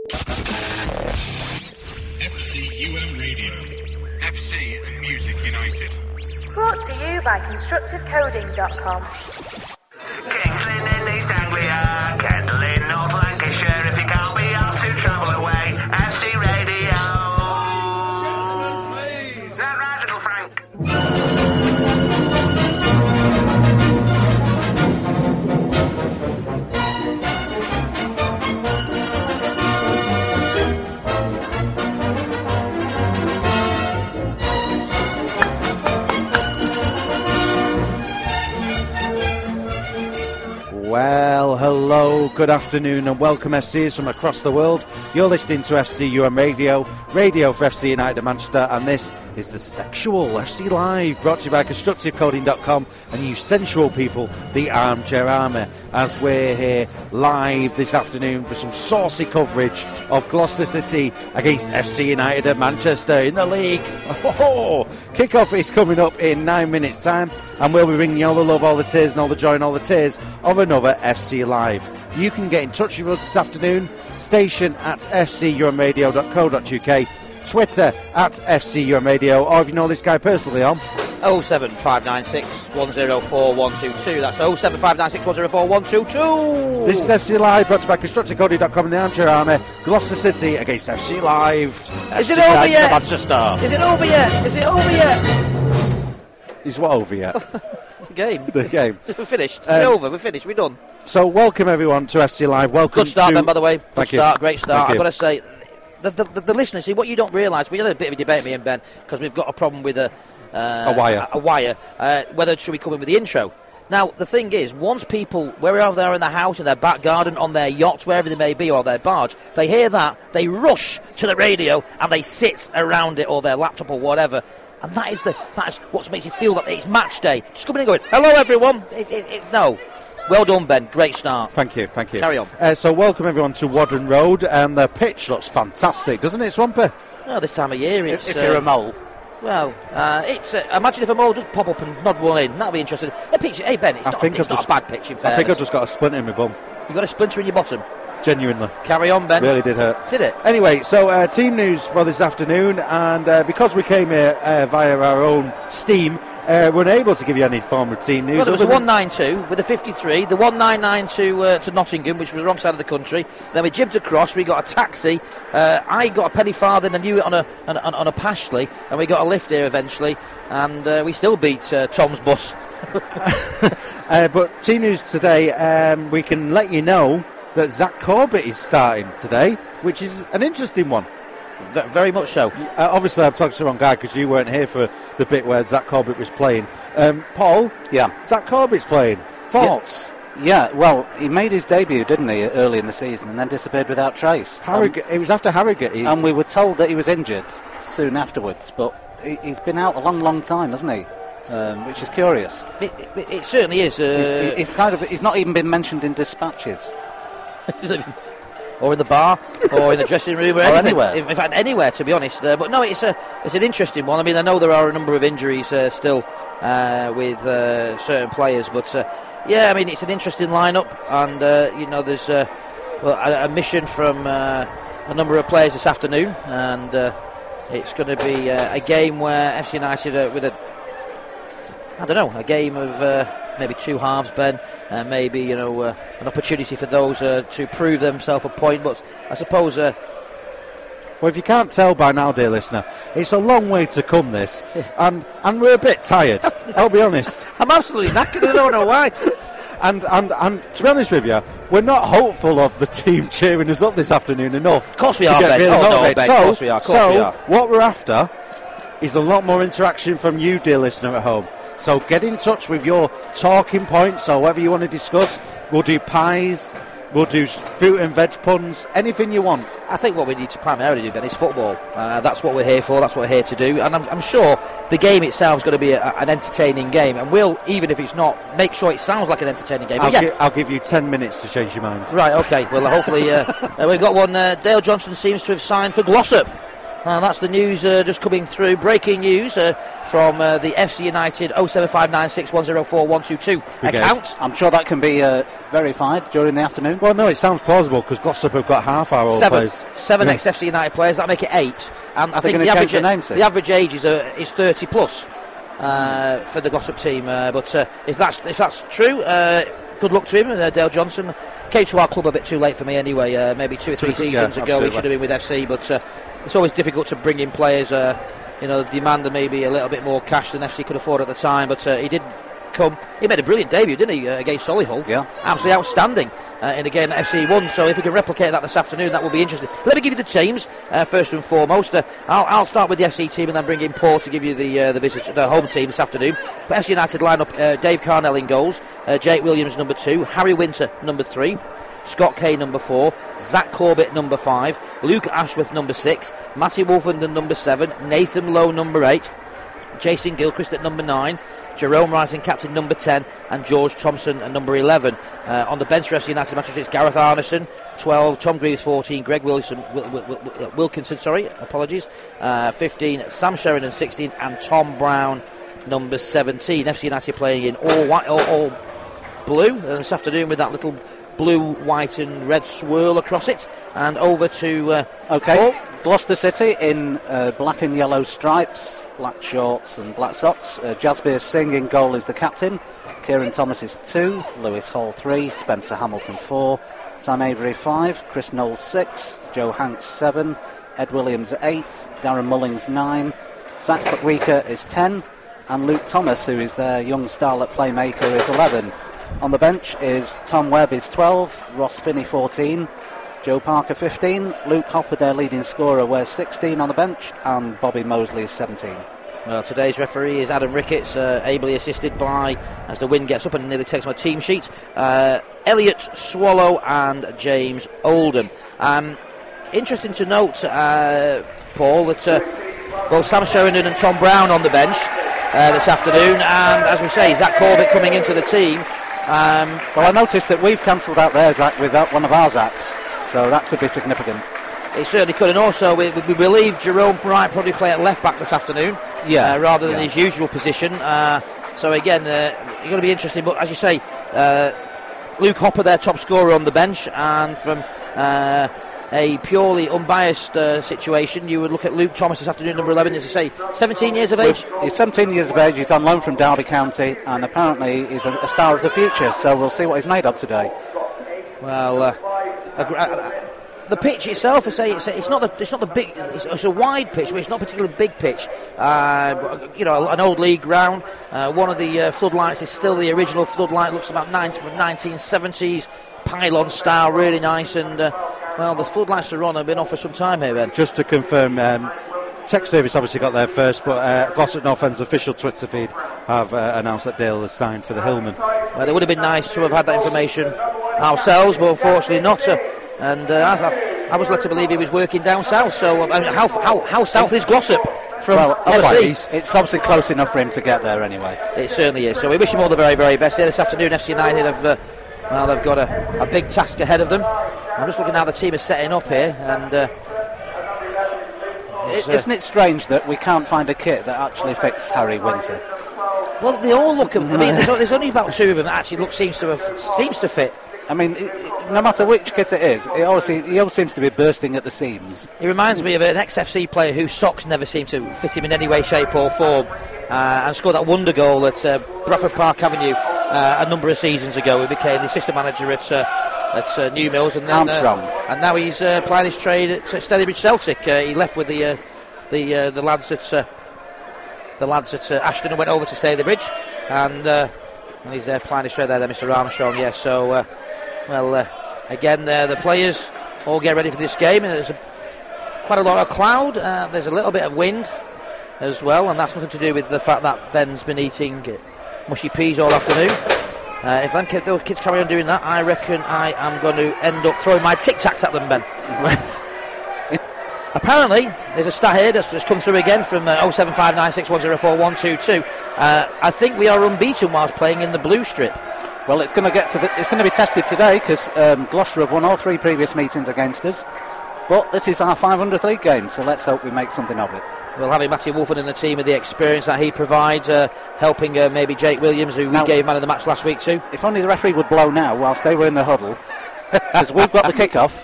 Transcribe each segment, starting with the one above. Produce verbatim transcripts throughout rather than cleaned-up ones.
F C U M Radio. F C and Music United. Brought to you by constructive coding dot com. Kingsland in East Anglia, Kendal in North Lancashire. If you can't be asked to travel away, F C Radio. Is that right, little Frank? Well, hello, good afternoon and welcome F Cs from across the world. You're listening to F C U M Radio, radio for F C United of Manchester, and this is the Sexual F C Live, brought to you by constructive coding dot com and you sensual people, the Armchair Army, as we're here live this afternoon for some saucy coverage of Gloucester City against F C United of Manchester in the league. Oh, kick-off is coming up in nine minutes' time, and we'll be bringing you all the love, all the tears and all the joy and all the tears of another F C Live. You can get in touch with us this afternoon, station at f c u m radio dot co dot u k, Twitter at F C U M Radio, or if you know this guy personally on oh seven five nine six one oh four one two two. That's oh seven five nine six one oh four one two two. This is F C Live, brought to you by constructive coding dot com and the Armchair Army. Gloucester City against F C Live. Is it over yet? Manchester. Is it over yet? Is it over yet? Is what over yet? The game. The game. We're finished. Um, We're over. We're finished. We're done. So welcome everyone to F C Live. Welcome. Good start, to... Ben, by the way. Good Thank start. you. Great start. Thank I've you. got to say, the, the, the, the listeners, see, what you don't realise, we had a bit of a debate, me and Ben, because we've got a problem with a... Uh, A wire. A, a wire. Uh, whether should we come in with the intro? Now, the thing is, once people, wherever they are in their house, in their back garden, on their yachts, wherever they may be, or their barge, they hear that, they rush to the radio and they sit around it, or their laptop or whatever. And that is the that is what makes you feel that it's match day. Just coming in and going, hello everyone. It, it, it, no. Well done, Ben. Great start. Thank you, thank you. Carry on. Uh, so welcome everyone to Wadden Road, and the pitch looks fantastic, doesn't it, Swampy? Well, this time of year, it's... If you're uh, a mole. Well, uh, it's. Uh, imagine if a mole just pop up and nod one in. That'd be interesting. A pitch, hey Ben, it's, I not, think it's I've not just- a bad pitch. In I fairness, think I've just got a splinter in my bum. You've got a splinter in your bottom. Genuinely. Carry on, Ben. Really did hurt. Did it? Anyway, so uh, team news for this afternoon, and uh, because we came here uh, via our own Steam, uh, we're unable to give you any form of team news. Well, there was a other than- one nine two with a fifty-three, the one nine nine to uh, to Nottingham, which was the wrong side of the country. Then we jibbed across, we got a taxi. Uh, I got a penny farthing and you on a on, on, on a Pashley, and we got a lift here eventually, and uh, we still beat uh, Tom's bus. uh, but team news today, um, we can let you know that Zach Corbett is starting today, which is an interesting one. V- very much so. Uh, obviously, I'm talking to the wrong guy because you weren't here for the bit where Zach Corbett was playing. Um, Paul? Yeah. Zach Corbett's playing. Thoughts? Yeah, well, he made his debut, didn't he, early in the season, and then disappeared without trace. Harrogate, it was after Harrogate. He, Um, and we were told that he was injured soon afterwards, but he, he's been out a long, long time, hasn't he? Um, which is curious. It, it, it certainly is. Uh, He's, he's kind of he's not even been mentioned in dispatches. or in the bar, or in the dressing room, or, Or anything. anywhere. In fact, anywhere, to be honest. Uh, but no, it's a it's an interesting one. I mean, I know there are a number of injuries uh, still uh, with uh, certain players, but uh, yeah, I mean, it's an interesting lineup, and uh, you know, there's uh, well, a, a mission from uh, a number of players this afternoon, and uh, it's going to be uh, a game where F C United uh, with a I don't know, a game of uh, maybe two halves, Ben, uh, maybe, you know, uh, an opportunity for those uh, to prove themselves a point, but I suppose... Uh, well, if you can't tell by now, dear listener, it's a long way to come, this, and and we're a bit tired, I'll be honest. I'm absolutely knackered, I don't know why. And, and and to be honest with you, we're not hopeful of the team cheering us up this afternoon enough. Of course we to are, get Ben. really Oh, no, motivated. Ben, So, of course we are, of course so we are. what we're after is a lot more interaction from you, dear listener at home. So get in touch with your talking points or whatever you want to discuss. We'll do pies, we'll do fruit and veg puns, anything you want. I think what we need to primarily do then is football. Uh, that's what we're here for, that's what we're here to do. And I'm, I'm sure the game itself is going to be a, an entertaining game. And we'll, even if it's not, make sure it sounds like an entertaining game. I'll, But yeah. gi- I'll give you ten minutes to change your mind. Right, OK. Well, hopefully uh, uh, we've got one. Uh, Dale Johnson seems to have signed for Glossop. And that's the news uh, just coming through. Breaking news uh, from uh, the F C United oh seven five nine six one oh four one two two account. I'm sure that can be uh, verified during the afternoon. Well, no, it sounds plausible because Glossop have got half our old Seven, players. seven Yeah. ex-F C United players. That'll make it eight. And I Are they think gonna the change average, the name, Sid? the average age is, uh, is thirty plus uh, for the Glossop team. Uh, but uh, if that's if that's true, uh, good luck to him. Uh, Dale Johnson came to our club a bit too late for me anyway. Uh, maybe two or three seasons Yeah, ago, he absolutely. should have been with F C. But uh, it's always difficult to bring in players. Uh, you know, demanding maybe a little bit more cash than F C could afford at the time. But uh, he did come. He made a brilliant debut, didn't he, uh, against Solihull? Yeah. Absolutely outstanding uh, in a game that F C won. So if we can replicate that this afternoon, that will be interesting. Let me give you the teams uh, first and foremost. Uh, I'll, I'll start with the F C team and then bring in Paul to give you the uh, the visit, the home team this afternoon. But F C United line up: uh, Dave Carnell in goals, uh, Jake Williams number two, Harry Winter number three, Scott Kay number four, Zach Corbett number five, Luke Ashworth number six, Matty Wolfenden number seven, Nathan Lowe number eight, Jason Gilchrist at number nine, Jerome Rising captain number ten, and George Thompson at number eleven. Uh, on the bench for F C United Manchester, it's Gareth Arneson twelve, Tom Greaves fourteen, Greg Wilson, Wil- Wil- Wil- Wilkinson, sorry, apologies, uh, fifteen, Sam Sheridan sixteen, and Tom Brown number seventeen. F C United playing in all white, all, all blue uh, this afternoon with that little blue, white, and red swirl across it. And over to uh, Okay, Paul. Gloucester City in uh, black and yellow stripes, black shorts and black socks. Uh, Jasbir Singh in goal is the captain. Kieran Thomas is two, Lewis Hall three, Spencer Hamilton four, Sam Avery five, Chris Knowles six, Joe Hanks seven, Ed Williams eight, Darren Mullings nine, Zach Weaker is ten, and Luke Thomas, who is their young starlet playmaker, is eleven. On the bench is Tom Webb is twelve, Ross Spinney fourteen, Joe Parker fifteen, Luke Hopper, their leading scorer, wears sixteen on the bench, and Bobby Mosley is seventeen. Well, today's referee is Adam Ricketts, uh, ably assisted by, as the wind gets up and nearly takes my team sheet, uh, Elliot Swallow and James Oldham. Um, interesting to note, uh, Paul, that uh, well, Sam Sheridan and Tom Brown on the bench uh, this afternoon, and as we say, Zach Corbett coming into the team. Um, Well, I noticed that we've cancelled out their Zach with that one of our Zachs, so that could be significant. It certainly could, and also we, we believe Jerome Wright probably play at left back this afternoon, Yeah, uh, rather than yeah. his usual position. Uh, so again, uh, it's going to be interesting. But as you say, uh, Luke Hopper, their top scorer on the bench, and from uh, a purely unbiased uh, situation, you would look at Luke Thomas this afternoon, number eleven, as you say, seventeen years of age. He's seventeen years of age, he's on loan from Derby County, and apparently he's a, a star of the future, so we'll see what he's made of today. Well, uh, a gr- uh, the pitch itself, I say, it's, it's not the it's not the big, it's, it's a wide pitch, but it's not a particularly big pitch. Uh, but, you know, an old league ground. Uh, one of the uh, floodlights is still the original floodlight. Looks about nineteen seventies pylon style, really nice. And uh, well, the floodlights are on. Have been on for some time here, Ben. Just to confirm, um, Tech Service obviously got there first, but uh, Glossop North End's official Twitter feed have uh, announced that Dale has signed for the Hillman. Well, it would have been nice to have had that information ourselves, but unfortunately not. Uh, and uh, I, thought, I was led to believe he was working down south. So I mean, how, how how south is Glossop from Well, F C? it's, it's obviously close enough for him to get there anyway. It certainly is. So we wish him all the very, very best here this afternoon. F C United have, uh, well, they've got a, a big task ahead of them. I'm just looking how the team is setting up here, and uh, it's, uh, Isn't it strange that we can't find a kit that actually fits Harry Winter? well, they all look. I mean, there's, there's only about two of them that actually look seems to have seems to fit. I mean, it, it- no matter which kit it is, it always, he always seems to be bursting at the seams. He reminds me of an ex-F C player whose socks never seem to fit him in any way, shape, or form, uh, and scored that wonder goal at uh, Bradford Park Avenue uh, a number of seasons ago. He became the assistant manager at. Uh, At uh, New Mills, and then Armstrong. uh, and now he's uh, playing his trade at uh, Stalybridge Celtic. Uh, he left with the uh, the uh, the lads at uh, the lads at uh, Ashton and went over to Stalybridge, and uh, and he's there playing his trade there, there Mister Armstrong. Yes, yeah, so uh, well uh, again, uh, the players all get ready for this game. And there's a, quite a lot of cloud. Uh, there's a little bit of wind as well, and that's nothing to do with the fact that Ben's been eating mushy peas all afternoon. Uh, if them kid, those kids carry on doing that, I reckon I am going to end up throwing my Tic Tacs at them, Ben. Apparently, there's a stat here that's just come through again from uh, oh seven five nine six one oh four one two two. Uh, I think we are unbeaten whilst playing in the blue strip. Well, it's going to get to the, it's going to be tested today because um, Gloucester have won all three previous meetings against us. But this is our five hundredth league game, so let's hope we make something of it. Well, having Matty Wolford in the team with the experience that he provides, uh, helping uh, maybe Jake Williams, who now, we gave man of the match last week too. If only the referee would blow now whilst they were in the huddle, because we've got the kick-off.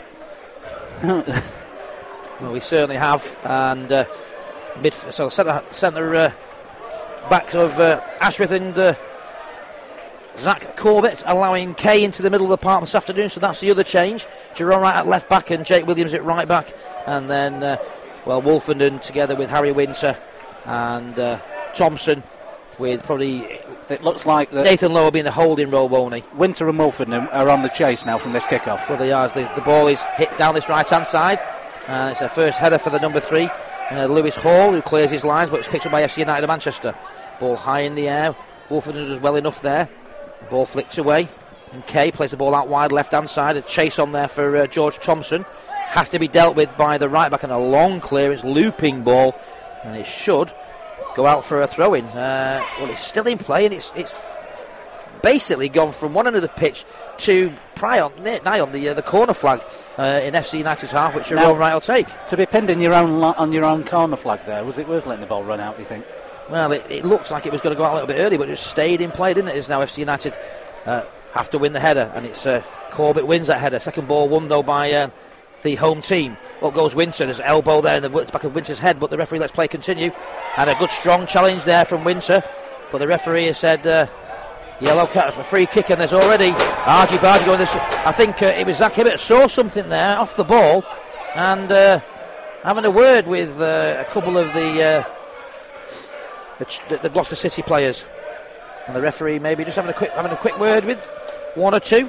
Well, we certainly have, and uh, mid so centre centre uh, back of uh, Ashworth and uh, Zach Corbett, allowing Kay into the middle of the park this afternoon. So that's the other change. Jerome Wright at left back and Jake Williams at right back, and then uh, well Wolfenden together with Harry Winter and uh, Thompson, with probably it looks like that Nathan Lowe being the holding role, won't he? Winter and Wolfenden are on the chase now from this kick-off. Well, they are. As the, the ball is hit down this right hand side. Uh, it's a first header for the number three, uh, Lewis Hall, who clears his lines, but it's picked up by F C United of Manchester. Ball high in the air. Wolfenden does well enough there. The ball flicks away, and Kay plays the ball out wide left hand side. A chase on there for uh, George Thompson. Has to be dealt with by the right back, and a long clearance, looping ball, and it should go out for a throw in. Uh, well, it's still in play, and it's it's basically gone from one end of the pitch to pry on, nigh on the uh, the corner flag uh, in F C United's half, which Jerome Wright will take. To be pinned in your own li- on your own corner flag there, was it worth letting the ball run out, do you think? Well, it, it looks like it was going to go out a little bit early, but it just stayed in play, didn't it? It's now F C United uh, have to win the header, and it's uh, Corbett wins that header. Second ball won, though, by uh, the home team. Up goes Winter. There's an elbow there in the back of Winter's head, but the referee lets play continue. And a good strong challenge there from Winter, but the referee has said uh, yellow card for free kick, and there's already Archie Barger going this. I think uh, it was Zach Hibbert saw something there off the ball, and uh, having a word with uh, a couple of the, uh, the the Gloucester City players, and the referee maybe just having a quick having a quick word with one or two.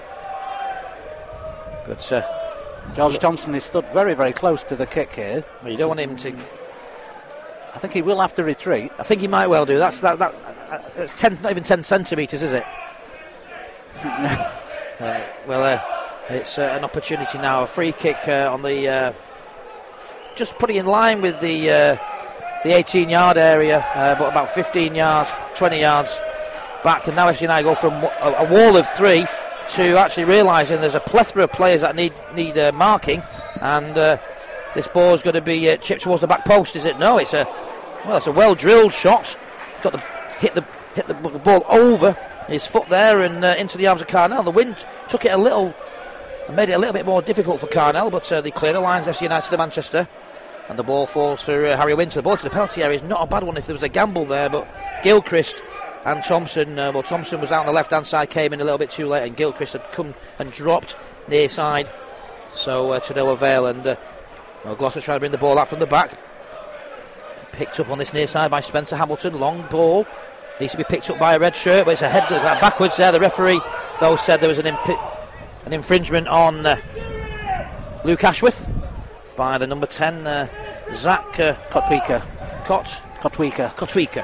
But uh, George Thompson is stood very, very close to the kick here. Well, you don't want him to. I think he will have to retreat. I think he might well do. That's that. that uh, it's ten, not even ten centimetres, is it? uh, well, uh, it's uh, an opportunity now. A free kick uh, on the, uh, just putting in line with the uh, the eighteen-yard area, uh, but about fifteen yards, twenty yards back. And now F C United go from a, a wall of three to actually realising there's a plethora of players that need need uh, marking, and uh, this ball is going to be uh, chipped towards the back post. Is it? No, it's a well, it's a well drilled shot. Got the hit the hit the, the ball over his foot there and uh, into the arms of Carnell. The wind took it a little and made it a little bit more difficult for Carnell, but uh, they clear the lines. F C United of Manchester, and the ball falls for uh, Harry Winter. The ball to the penalty area is not a bad one if there was a gamble there, but Gilchrist and Thompson, uh, well, Thompson was out on the left-hand side, came in a little bit too late, and Gilchrist had come and dropped near side, so uh, to no avail. And uh, well, Gloucester trying to bring the ball out from the back. Picked up on this near side by Spencer Hamilton. Long ball needs to be picked up by a red shirt, but it's a head uh, backwards there. The referee, though, said there was an, imp- an infringement on uh, Luke Ashworth by the number ten, uh, Zach uh, Kotwika. Kot Kotwika. Kotwika.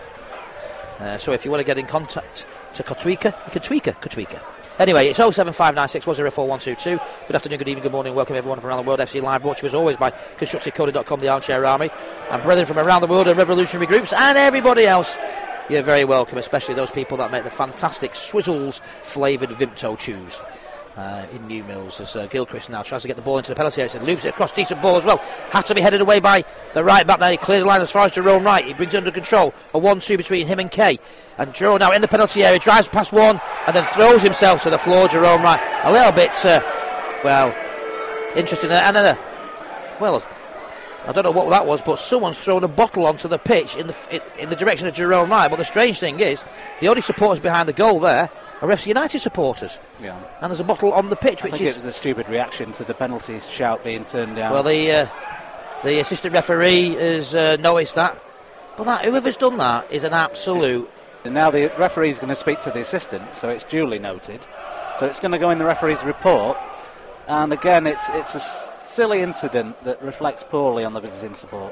Uh, so if you want to get in contact to Kotwika, you can tweaker, Kotwika. Anyway, it's oh seven five nine six one oh four one two two. Good afternoon, good evening, good morning. Welcome everyone from around the world. F C Live, brought to you as always by constructive coding dot com, the Armchair Army, and brethren from around the world and revolutionary groups, and everybody else. You're very welcome, especially those people that make the fantastic Swizzles flavoured Vimto chews. Uh, in New Mills, as uh, Gilchrist now tries to get the ball into the penalty area, loops it across, decent ball as well, has to be headed away by the right back there. He cleared the line as far as Jerome Wright, he brings it under control, a one two between him and Kay, and Jerome now in the penalty area, drives past one and then throws himself to the floor. Jerome Wright, a little bit uh, well, interesting, and then uh, well, I don't know what that was, but someone's thrown a bottle onto the pitch in the in, in the direction of Jerome Wright. But the strange thing is, the only supporters behind the goal there are F C United supporters. Yeah. And there's a bottle on the pitch, I which think is... it was a stupid reaction to the penalty shout being turned down. Well, the uh, the assistant referee has uh, noticed that. But that whoever's done that is an absolute... And now the referee's going to speak to the assistant, so it's duly noted. So it's going to go in the referee's report. And again, it's it's a silly incident that reflects poorly on the visiting support.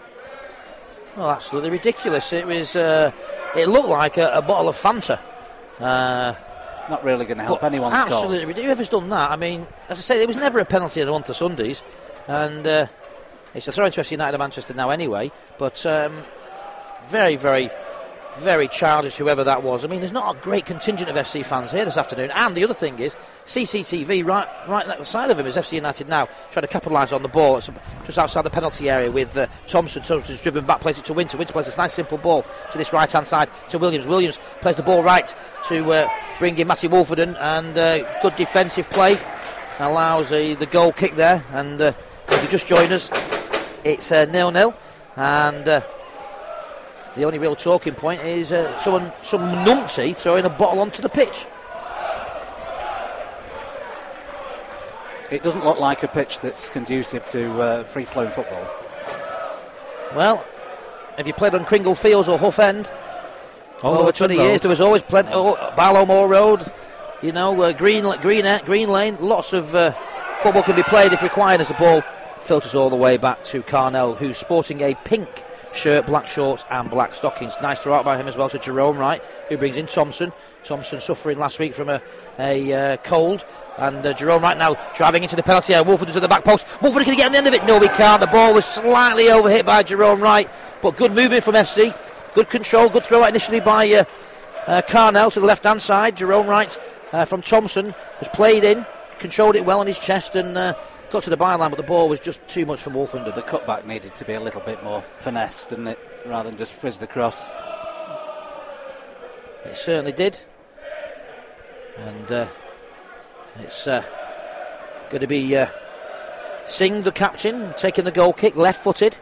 Well, absolutely ridiculous. It was... Uh, it looked like a, a bottle of Fanta. Uh, Not really going to help anyone's cause. Absolutely, whoever's done that, I mean, as I say, there was never a penalty in a one to Sundays, and uh, it's a throw into F C United of Manchester now anyway, but um, very, very, very childish, whoever that was. I mean, there's not a great contingent of F C fans here this afternoon. And the other thing is, C C T V right right at the side of him is F C United now trying to capitalise on the ball. It's just outside the penalty area with uh, Thompson. Thompson's driven back, plays it to Winter. Winter plays this nice simple ball to this right-hand side to Williams. Williams plays the ball right to uh, bring in Matty Wolfenden, and uh, good defensive play allows uh, the goal kick there. And uh, if you just join us, it's uh, nil-nil, and uh, the only real talking point is uh, someone, some numpty throwing a bottle onto the pitch. It doesn't look like a pitch that's conducive to uh, free-flowing football. Well, if you played on Kringle Fields or Hough End Oh, over twenty years, there was always plenty. Oh, Barlowmore Road, you know, uh, Green, Green, Green Lane. Lots of uh, football can be played if required, as the ball filters all the way back to Carnell, who's sporting a pink shirt, black shorts and black stockings. Nice throw out by him as well to Jerome Wright, who brings in Thompson. Thompson suffering last week from a, a uh, cold, and uh, Jerome Wright now driving into the penalty area. Wolfenden's at the back post. Wolfenden can get on the end of it. No, he can't. The ball was slightly overhit by Jerome Wright, but good movement from F C. Good control, good throw out initially by uh, uh, Carnell to the left hand side. Jerome Wright uh, from Thompson was played in, controlled it well on his chest, and uh, got to the byline, but the ball was just too much from Wolfenden. The cutback needed to be a little bit more finesse, didn't it, rather than just frizz the cross. It certainly did. And uh, it's uh, going to be uh, Singh, the captain, taking the goal kick, left-footed.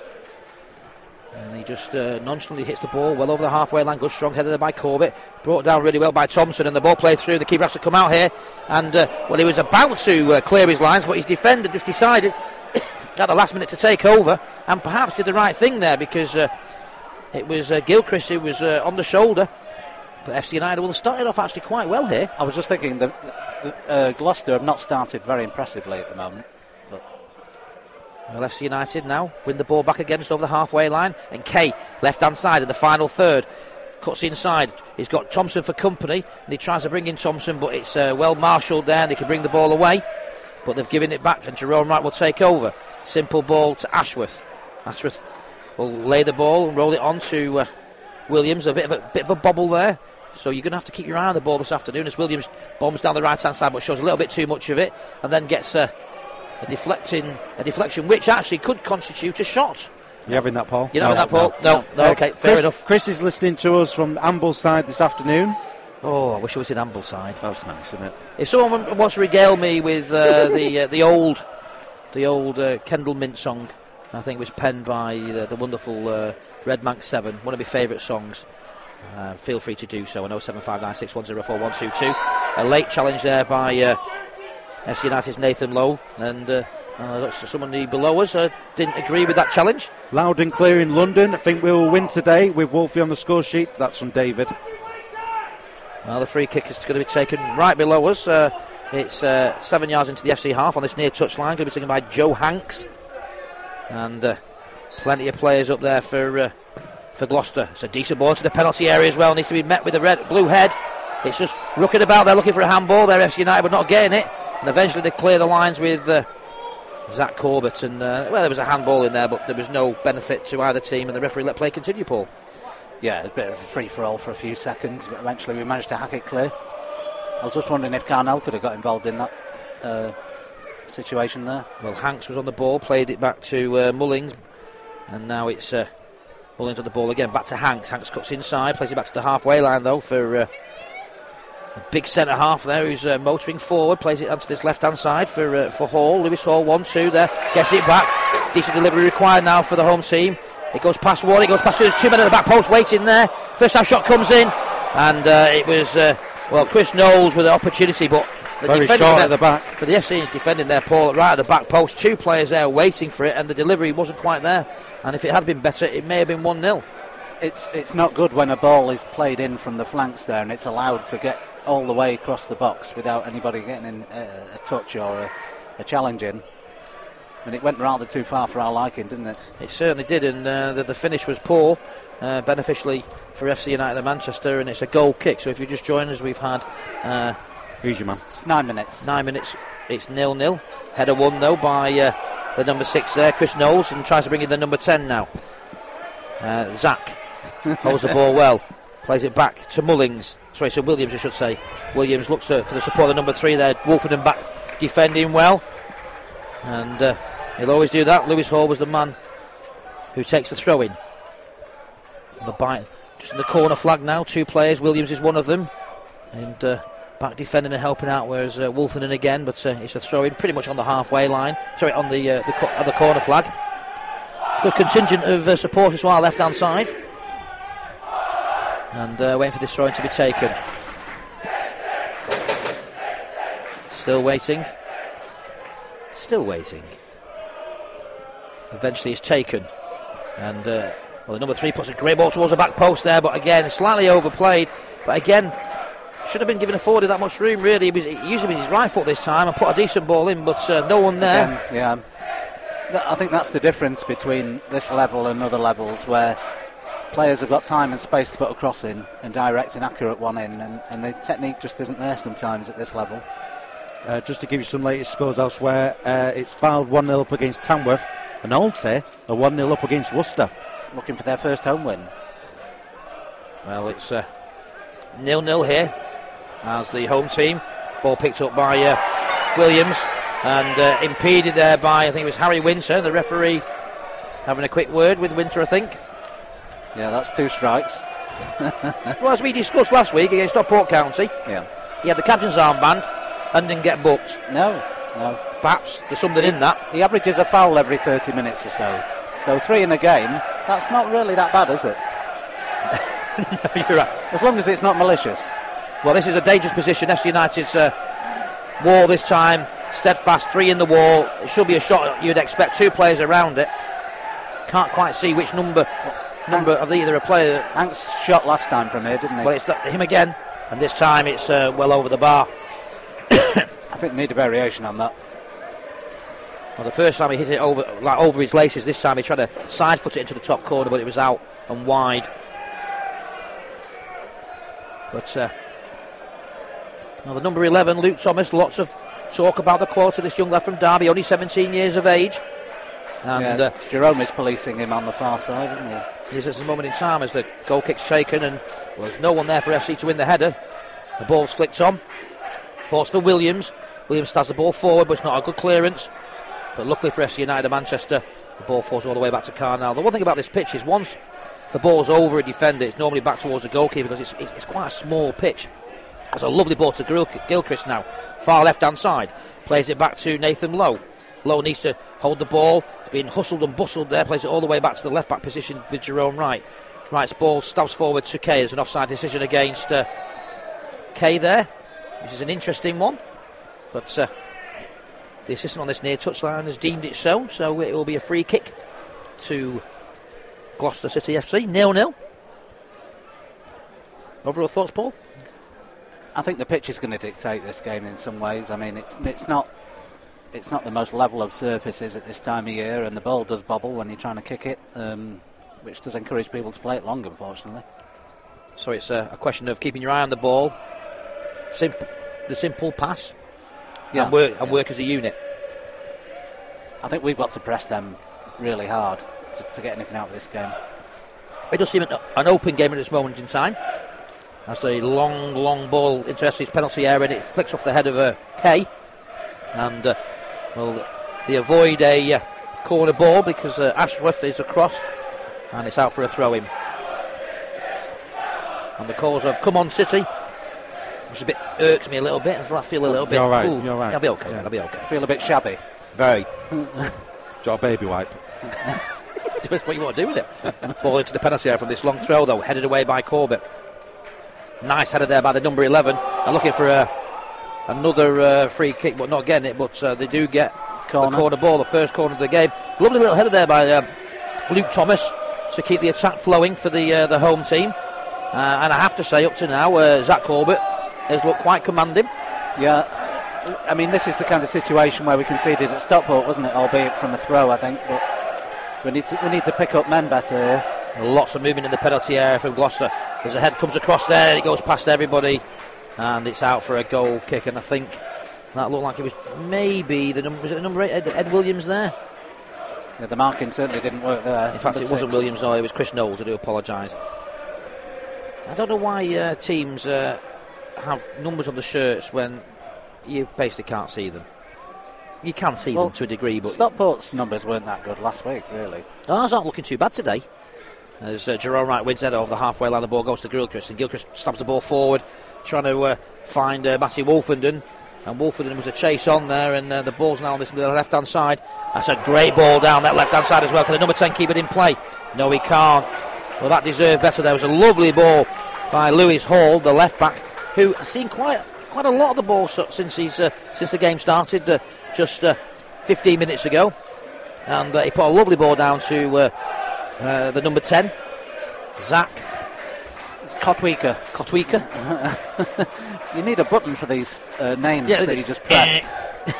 And he just uh, nonchalantly hits the ball well over the halfway line. Good strong header there by Corbett. Brought down really well by Thompson, and the ball played through. The keeper has to come out here. And, uh, well, he was about to uh, clear his lines, but his defender just decided at the last minute to take over, and perhaps did the right thing there, because uh, it was uh, Gilchrist who was uh, on the shoulder. But F C United will have started off actually quite well here. I was just thinking that the, uh, Gloucester have not started very impressively at the moment. But Well, F C United now win the ball back again just over the halfway line, and Kay left hand side in the final third cuts inside. He's got Thompson for company, and he tries to bring in Thompson, but it's uh, well marshalled there, and they can bring the ball away, but they've given it back, and Jerome Wright will take over. Simple ball to Ashworth. Ashworth will lay the ball and roll it on to uh, Williams. A bit of a bit of a bobble there, so you're going to have to keep your eye on the ball this afternoon as Williams bombs down the right hand side, but shows a little bit too much of it, and then gets a, a deflecting a deflection which actually could constitute a shot. You having that, Paul? You're not no, having that, Paul? No, no, no, Uh, okay, fair Chris, enough. Chris is listening to us from Ambleside this afternoon. Oh, I wish I was in Ambleside. That's nice, isn't it? If someone wants to regale me with uh, the uh, the old the old uh, Kendall Mint song, I think it was penned by uh, the wonderful uh, Red Manx seven, one of my favourite songs, uh, feel free to do so on oh seven five nine six one oh four one two two. A late challenge there by uh, F C United's Nathan Lowe, and uh, uh, someone below us uh, didn't agree with that challenge. Loud and clear in London. I think we will win today with Wolfie on the score sheet. That's from David. Well, the free kick is going to be taken right below us. Uh, it's uh, seven yards into the F C half on this near touch line. Going to be taken by Joe Hanks. And uh, plenty of players up there for uh, for Gloucester. It's a decent ball to the penalty area as well. Needs to be met with a red blue head. It's just rooking about there looking for a handball there, F C United, but not getting it. And eventually they clear the lines with uh, Zach Corbett. And, uh, well, there was a handball in there, but there was no benefit to either team. And the referee let play continue, Paul. yeah, a bit of a free-for-all for a few seconds, but eventually we managed to hack it clear. I was just wondering if Carnell could have got involved in that uh, situation there. Well, Hanks was on the ball, played it back to uh, Mullings, and now it's uh, Mullings on the ball again, back to Hanks. Hanks cuts inside, plays it back to the halfway line though for uh, a big centre half there who's uh, motoring forward, plays it onto this left-hand side for uh, for Hall. Lewis Hall, one two there, gets it back. Decent delivery required now for the home team. It goes past one, it goes past two, there's two men at the back post waiting there. First half shot comes in, and uh, it was, uh, well, Chris Knowles with an opportunity, but the very short there, at the back. For the F C defending there, Paul, right at the back post, two players there waiting for it, and the delivery wasn't quite there. And if it had been better, it may have been one nil. It's it's not good when a ball is played in from the flanks there and it's allowed to get all the way across the box without anybody getting in a, a touch or a, a challenge in. And it went rather too far for our liking, didn't it? It certainly did, and uh, the, the finish was poor, uh, beneficially for F C United of Manchester, and it's a goal kick. So if you just join us, we've had uh, Who's your man? It's nine minutes. Nine minutes. It's nil nil. Header won though by uh, the number six there, Chris Knowles, and tries to bring in the number ten now, uh, Zach. holds the ball well, plays it back to Mullings. Sorry, so Williams, I should say. Williams looks to, for the support of number three there. Wolfenden back defending well, and uh, he'll always do that. Lewis Hall was the man who takes the throw in. The bite, just in the corner flag now. Two players. Williams is one of them, and uh, back defending and helping out. Whereas uh, Wolfenden again, but uh, it's a throw in, pretty much on the halfway line. Sorry, on the uh, the, co- uh, the corner flag. Good contingent of uh, supporters on our left hand side, and uh, waiting for this throw in to be taken. Still waiting. Still waiting. Eventually it's taken. And uh, well, the number three puts a great ball towards the back post there, but again, slightly overplayed. But again, should have been given afforded that much room, really. He, was, he used with his right foot this time and put a decent ball in, but uh, no one there. Again, yeah. Th- I think that's the difference between this level and other levels, where players have got time and space to put a cross in and direct an accurate one in, and, and the technique just isn't there sometimes at this level. Uh, just to give you some latest scores elsewhere, uh, it's Fylde one nil up against Tamworth, and Aldsey are one nil up against Worcester. Looking for their first home win. Well, it's uh, nil nil here as the home team. Ball picked up by uh, Williams and uh, impeded there by, I think it was Harry Winter, the referee having a quick word with Winter, I think. Yeah, that's two strikes. Well, as we discussed last week against Stockport County, Yeah. he had the captain's armband and didn't get booked. No, no. Perhaps there's something in that. He averages a foul every thirty minutes or so. So three in a game, that's not really that bad, is it? No, you're right. As long as it's not malicious. Well, this is a dangerous position. F C United's uh, wall this time. Steadfast, three in the wall. It should be a shot you'd expect. Two players around it. Can't quite see which number number of either a player. Hanks shot last time from here, didn't he? Well, it's him again. And this time it's uh, well over the bar. I think they need a variation on that. Well, the first time he hit it over like over his laces. This time he tried to side foot it into the top corner, but it was out and wide. But uh, now the number eleven, Luke Thomas. Lots of talk about the quality of this young lad from Derby, only seventeen years of age. And yeah, uh, Jerome is policing him on the far side, isn't he? he's at the moment in time as the goal kick's taken, and well, there's no one there for F C to win the header. The ball's flicked on. Force for Williams. Williams starts the ball forward, but it's not a good clearance. But luckily for F C United of Manchester, the ball falls all the way back to Carnell. The one thing about this pitch is once the ball's over a defender, it's normally back towards the goalkeeper because it's, it's, it's quite a small pitch. There's a lovely ball to Gil- Gilchrist now, far left-hand side. Plays it back to Nathan Lowe. Lowe needs to hold the ball. He's being hustled and bustled there. Plays it all the way back to the left-back position with Jerome Wright. Wright's ball stabs forward to Kay. There's an offside decision against uh, Kay there, which is an interesting one. But uh, the assistant on this near touchline has deemed it so, so it will be a free kick to Gloucester City F C, nil nil. Overall thoughts, Paul? I think the pitch is going to dictate this game in some ways. I mean, it's it's not it's not the most level of surfaces at this time of year, and the ball does bobble when you're trying to kick it, um, which does encourage people to play it long, unfortunately. So it's a, a question of keeping your eye on the ball, simple, the simple pass, Yeah, and work and yeah. work as a unit. I think we've got to press them really hard to, to get anything out of this game. It does seem an, an open game at this moment in time. That's a long, long ball into F C's penalty area, and it flicks off the head of uh, Kay. And, uh, well, they avoid a uh, corner ball because uh, Ashworth is across, and it's out for a throw-in. And the calls of "Come on, City," which a bit irks me a little bit. I feel a little bit. You're right, Ooh, you're right. I'll be okay. Yeah. I'll be okay. Feel a bit shabby. Very. Got a baby wipe. Depends what you want to do with it. Ball into the penalty area from this long throw, though, headed away by Corbett. Nice header there by the number eleven. They're looking for a, another uh, free kick, but not getting it. But uh, they do get Corner. the corner ball, the first corner of the game. Lovely little header there by um, Luke Thomas to keep the attack flowing for the uh, the home team. Uh, and I have to say, up to now, uh, Zach Corbett has looked quite commanding. Yeah, I mean, this is the kind of situation where we conceded at Stockport, wasn't it? Albeit from a throw, I think. But we need to we need to pick up men better here. Lots of movement in the penalty area from Gloucester. As a head comes across there, it goes past everybody, and it's out for a goal kick. And I think that looked like it was maybe the number was it the number eight Ed, Ed Williams there. Yeah, the marking certainly didn't work there. In fact, Number it wasn't six. Williams. No, it was Chris Knowles. I do apologise. I don't know why uh, teams uh, have numbers on the shirts when you basically can't see them. You can see well, them to a degree, but Stockport's numbers weren't that good last week, really. ours aren't looking too bad today. As uh, Jerome Wright wins header over the halfway line, the ball goes to Gilchrist, and Gilchrist stabs the ball forward, trying to uh, find uh, Matty Wolfenden. And Wolfenden was a chase on there, and uh, the ball's now on this left-hand side. That's a great ball down that left-hand side as well. Can the number ten keep it in play? No, he can't. Well, that deserved better. There was a lovely ball by Lewis Hall, the left-back, who has seen quite quite a lot of the ball so, since he's uh, since the game started, uh, just uh, fifteen minutes ago. And uh, he put a lovely ball down to uh, uh, the number ten, Zach. It's Kotwika. Kotwika. You need a button for these uh, names Yeah, that you just press.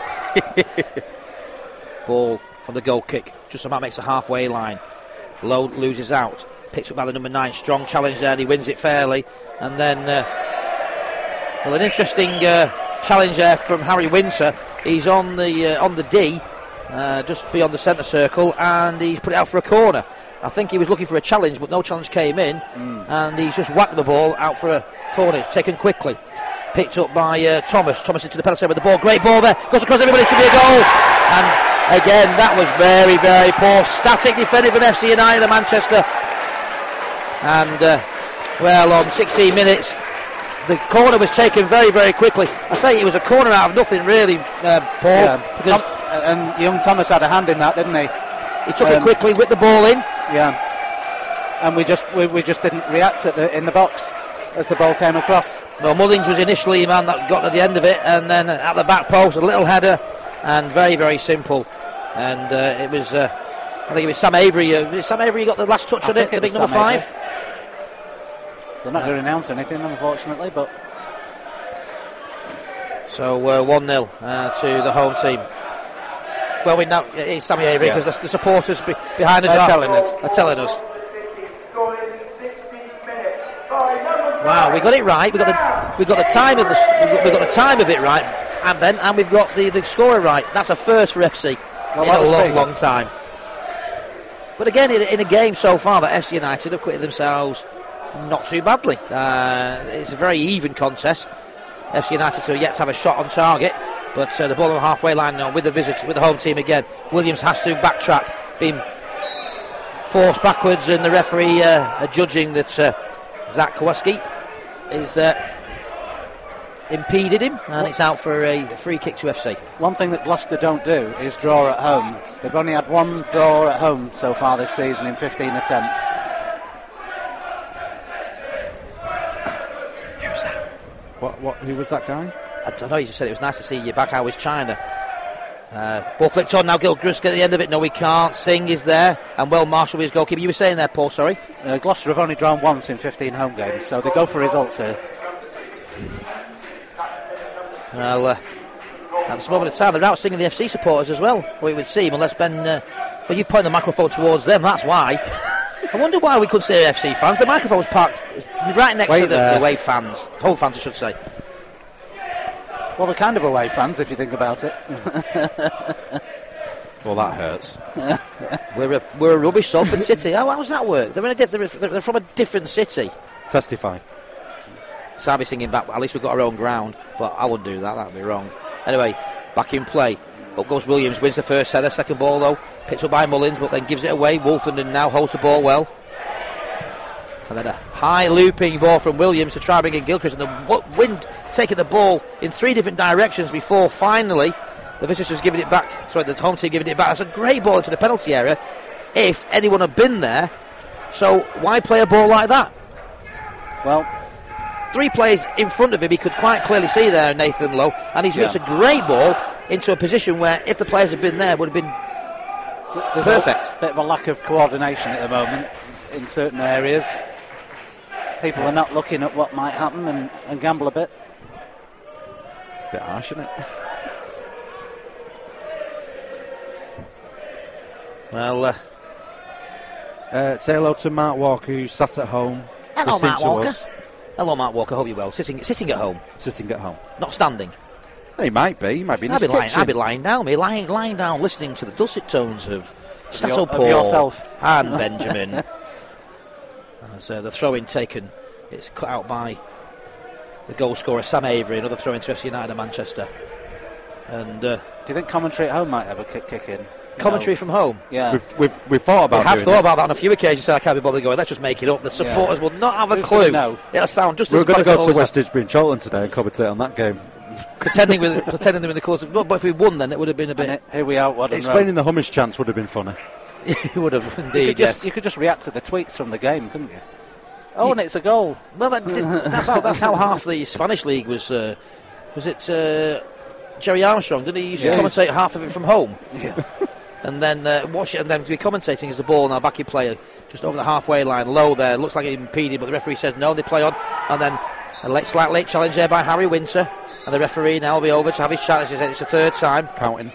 Ball from the goal kick. Just about makes a halfway line. Lowe loses out. Picks up by the number nine. Strong challenge there, and he wins it fairly. And then, uh, well, an interesting uh, challenge there from Harry Winter. He's on the uh, on the D, uh, just beyond the centre circle, and he's put it out for a corner. I think he was looking for a challenge, but no challenge came in, mm. and he's just whacked the ball out for a corner, taken quickly. Picked up by uh, Thomas. Thomas into the penalty area with the ball. Great ball there. Goes across everybody to be a goal. And again, that was very, very poor. Static defending from F C United of Manchester. And, uh, well, on sixteen minutes, the corner was taken very, very quickly. I say it was a corner out of nothing, really, uh, Paul. Yeah, because Tom, and young Thomas had a hand in that, didn't he? He took um, it quickly, whipped the ball in. Yeah. And we just we, we just didn't react at the, in the box as the ball came across. Well, Mullins was initially the man that got to the end of it, and then at the back post, a little header, and very, very simple. And uh, it was, uh, I think it was Sam Avery. Uh, Sam Avery got the last touch I on it, the big number Sam five. Avery. They're not uh, going to announce anything, unfortunately, but... So, uh, one nil uh, to the home team. Well, we know it's Sammy Avery, because yeah. the, the supporters be, behind us They're are telling us. Are telling us. Wow, we got it right. We got the we got the time of the we got, we got the time of it right, and Ben, and we've got the, the scorer right. That's a first for F C well, in a long, big. long time. But again, in, in a game so far, that F C United have acquitted themselves not too badly. Uh, it's a very even contest. F C United are yet to have a shot on target, but uh, the ball on the halfway line now with the visitors, with the home team again. Williams has to backtrack, being forced backwards, and the referee uh, judging that. Uh, Zach Kowalski is uh, impeded him, and it's out for a free kick to F C. One thing that Gloucester don't do is draw at home. They've only had one draw at home so far this season in fifteen attempts. Who's that? What? What? Who was that guy? I don't know. You just said it was nice to see you back. How is China? Uh, ball flicked on now. Gilchrist at the end of it. No, we can't. Singh is there, and well, Marshall is goalkeeper. You were saying there, Paul. Sorry. Uh, Gloucester have only drawn once in fifteen home games, so they go for results here. Well, uh, at this moment of time, they're out singing the F C supporters as well. Well, it would seem, unless Ben, uh, well, you point the microphone towards them. That's why. I wonder why we couldn't say F C fans. The microphone was parked right next Wait to the, there. the away fans, home fans, I should say. Well, they're kind of away fans if you think about it. Well, that hurts. we're a we're a rubbish Salford City. How, how does that work? They're, in a, they're, they're from a different city. Testify. So I'll be singing back. At least we've got our own ground, but I wouldn't do that. That'd be wrong. Anyway, back in play. Up goes Williams. Wins the first header. Second ball though, picked up by Mullins, but then gives it away. Wolfenden now holds the ball well. And then a high looping ball from Williams to try bring in Gilchrist, and the wind taking the ball in three different directions before finally the visitors giving it back. Sorry, the home team giving it back. That's a great ball into the penalty area if anyone had been there. So why play a ball like that? Well, three players in front of him, he could quite clearly see there, Nathan Lowe, and he's whipped yeah. a great ball into a position where if the players had been there would have been there's perfect. A bit of a lack of coordination at the moment in certain areas. People are not looking at what might happen and, and gamble a bit. Bit harsh, isn't it? Well, uh, uh, say hello to Mark Walker, who sat at home. Hello, listening Mark to Walker. us. Hello, Mark Walker. Hope you're well. Sitting, sitting at home, Sitting at home. not standing. He might be. He might be in I'd be his lying. kitchen. I'd be lying down. Me lying, lying down, listening to the dulcet tones of Stato your- of Paul yourself. and Benjamin. As uh, the throw-in taken It's cut out by the goal scorer Sam Avery, another throw into F C United of Manchester. And uh, Do you think commentary at home might have a kick, kick in? You commentary know? from home. Yeah. We've, we've, we've thought about We have doing thought it. about that on a few occasions. So I can't be bothered going. Let's just make it up. The supporters Yeah. will not have a Who's clue. gonna know? It'll sound just We were as going to bad as go it to always West Didsbury and Charlton today and commentate on that game. has. pretending with pretending they're in the colours. But, but if we won, then it would have been a And bit. it- here we are. What Explaining the Hummus chance would have been funny. It would have You indeed. could, just, Yes. you could just react to the tweets from the game, couldn't you? Oh, Yeah. and it's a goal. Well, that, did- that's how that's how half the Spanish league was. Uh, was it uh, Jerry Armstrong? Didn't he used to Yeah. commentate half of it from home? Yeah. And then uh, watch it, and then be commentating as the ball now backing player just over the halfway line, low there. Looks like it impeded, but the referee says no. They play on, and then a late, slight late challenge there by Harry Winter, and the referee now will be over to have his challenge. It's the third time. Counting.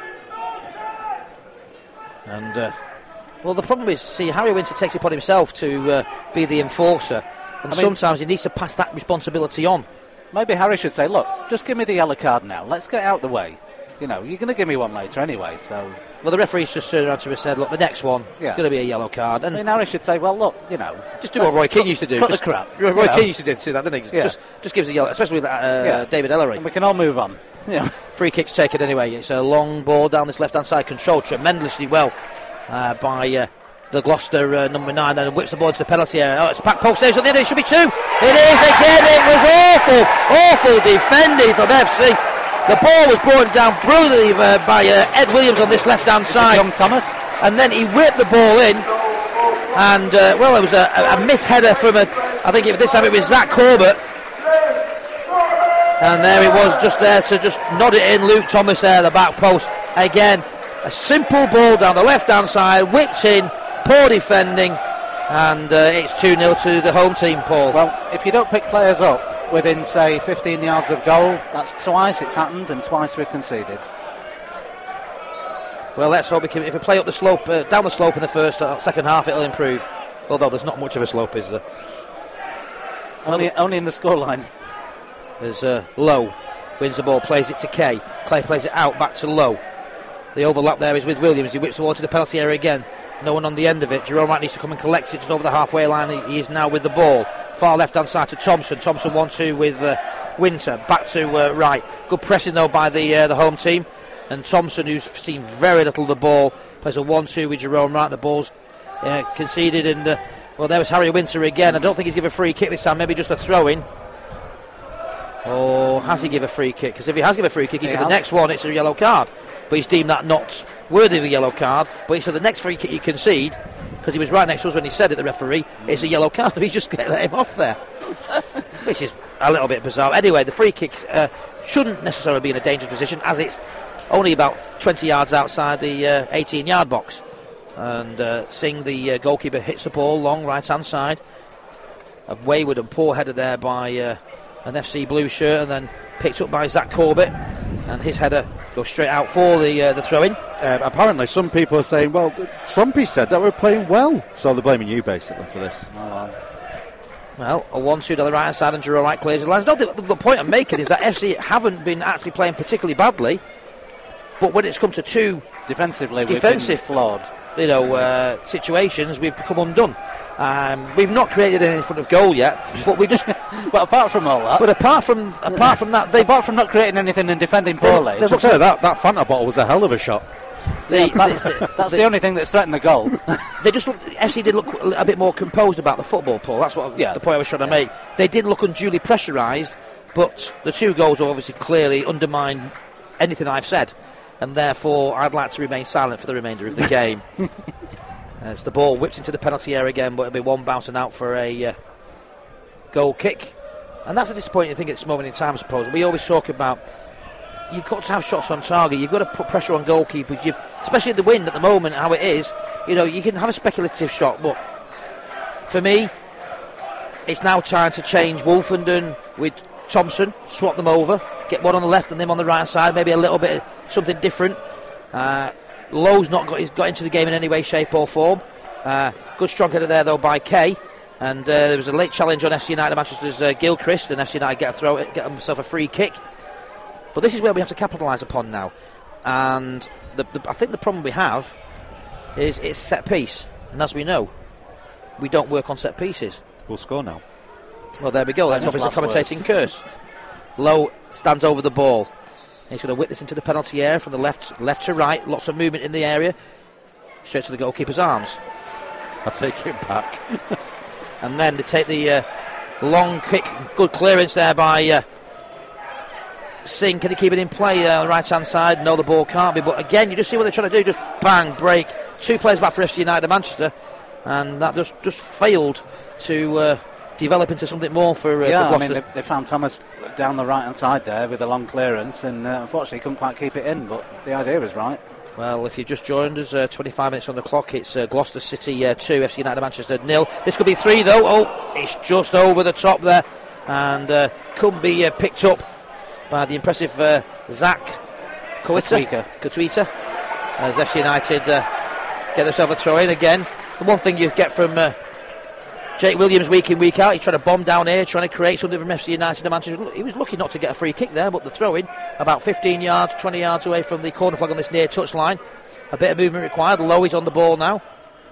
And uh, well, the problem is, see, Harry Winter takes it upon himself to uh, be the enforcer, and I mean- sometimes he needs to pass that responsibility on. Maybe Harry should say, look, just give me the yellow card now. Let's get it out the way. You know, you're going to give me one later anyway, so... Well, the referee's just turned around to him and said, look, the next one, Yeah. it's going to be a yellow card. I And mean, Harry should say, well, look, you know... just do what let's Roy Keane cut- used to do. Cut just, the crap. Roy, you Roy know, Keane used to do too, that, didn't he? Yeah. Just, just gives a yellow, especially with uh, Yeah. David Ellery. And we can all move on. Yeah. Free kick's taken anyway. It's a long ball down this left-hand side, controlled tremendously well uh, by uh, the Gloucester uh, number nine, then whips the ball into the penalty area. Oh, it's back post there, so it should be two. It is again. It was awful, awful defending from F C. The ball was brought down brilliantly uh, by uh, Ed Williams on this left-hand side. Young Thomas. And then he whipped the ball in, and uh, well, it was a, a, a miss header from a, I think it, this time it was Zach Corbett, and there he was just there to just nod it in. Luke Thomas there, the back post again, a simple ball down the left hand side, whipped in, poor defending, and uh, it's two nil to the home team, Paul. Well, if you don't pick players up within, say, fifteen yards of goal, that's twice it's happened and twice we've conceded. Well, let's hope we can, if we play up the slope, uh, down the slope in the first uh, second half, it'll improve, although there's not much of a slope, is there? Only, only in the scoreline. There's uh, Lowe wins the ball, plays it to Kay. Clay plays it out back to Lowe. The overlap there is with Williams. He whips the ball to the penalty area again. No one on the end of it. Jerome Wright needs to come and collect it just over the halfway line. He, he is now with the ball. Far left hand side to Thompson. Thompson one two with uh, Winter. Back to uh, Wright. Good pressing though by the uh, the home team. And Thompson, who's seen very little of the ball, plays a one two with Jerome Wright. The ball's uh, conceded, and uh, well, there was Harry Winter again. I don't think he's given a free kick this time. Maybe just a throw in. Or has he given a free kick? Because if he has given a free kick, he, He said the has. next one it's a yellow card. But he's deemed that not worthy of a yellow card. But he said the next free kick you concede, because he was right next to us when he said it, the referee, it's a yellow card. He's just let him off there. Which is a little bit bizarre. Anyway, the free kicks uh, shouldn't necessarily be in a dangerous position, as it's only about twenty yards outside the uh, eighteen yard box. And uh, Singh, the uh, goalkeeper, hits the ball long right hand side. A wayward and poor header there by uh, an F C blue shirt, and then picked up by Zach Corbett, and his header goes straight out for the uh, the throw in. Uh, apparently, some people are saying, well, Swampy said that we're playing well, so they're blaming you basically for this. Well, a one two to the right hand side, and Jerome Wright clears the lines. No, the, the point I'm making is that F C haven't been actually playing particularly badly, but when it's come to two Defensively, Defensive. we've been flawed. you know, uh, situations, we've become undone. Um, we've not created any in front of goal yet, but we just. But apart from all that, But apart from apart from that, they apart from not creating anything and defending poorly, they- So tell you, that, that Fanta bottle was a hell of a shot. they, that's, they, that's they, the only thing that's threatened the goal. they just look. F C did look a bit more composed about the football, Paul. That's what Yeah. the point I was trying to make. They didn't look unduly pressurised, but the two goals obviously clearly undermine anything I've said, and therefore I'd like to remain silent for the remainder of the game. As the ball whipped into the penalty area again, but it'll be one bouncing out for a uh, goal kick. And that's a disappointing thing at this moment in time, I suppose. We always talk about you've got to have shots on target. You've got to put pressure on goalkeepers. You've, especially the wind at the moment, how it is. You know, you can have a speculative shot, but for me, it's now time to change Wolfenden with Thompson, swap them over, get one on the left and them on the right side, maybe a little bit of something different. Uh, Lowe's not got, he's got into the game in any way, shape or form. Uh, good strong header there though by Kay, and uh, there was a late challenge on F C United Manchester's uh, Gilchrist, and F C United get a throw, get themselves a free kick. But this is where we have to capitalise upon now, and the, the, I think the problem we have is it's set piece, and as we know, we don't work on set pieces. We'll score now. Well, there we go. That's obviously a commentating words. curse. Lowe stands over the ball. He's going to whip this into the penalty area from the left left to right. Lots of movement in the area. Straight to the goalkeeper's arms. I'll take it back. And then they take the uh, long, quick, good clearance there by uh, Singh. Can he keep it in play uh, on the right-hand side? No, the ball can't be. But again, you just see what they're trying to do. Just bang, break. Two players back for F C United of Manchester. And that just, just failed to uh, develop into something more for, uh, yeah, for Gloucester. I mean, they, they found Thomas down the right-hand side there with a long clearance, and uh, unfortunately couldn't quite keep it in, but the idea was right. Well, if you've just joined us, uh, twenty-five minutes on the clock, it's uh, Gloucester City uh, two, F C United Manchester nil. This could be three, though. Oh, it's just over the top there, and uh, couldn't be uh, picked up by the impressive uh, Zach Kotwita, Kotwita, as F C United uh, get themselves a throw-in again. The one thing you get from uh, Jake Williams week in, week out, he's trying to bomb down here, trying to create something from F C United and Manchester. He was lucky not to get a free kick there, but the throw-in, about fifteen yards, twenty yards away from the corner flag on this near touch line. A bit of movement required. Lowe is on the ball now.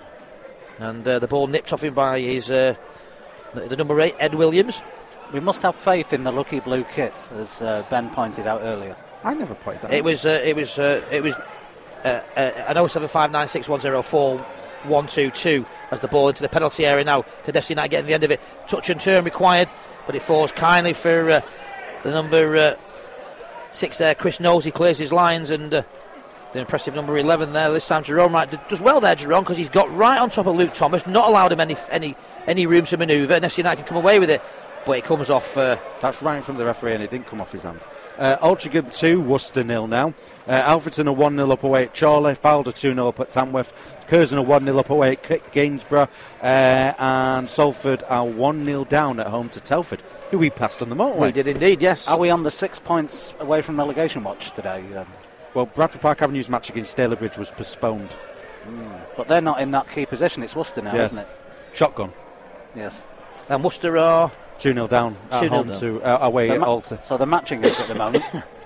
And uh, the ball nipped off him by his uh, the, the number eight, Ed Williams. We must have faith in the lucky blue kit, as uh, Ben pointed out earlier. I never pointed that It out. was, uh, it was, uh, it was uh, uh, an oh seven five nine six one oh four one two two as the ball into the penalty area now to F C United getting the end of it. Touch and turn required, but it falls kindly for uh, the number uh, six there, Chris Knowles. He clears his lines, and uh, the impressive number eleven there this time, Jerome Wright does well there, Jerome, because he's got right on top of Luke Thomas, not allowed him any any any room to manoeuvre, and F C United can come away with it, but it comes off. Uh, That's right from the referee, and it didn't come off his hand. Uh, Altrincham two, Worcester nil now. Uh, Alfreton are one nil up away at Chorley. Fylde two nil up at Tamworth. Curzon are one nil up away at Gainsborough. Uh, and Salford are one nil down at home to Telford, who we passed on the motorway. we did indeed, yes. Are we on the six points away from relegation watch today? Um, Well, Bradford Park Avenue's match against Stalybridge was postponed. mm, but they're not in that key position. It's Worcester now, Yes. isn't it? Shotgun. Yes. And Worcester are two nil down at two nil home down. to uh, away The at ma- Alter. So they're matching us at the moment.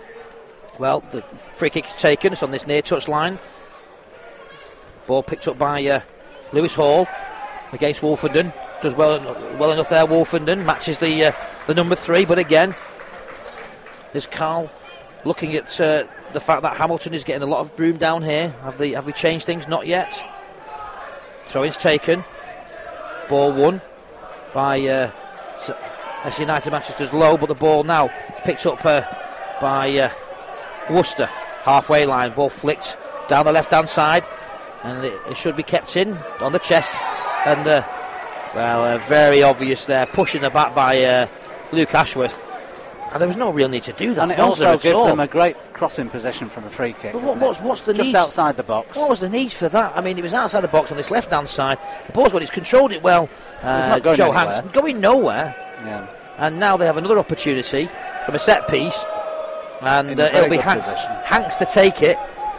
Well, the free kick is taken. It's on this near touch line. Ball picked up by uh, Lewis Hall against Wolfenden. Does well well enough there. Wolfenden matches the uh, the number three, but again, there's Carl looking at uh, the fact that Hamilton is getting a lot of room down here. Have they have we changed things? Not yet. Throw-in's taken. Ball won by uh, F C United Manchester's Lowe, but the ball now picked up uh, by uh, Worcester. Halfway line, ball flicked down the left-hand side, and it, it should be kept in on the chest. And uh, well, uh, very obvious there, pushing the back by uh, Luke Ashworth. And there was no real need to do that. And it was there also at gives all? them a great crossing position from a free kick. But what, doesn't it? what's, what's the Just need? outside the box. What was the need for that? I mean, it was outside the box on this left-hand side. The ball's got, it's controlled it well. Uh, not going Joe anywhere. Hanks going nowhere. Yeah. And now they have another opportunity from a set piece, and In a uh, very it'll be good Hanks, position. Hanks to take it.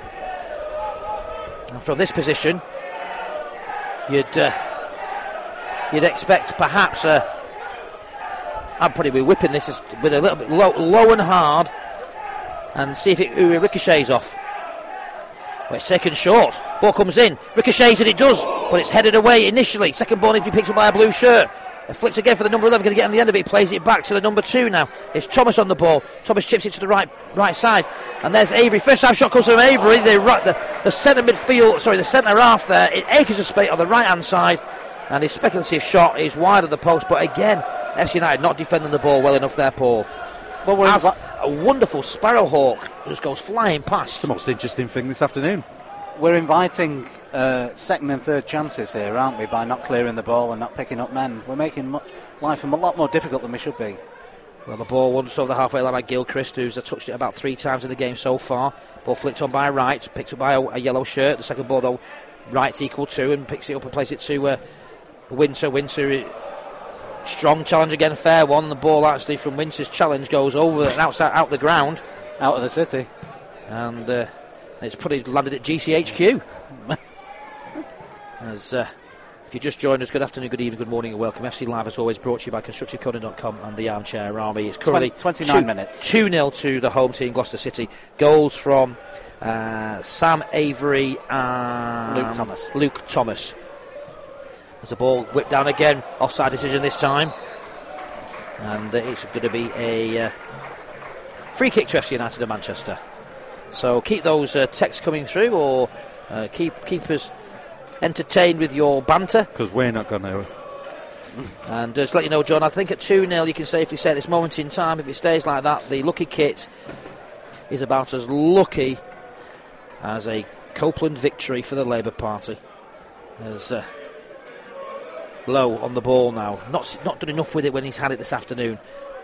And from this position, you'd uh, you'd expect perhaps a. I'd probably be whipping this as, with a little bit low, low and hard, and see if it uh, ricochets off. Well, it's taken short. Ball comes in, ricochets, and it does, but it's headed away initially. Second ball needs to be picked up by a blue shirt. It flicks again for the number eleven, going to get on the end of it. He plays it back to the number two now. It's Thomas on the ball. Thomas chips it to the right right side, and there's Avery. First time shot comes from Avery. The right, the, the centre midfield, sorry, the centre half there. It acres of space on the right hand side, and his speculative shot is wide of the post. But again, F C United not defending the ball well enough there, Paul. Well, we're As invi- a wonderful Sparrowhawk just goes flying past. The most interesting thing this afternoon. we're inviting uh, second and third chances here, aren't we, by not clearing the ball and not picking up men. We're making much, life a lot more difficult than we should be. Well, the ball once over the halfway line by Gilchrist, who's touched it about three times in the game so far. Ball flicked on by Wright, picked up by a, a yellow shirt. The second ball, though, Wright's equal to, and picks it up and plays it to uh, Winter. Winter, uh, strong challenge again, fair one. The ball actually from Winter's challenge goes over and outside, out the ground. Out of the city. And uh, it's probably landed at G C H Q. As uh, if you just joined us, good afternoon, good evening, good morning, and welcome. F C Live, as always, brought to you by constructive coding dot com and the Armchair Army. It's currently twenty-nine two, minutes. two nil to the home team, Gloucester City. Goals from uh, Sam Avery and Luke Thomas. Luke Thomas. There's a ball whipped down again, offside decision this time. and uh, it's going to be a uh, free kick to F C United of Manchester. So keep those uh, texts coming through, or uh, keep keep us entertained with your banter. Because we're not going to. And just to let you know, John, I think at two nil you can safely say at this moment in time, if it stays like that, the lucky kit is about as lucky as a Copeland victory for the Labour Party. There's uh, Lowe on the ball now. Not not done enough with it when he's had it this afternoon.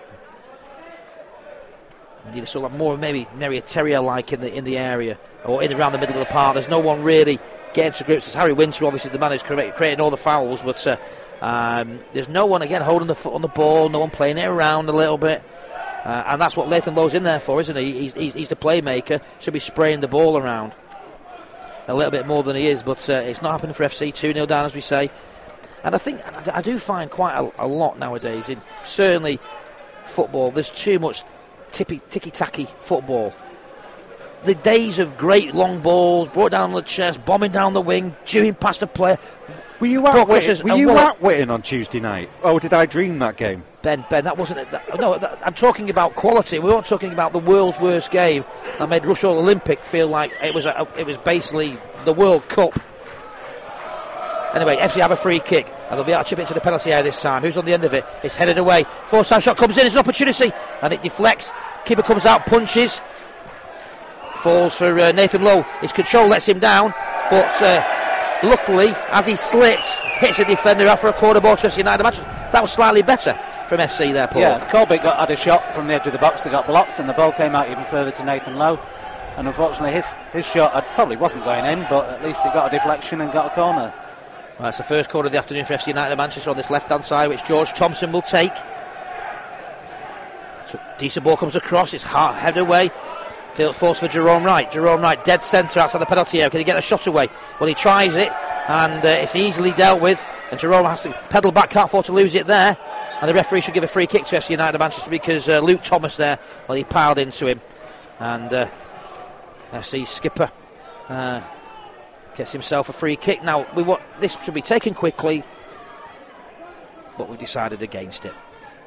We need a sort of more maybe maybe a terrier-like in the in the area or in around the middle of the park. There's no one really getting to grips. It's Harry Winter, obviously the man who's creating all the fouls, but uh, um, there's no one again holding the foot on the ball. No one playing it around a little bit, uh, and that's what Latham Lowe's in there for, isn't he? He's, he's, he's the playmaker. Should be spraying the ball around a little bit more than he is, but uh, it's not happening for F C. two nil down, as we say. And I think I do find quite a, a lot nowadays in certainly football. There's too much tippy, ticky-tacky football. The days of great long balls, brought down the chest, bombing down the wing, chewing past a player. Were you at Whitton, were you at Whitton on Tuesday night? Oh, did I dream that game? Ben, Ben, that wasn't it. That, no, that, I'm talking about quality. We weren't talking about the world's worst game that made Rushall Olympic feel like it was a, it was basically the World Cup. Anyway, F C have a free kick, and they'll be able to chip it into the penalty area this time. Who's on the end of it? It's headed away. Forsyth shot comes in, it's an opportunity, and it deflects. Keeper comes out, punches. Falls for uh, Nathan Lowe. His control lets him down, but uh, luckily, as he slips, hits a defender after a corner ball to F C United. That was slightly better from F C there, Paul. Yeah, Colbeck got, had a shot from the edge of the box that got blocked, and the ball came out even further to Nathan Lowe. And unfortunately, his, his shot had, probably wasn't going in, but at least it got a deflection and got a corner. Well, it's the first corner of the afternoon for F C United of Manchester on this left-hand side, which George Thompson will take. So decent ball comes across, it's hard, head away. Field force for Jerome Wright. Jerome Wright dead centre outside the penalty area. Can he get a shot away? Well, he tries it, and uh, it's easily dealt with. And Jerome has to pedal back, can't afford to lose it there. And the referee should give a free kick to F C United of Manchester because uh, Luke Thomas there, well, he piled into him. And uh, F C skipper uh, gets himself a free kick. Now, we want this should be taken quickly, but we've decided against it.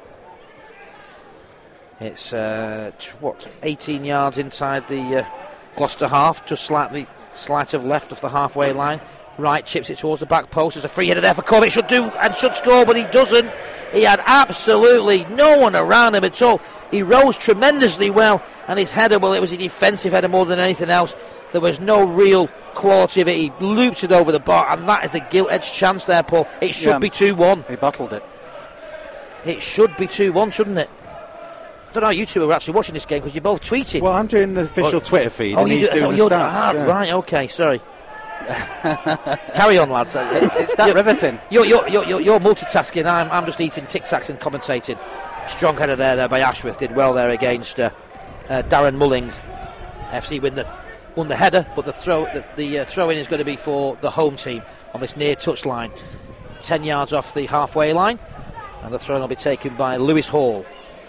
It's uh, t- what eighteen yards inside the uh, Gloucester half, just slightly slight of left of the halfway line. Wright chips it towards the back post. There's a free header there for Corbett. Should do and should score, but he doesn't. He had absolutely no one around him at all. He rose tremendously well, and his header, well, it was a defensive header more than anything else. There was no real quality of it. He looped it over the bar, and that is a gilt-edged chance there, Paul. It should yeah, be two one. He bottled it. It should be two one, shouldn't it? I don't know how you two are actually watching this game because you're both tweeting. Well, I'm doing the official oh, Twitter feed, oh, and he's do, doing the stats. Ah, yeah. Right, okay, sorry. Carry on, lads. It's, it's that you're, riveting. You're, you're, you're, you're multitasking. I'm, I'm just eating Tic Tacs and commentating. Strong header there, there by Ashworth. Did well there against uh, uh, Darren Mullings. F C win the won the header, but the throw the, the uh, throw in is going to be for the home team on this near touch line, ten yards off the halfway line, and the throw will be taken by Lewis Hall.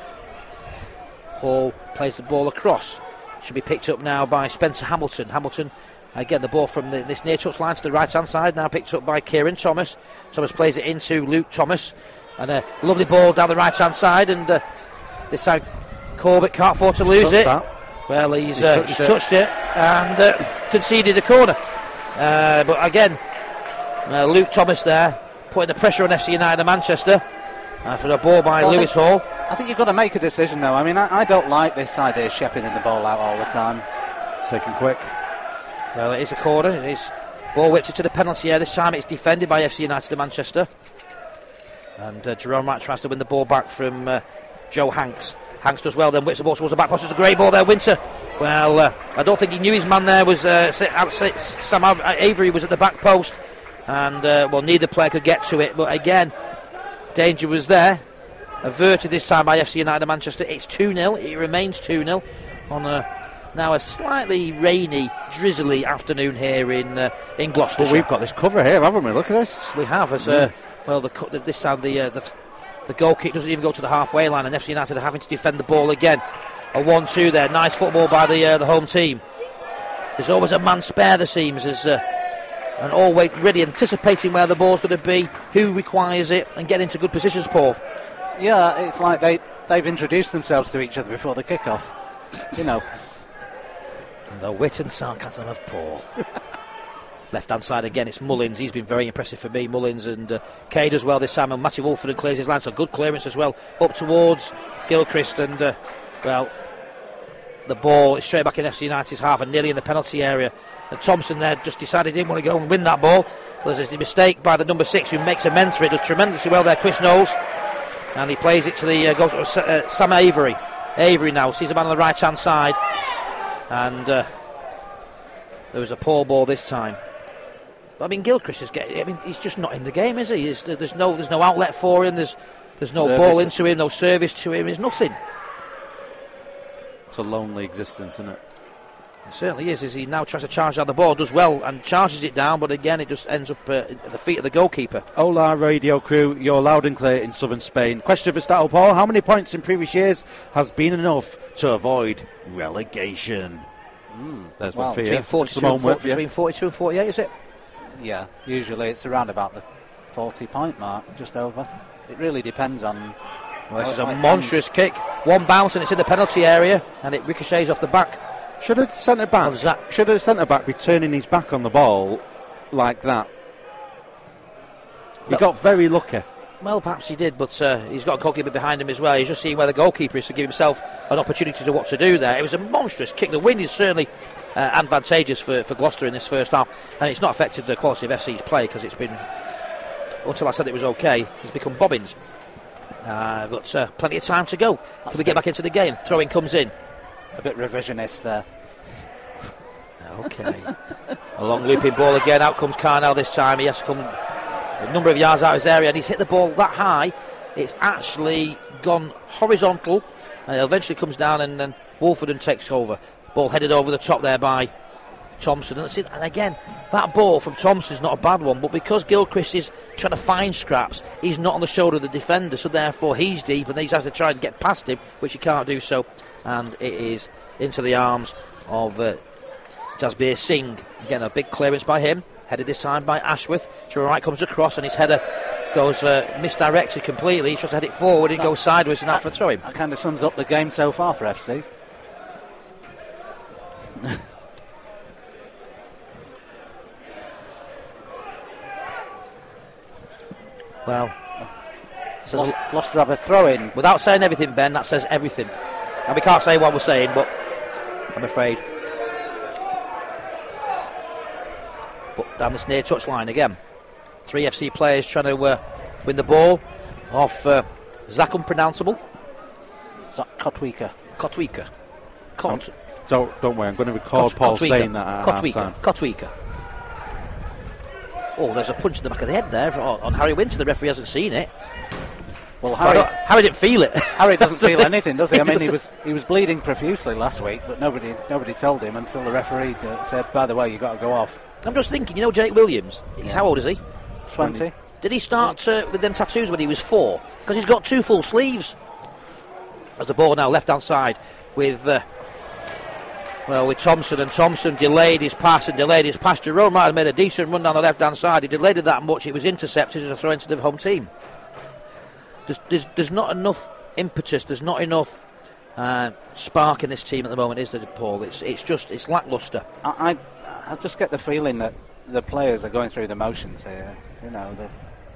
Hall plays the ball across. Should be picked up now by Spencer Hamilton. Hamilton, again, the ball from the, this near touch line to the right hand side, now picked up by Kieran Thomas. Thomas plays it into Luke Thomas, and a lovely ball down the right hand side. And uh, this time, Corbett can't afford to lose it. That. Well, he's, he uh, touched, he's it. touched it and uh, conceded a corner. Uh, but again, uh, Luke Thomas there putting the pressure on F C United of Manchester. Uh, for a ball by well, Lewis I think, Hall. I think you've got to make a decision, though. I mean, I, I don't like this idea of shepherding the ball out all the time. Taken quick. Well, it is a corner. It is ball whipped to the penalty area. This time it's defended by F C United of Manchester. And uh, Jerome Wright tries to win the ball back from uh, Joe Hanks. Hanks does well, then whips the ball towards the back post. It's a great ball there, Winter. Well, uh, I don't think he knew his man there was uh, Sam Avery was at the back post. And, uh, well, neither player could get to it. But again, danger was there, averted this time by F C United of Manchester. It's two nil, it remains two nil on a, now a slightly rainy, drizzly afternoon here in uh, in Gloucestershire. Well, we've got this cover here, haven't we? Look at this. We have, as uh, well, the, this time the, uh, the the goal kick doesn't even go to the halfway line, and F C United are having to defend the ball again. A one two there, nice football by the uh, the home team. There's always a man spare, there seems, as uh, and always really anticipating where the ball's going to be, who requires it, and get into good positions, Paul. Yeah, it's like they, they've introduced themselves to each other before the kick-off. You know. The wit and sarcasm of Paul. Left-hand side again, it's Mullins. He's been very impressive for me, Mullins, and uh, Cade as well this time. And Matthew Wolford clears his line, so good clearance as well. Up towards Gilchrist, and, uh, well, the ball is straight back in F C United's half and nearly in the penalty area. And Thompson there just decided he didn't want to go and win that ball. There's a mistake by the number six who makes amends for it. Does tremendously well there, Chris Knowles. And he plays it to the uh, goes to, uh, Sam Avery. Avery now sees a man on the right-hand side. And uh, there was a poor ball this time. But, I mean, Gilchrist is getting. I mean, he's just not in the game, is he? There's, there's no, there's no outlet for him. There's, there's no Service. ball into him, no service to him. There's nothing. It's a lonely existence, isn't it? It certainly is. As he now tries to charge down the ball, does well and charges it down, but again, it just ends up uh, at the feet of the goalkeeper. Hola, radio crew. You're loud and clear in southern Spain. Question for Stato Paul: how many points in previous years has been enough to avoid relegation? Mm, there's well, one for you. Between forty-two, and forty, between forty-two and forty-eight, is it? Yeah, usually it's around about the forty-point mark, just over. It really depends on... Well, this is a monstrous kick. One bounce and it's in the penalty area, and it ricochets off the back. Should a centre back? Should a centre back be turning his back on the ball like that? He No. got very lucky. Well, perhaps he did, but uh, he's got a goalkeeper behind him as well. He's just seeing where the goalkeeper is to give himself an opportunity to what to do there. It was a monstrous kick. The wind is certainly uh, advantageous for, for Gloucester in this first half, and it's not affected the quality of F C's play because it's been, until I said it was okay, it's become bobbins. Uh, but uh, plenty of time to go. That's Can we get back into the game? Throw-in comes in. A bit revisionist there. Okay. A long looping ball again. Out comes Carnell this time. He has to come a number of yards out of his area, and he's hit the ball that high. It's actually gone horizontal, and it eventually comes down, and then Wolford takes over. Ball headed over the top there by Thompson. And, that's it. And again, that ball from Thompson is not a bad one, but because Gilchrist is trying to find scraps, he's not on the shoulder of the defender, so therefore he's deep, and he has to try and get past him, which he can't do so. And it is into the arms of uh, Jasbir Singh. Again, a big clearance by him, headed this time by Ashworth. To the right comes across, and his header goes uh, misdirected completely. He tries to head it forward, it goes sideways and out for a throw-in. That kind of sums up the game so far for F C. Well, Gloucester, Gloucester have a throw-in. Without saying everything, Ben, that says everything. And we can't say what we're saying, but I'm afraid. But down this near touch line again. Three F C players trying to uh, win the ball off uh, Zach Unpronounceable. Zach Kotwika. Kotwika. Kot. Don't, don't worry, I'm going to record Kot- Paul Kotwika. saying that at half Kotwika. time. Kotwika. Oh, there's a punch in the back of the head there on, on Harry Winter. The referee hasn't seen it. Well, Harry, Harry, Harry didn't feel it. Harry doesn't feel anything, does he? I mean, he was he was bleeding profusely last week, but nobody nobody told him until the referee uh, said, "By the way, you got to go off." I'm just thinking, you know, Jake Williams. He's Yeah. how old is he? Twenty. Did he start uh, with them tattoos when he was four? Because he's got two full sleeves. As the ball now left hand side with uh, well with Thompson, and Thompson delayed his pass and delayed his pass. Jerome might have made a decent run down the left hand side. He delayed it that much. It was intercepted as a throw into the home team. There's, there's, there's not enough impetus. There's not enough uh, spark in this team at the moment, is there, Paul? It's it's just it's lacklustre. I, I I just get the feeling that the players are going through the motions here. You know, the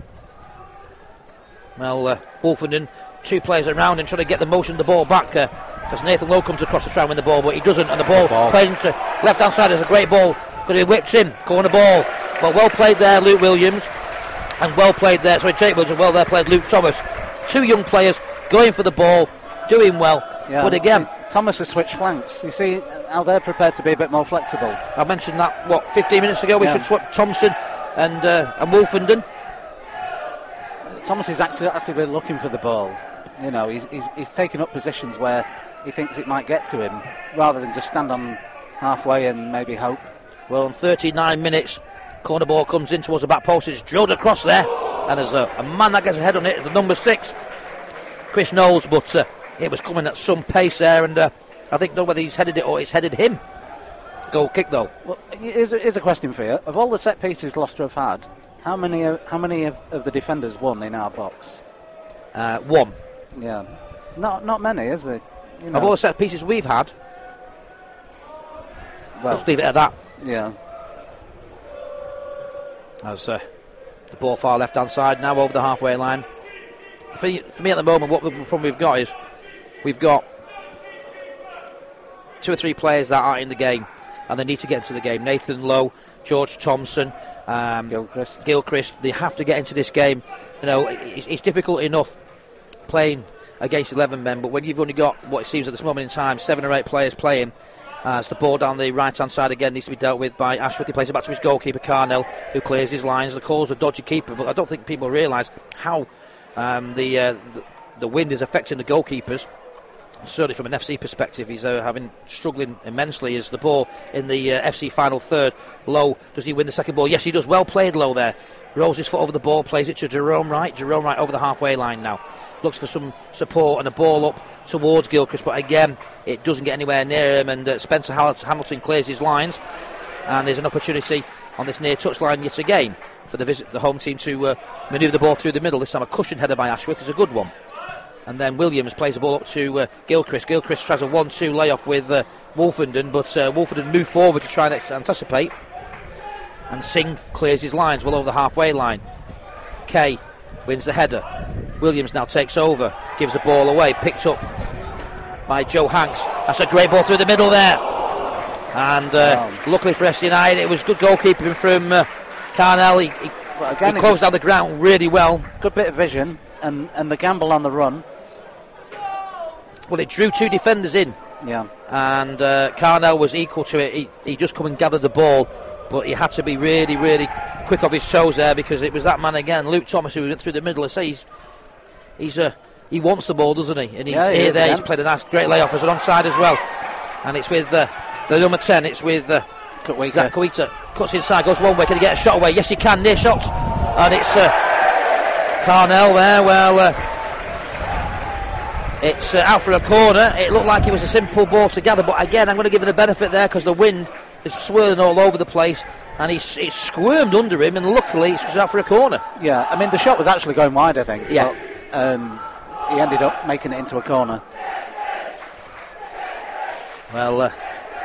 Well, uh, Wolfenden, two players around and trying to get the motion of the ball back uh, as Nathan Lowe comes across to try and win the ball, but he doesn't, and the ball, ball. played into left hand side is a great ball, but he whips in, corner ball. Well, well played there, Luke Williams, and well played there, sorry, Jake Williams, and well there played Luke Thomas. Two young players going for the ball, doing well, yeah, but again, Thomas has switched flanks. You see how they're prepared to be a bit more flexible. I mentioned that, what, fifteen minutes ago, we Yeah. should swap Thompson and, uh, and Wolfenden. Thomas is actually actively looking for the ball. You know, he's, he's he's taken up positions where he thinks it might get to him, rather than just stand on halfway and maybe hope. Well, in thirty-nine minutes, corner ball comes in towards the back post. It's drilled across there, and there's a, a man that gets a head on it, the number six, Chris Knowles, but uh, it was coming at some pace there, and uh, I think not whether he's headed it or it's headed him. Goal kick, though. Well, here's a, here's a question for you. Of all the set pieces Gloucester have had, how many uh, how many of, of the defenders won in our box? Uh, one. Yeah. Not not many, is it? You know. Of all the set pieces we've had, well, let's leave it at that. Yeah. As uh, the ball far left-hand side, now over the halfway line. For, for me at the moment, what the problem we've got is we've got two or three players that are in the game and they need to get into the game. Nathan Lowe, George Thompson, um, Gilchrist. Gilchrist, they have to get into this game. You know, it's, it's difficult enough playing against eleven men, but when you've only got what it seems at this moment in time, seven or eight players playing, as the ball down the right-hand side again needs to be dealt with by Ashworth. He plays it back to his goalkeeper, Carnell, who clears his lines. The call's a dodgy keeper, but I don't think people realise how um, the, uh, the the wind is affecting the goalkeepers. Certainly from an F C perspective, he's uh, having struggling immensely as the ball in the uh, F C final third. Lowe, does he win the second ball? Yes, he does. Well played, Lowe there. Rolls his foot over the ball, plays it to Jerome Wright. Jerome Wright over the halfway line now. Looks for some support and a ball up towards Gilchrist, but again, it doesn't get anywhere near him, and uh, Spencer Hamilton clears his lines, and there's an opportunity on this near touchline yet again for the visit, the home team to uh, manoeuvre the ball through the middle. This time a cushion header by Ashworth is a good one. And then Williams plays the ball up to uh, Gilchrist. Gilchrist tries a one two layoff with uh, Wolfenden, but uh, Wolfenden moved forward to try and anticipate. And Singh clears his lines well over the halfway line. Kay wins the header. Williams now takes over, gives the ball away, picked up by Joe Hanks. That's a great ball through the middle there. And uh, wow. Luckily for F C United, it was good goalkeeping from uh, Carnell. He, he, well, again, he closed down the ground really well. Good bit of vision, and, and the gamble on the run. Well, it drew two defenders in. Yeah. And uh, Carnell was equal to it. He, he just come and gathered the ball, but he had to be really, really quick off his toes there because it was that man again, Luke Thomas, who went through the middle. I say he's, he's uh, he wants the ball, doesn't he? And he's yeah, he here is, there. yeah. He's played a nice, great layoff as an onside as well. And it's with uh, the number ten. It's with uh, Zach Kawita. Cuts inside, goes one way. Can he get a shot away? Yes, he can. Near shot, and it's uh, Carnell there. Well. Uh, It's uh, out for a corner. It looked like it was a simple ball to gather, but again, I'm going to give it the benefit there because the wind is swirling all over the place, and he's it's squirmed under him, and luckily it's out for a corner. Yeah, I mean the shot was actually going wide, I think. Yeah, but, um, he ended up making it into a corner. Well, uh,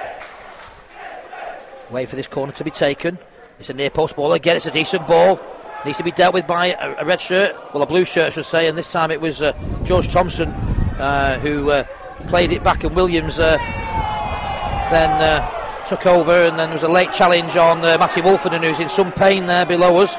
wait for this corner to be taken. It's a near post ball again. It's a decent ball. Needs to be dealt with by a, a red shirt, well, a blue shirt, I should say, and this time it was uh, George Thompson uh, who uh, played it back, and Williams uh, then uh, took over, and then there was a late challenge on uh, Matty Wolfenden, who's in some pain there below us.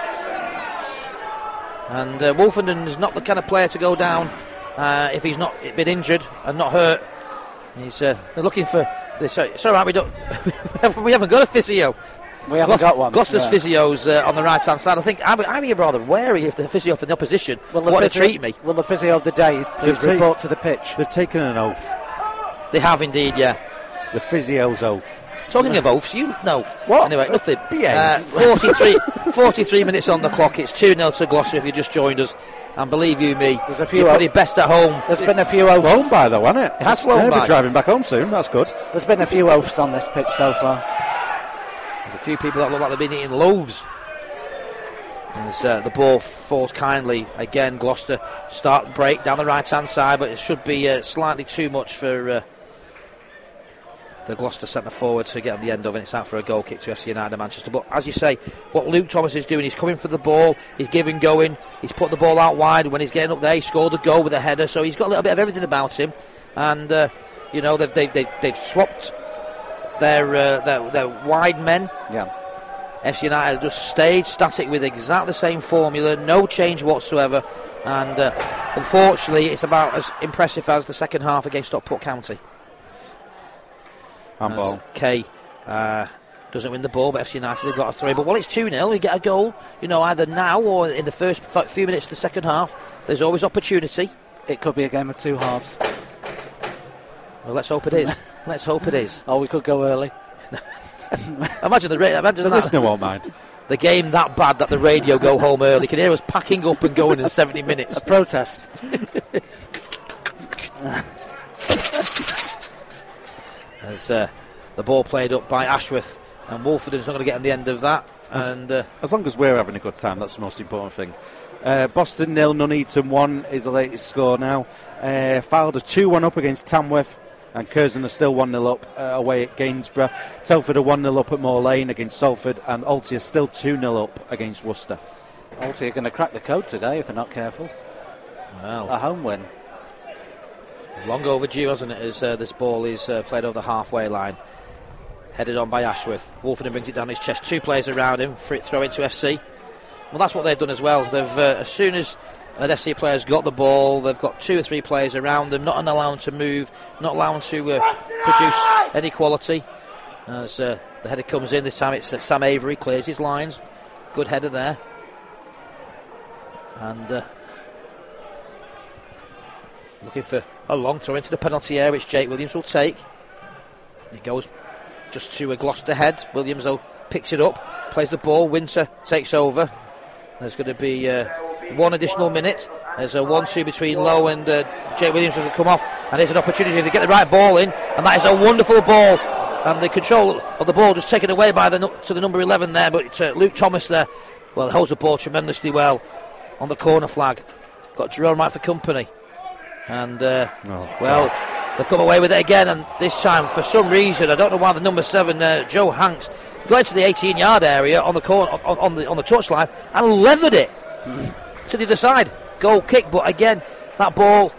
And uh, Wolfenden is not the kind of player to go down uh, if he's not been injured and not hurt. He's uh, they're looking for this. It's all right, we don't, we haven't got a physio. We haven't Gloucester, got one. Gloucester's yeah. physio's uh, on the right hand side. I think I'd, I'd be rather wary if the physio for the opposition well, the want physio, to treat me. Well, the physio of the day, please They've report ta- to the pitch. They've taken an oath. They have indeed, yeah. The physio's oath. Talking of oaths, you know. What? Anyway, nothing. Behave. Uh, forty-three, forty-three minutes on the clock. It's two nil to Gloucester if you just joined us. And believe you me, There's a few you're o- pretty best at home. There's been a few oaths. Flown by though, hasn't it? It has flown yeah, by. We're driving back home soon. That's good. There's been a few oaths on this pitch so far. There's a few people that look like they've been eating loaves. As uh, the ball falls kindly again, Gloucester start the break down the right hand side, but it should be uh, slightly too much for uh, the Gloucester centre forward to get on the end of it. It's out for a goal kick to F C United Manchester. But as you say, what Luke Thomas is doing, he's coming for the ball, he's giving going, he's put the ball out wide. When he's getting up there, he scored a goal with a header, so he's got a little bit of everything about him. And uh, you know they've they've they've, they've swapped their, uh, their their wide men. Yeah. F C United just stayed static with exactly the same formula, no change whatsoever, and uh, unfortunately it's about as impressive as the second half against Stockport County. Handball. Kay uh, doesn't win the ball, but F C United have got a three. But while it's two nil, we get a goal, you know, either now or in the first few minutes of the second half. There's always opportunity. It could be a game of two halves. Well, let's hope it is. Let's hope it is. Or we could go early. Imagine the ra- imagine The that. listener won't mind. The game that bad that the radio go home early. You can hear us packing up and going in seventy minutes. A protest. As uh, the ball played up by Ashworth, and Wolferden's not going to get on the end of that. As, and uh, as long as we're having a good time, that's the most important thing. Uh, Boston nil, Nuneaton one is the latest score now. Uh, Fylde two one up against Tamworth, and Curzon are still one nil up uh, away at Gainsborough. Telford are one nil up at Moor Lane against Salford, and Alty are still two nil up against Worcester. Alty are going to crack the code today if they're not careful. Wow. A home win. Long overdue, hasn't it, as uh, this ball is uh, played over the halfway line. Headed on by Ashworth. Wolfenden brings it down his chest. Two players around him. Free throw into F C. Well, that's what they've done as well. They've uh, as soon as an F C player's got the ball, they've got two or three players around them, not allowed to move, not allowed to uh, produce any quality. As uh, the header comes in, this time it's uh, Sam Avery, clears his lines. Good header there. And uh, looking for a long throw into the penalty area, which Jake Williams will take. It goes just to a Gloucester head. Williams, though, picks it up, plays the ball. Winter takes over. There's going to be uh, one additional minute. There's a one two between Lowe and uh, Jake Williams doesn't come off. And there's an opportunity to get the right ball in. And that is a wonderful ball. And the control of the ball just taken away by the to the number eleven there. But uh, Luke Thomas there, well, holds the ball tremendously well on the corner flag. Got Jerome Wright for company. And, uh, oh, well, they've come away with it again. And this time, for some reason, I don't know why the number seven, uh, Joe Hanks, got into the eighteen-yard area on the corner, on, on the on the touchline and leathered it mm. to the other side. Goal kick, but again, that ball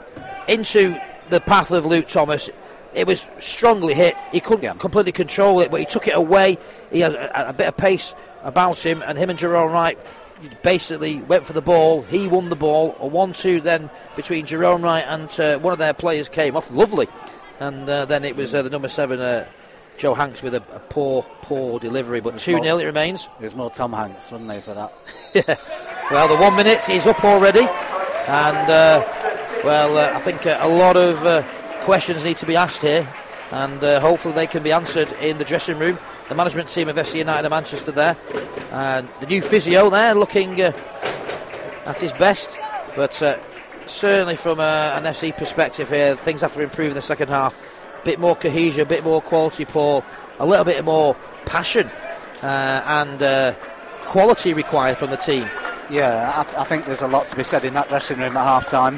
into the path of Luke Thomas. It was strongly hit. He couldn't yeah. completely control it, but he took it away. He has a, a bit of pace about him, and him and Jerome Wright basically went for the ball. He won the ball. A one two then between Jerome Wright and uh, one of their players came off. Lovely. And uh, then it was uh, the number seven, uh, Joe Hanks, with a, a poor, poor delivery. But two nil it remains. It was more Tom Hanks, wasn't he, for that? Yeah. Well, the one minute is up already. And, uh, well, uh, I think uh, a lot of uh, questions need to be asked here. And uh, hopefully they can be answered in the dressing room. The management team of F C United of Manchester there. And the new physio there looking uh, at his best. But uh, certainly from uh, an F C perspective here, things have to improve in the second half. A bit more cohesion, a bit more quality, Paul. A little bit more passion uh, and uh, quality required from the team. Yeah, I, I think there's a lot to be said in that dressing room at half-time.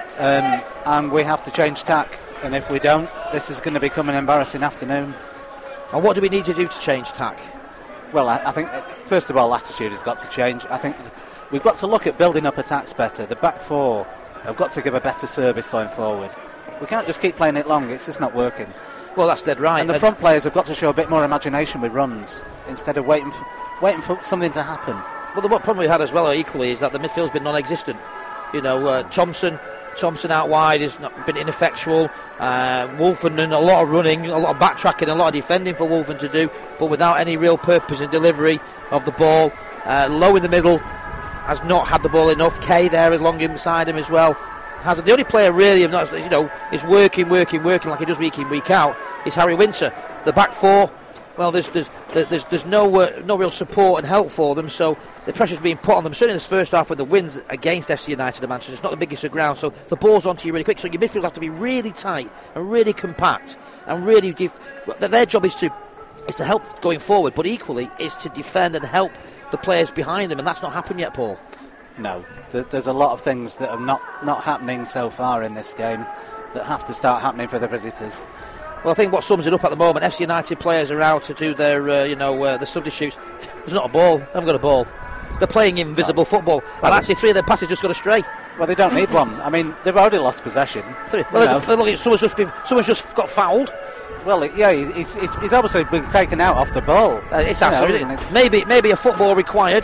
Um, and we have to change tack. And if we don't, this is going to become an embarrassing afternoon. And what do we need to do to change tack? Well, I, I think, first of all, attitude has got to change. I think we've got to look at building up attacks better. The back four have got to give a better service going forward. We can't just keep playing it long. It's just not working. Well, that's dead right. And the front players have got to show a bit more imagination with runs instead of waiting for, waiting for something to happen. Well, the problem we had as well equally is that the midfield's been non-existent. You know, uh, Thompson... Thompson out wide has not been ineffectual. Uh, Wolfenden, a lot of running, a lot of backtracking, a lot of defending for Wolfen to do, but without any real purpose in delivery of the ball. Uh, Low in the middle has not had the ball enough. Kay there along inside him as well. Has the only player really of not, you know, is working, working, working like he does week in, week out is Harry Winter. The back four, well, there's there's there's there's no uh, no real support and help for them, so the pressure's being put on them. Certainly in this first half with the wins against F C United and Manchester, it's not the biggest of ground, so the ball's onto you really quick. So your midfield have to be really tight and really compact and really def- their job is to is to help going forward, but equally is to defend and help the players behind them, and that's not happened yet, Paul. No, there's a lot of things that are not not happening so far in this game that have to start happening for the visitors. Well, I think what sums it up at the moment, F C United players are out to do their, uh, you know, uh, the substitutes. There's not a ball. They haven't got a ball. They're playing invisible football. And actually, three of their passes just got astray. Well, they don't need one. I mean, they've already lost possession. Three. Well, look, look, someone's just been, someone's just got fouled. Well, yeah, he's, he's, he's obviously been taken out off the ball. Uh, it's absolutely. Maybe, maybe a football required.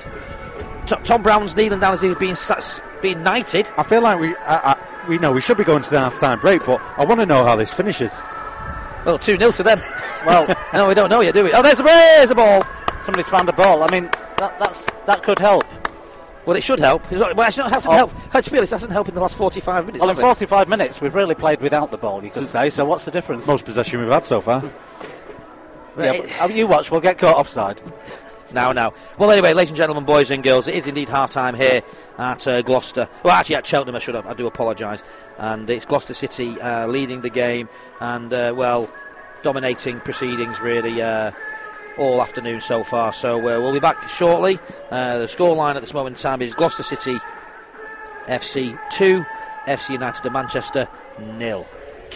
T- Tom Brown's kneeling down as he's being being knighted. I feel like we, I, I, we know we should be going to the half-time break, but I want to know how this finishes. Well, two nil to them. Well, no, we don't know yet, do we? Oh, there's a, there's a ball. Somebody's found a ball. I mean, that that's that could help. Well, it should help. Well, actually, it hasn't oh. helped. To be honest, it hasn't helped in the last forty-five minutes. Well, in forty-five minutes, we've really played without the ball, you could say. So what's the difference? Most possession we've had so far. Yeah, but you watch. We'll get caught offside. Now, now. Well, anyway, ladies and gentlemen, boys and girls, it is indeed half-time here at uh, Gloucester. Well, actually, at Cheltenham, I should have. I do apologise. And it's Gloucester City uh, leading the game and, uh, well, dominating proceedings, really. Uh, all afternoon so far. So uh, we'll be back shortly. Uh, the scoreline at this moment in time is Gloucester City F C two, F C United of Manchester nil.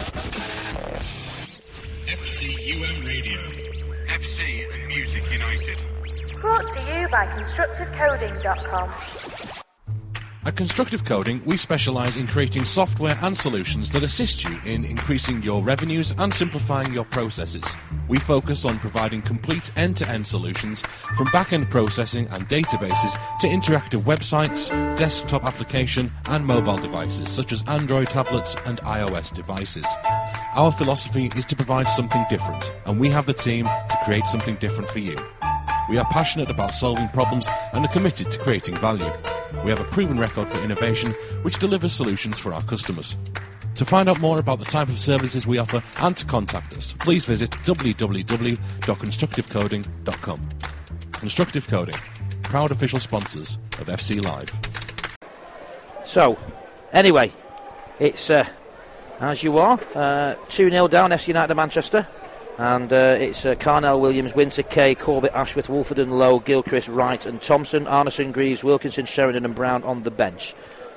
F C U M Radio. F C and Music United. Brought to you by constructive coding dot com. At Constructive Coding, we specialise in creating software and solutions that assist you in increasing your revenues and simplifying your processes. We focus on providing complete end-to-end solutions from back-end processing and databases to interactive websites, desktop application and mobile devices such as Android tablets and iOS devices. Our philosophy is to provide something different, and we have the team to create something different for you. We are passionate about solving problems and are committed to creating value. We have a proven record for innovation which delivers solutions for our customers. To find out more about the type of services we offer and to contact us, please visit w w w dot constructive coding dot com. Constructive Coding, proud official sponsors of F C Live. So, anyway, it's uh, as you are, uh, two nil down F C United of Manchester. And uh, it's uh, Carnell, Williams, Windsor, Kay, Corbett, Ashworth, Wolfenden, Lowe, Gilchrist, Wright and Thompson, Arneson, Greaves, Wilkinson, Sheridan and Brown on the bench.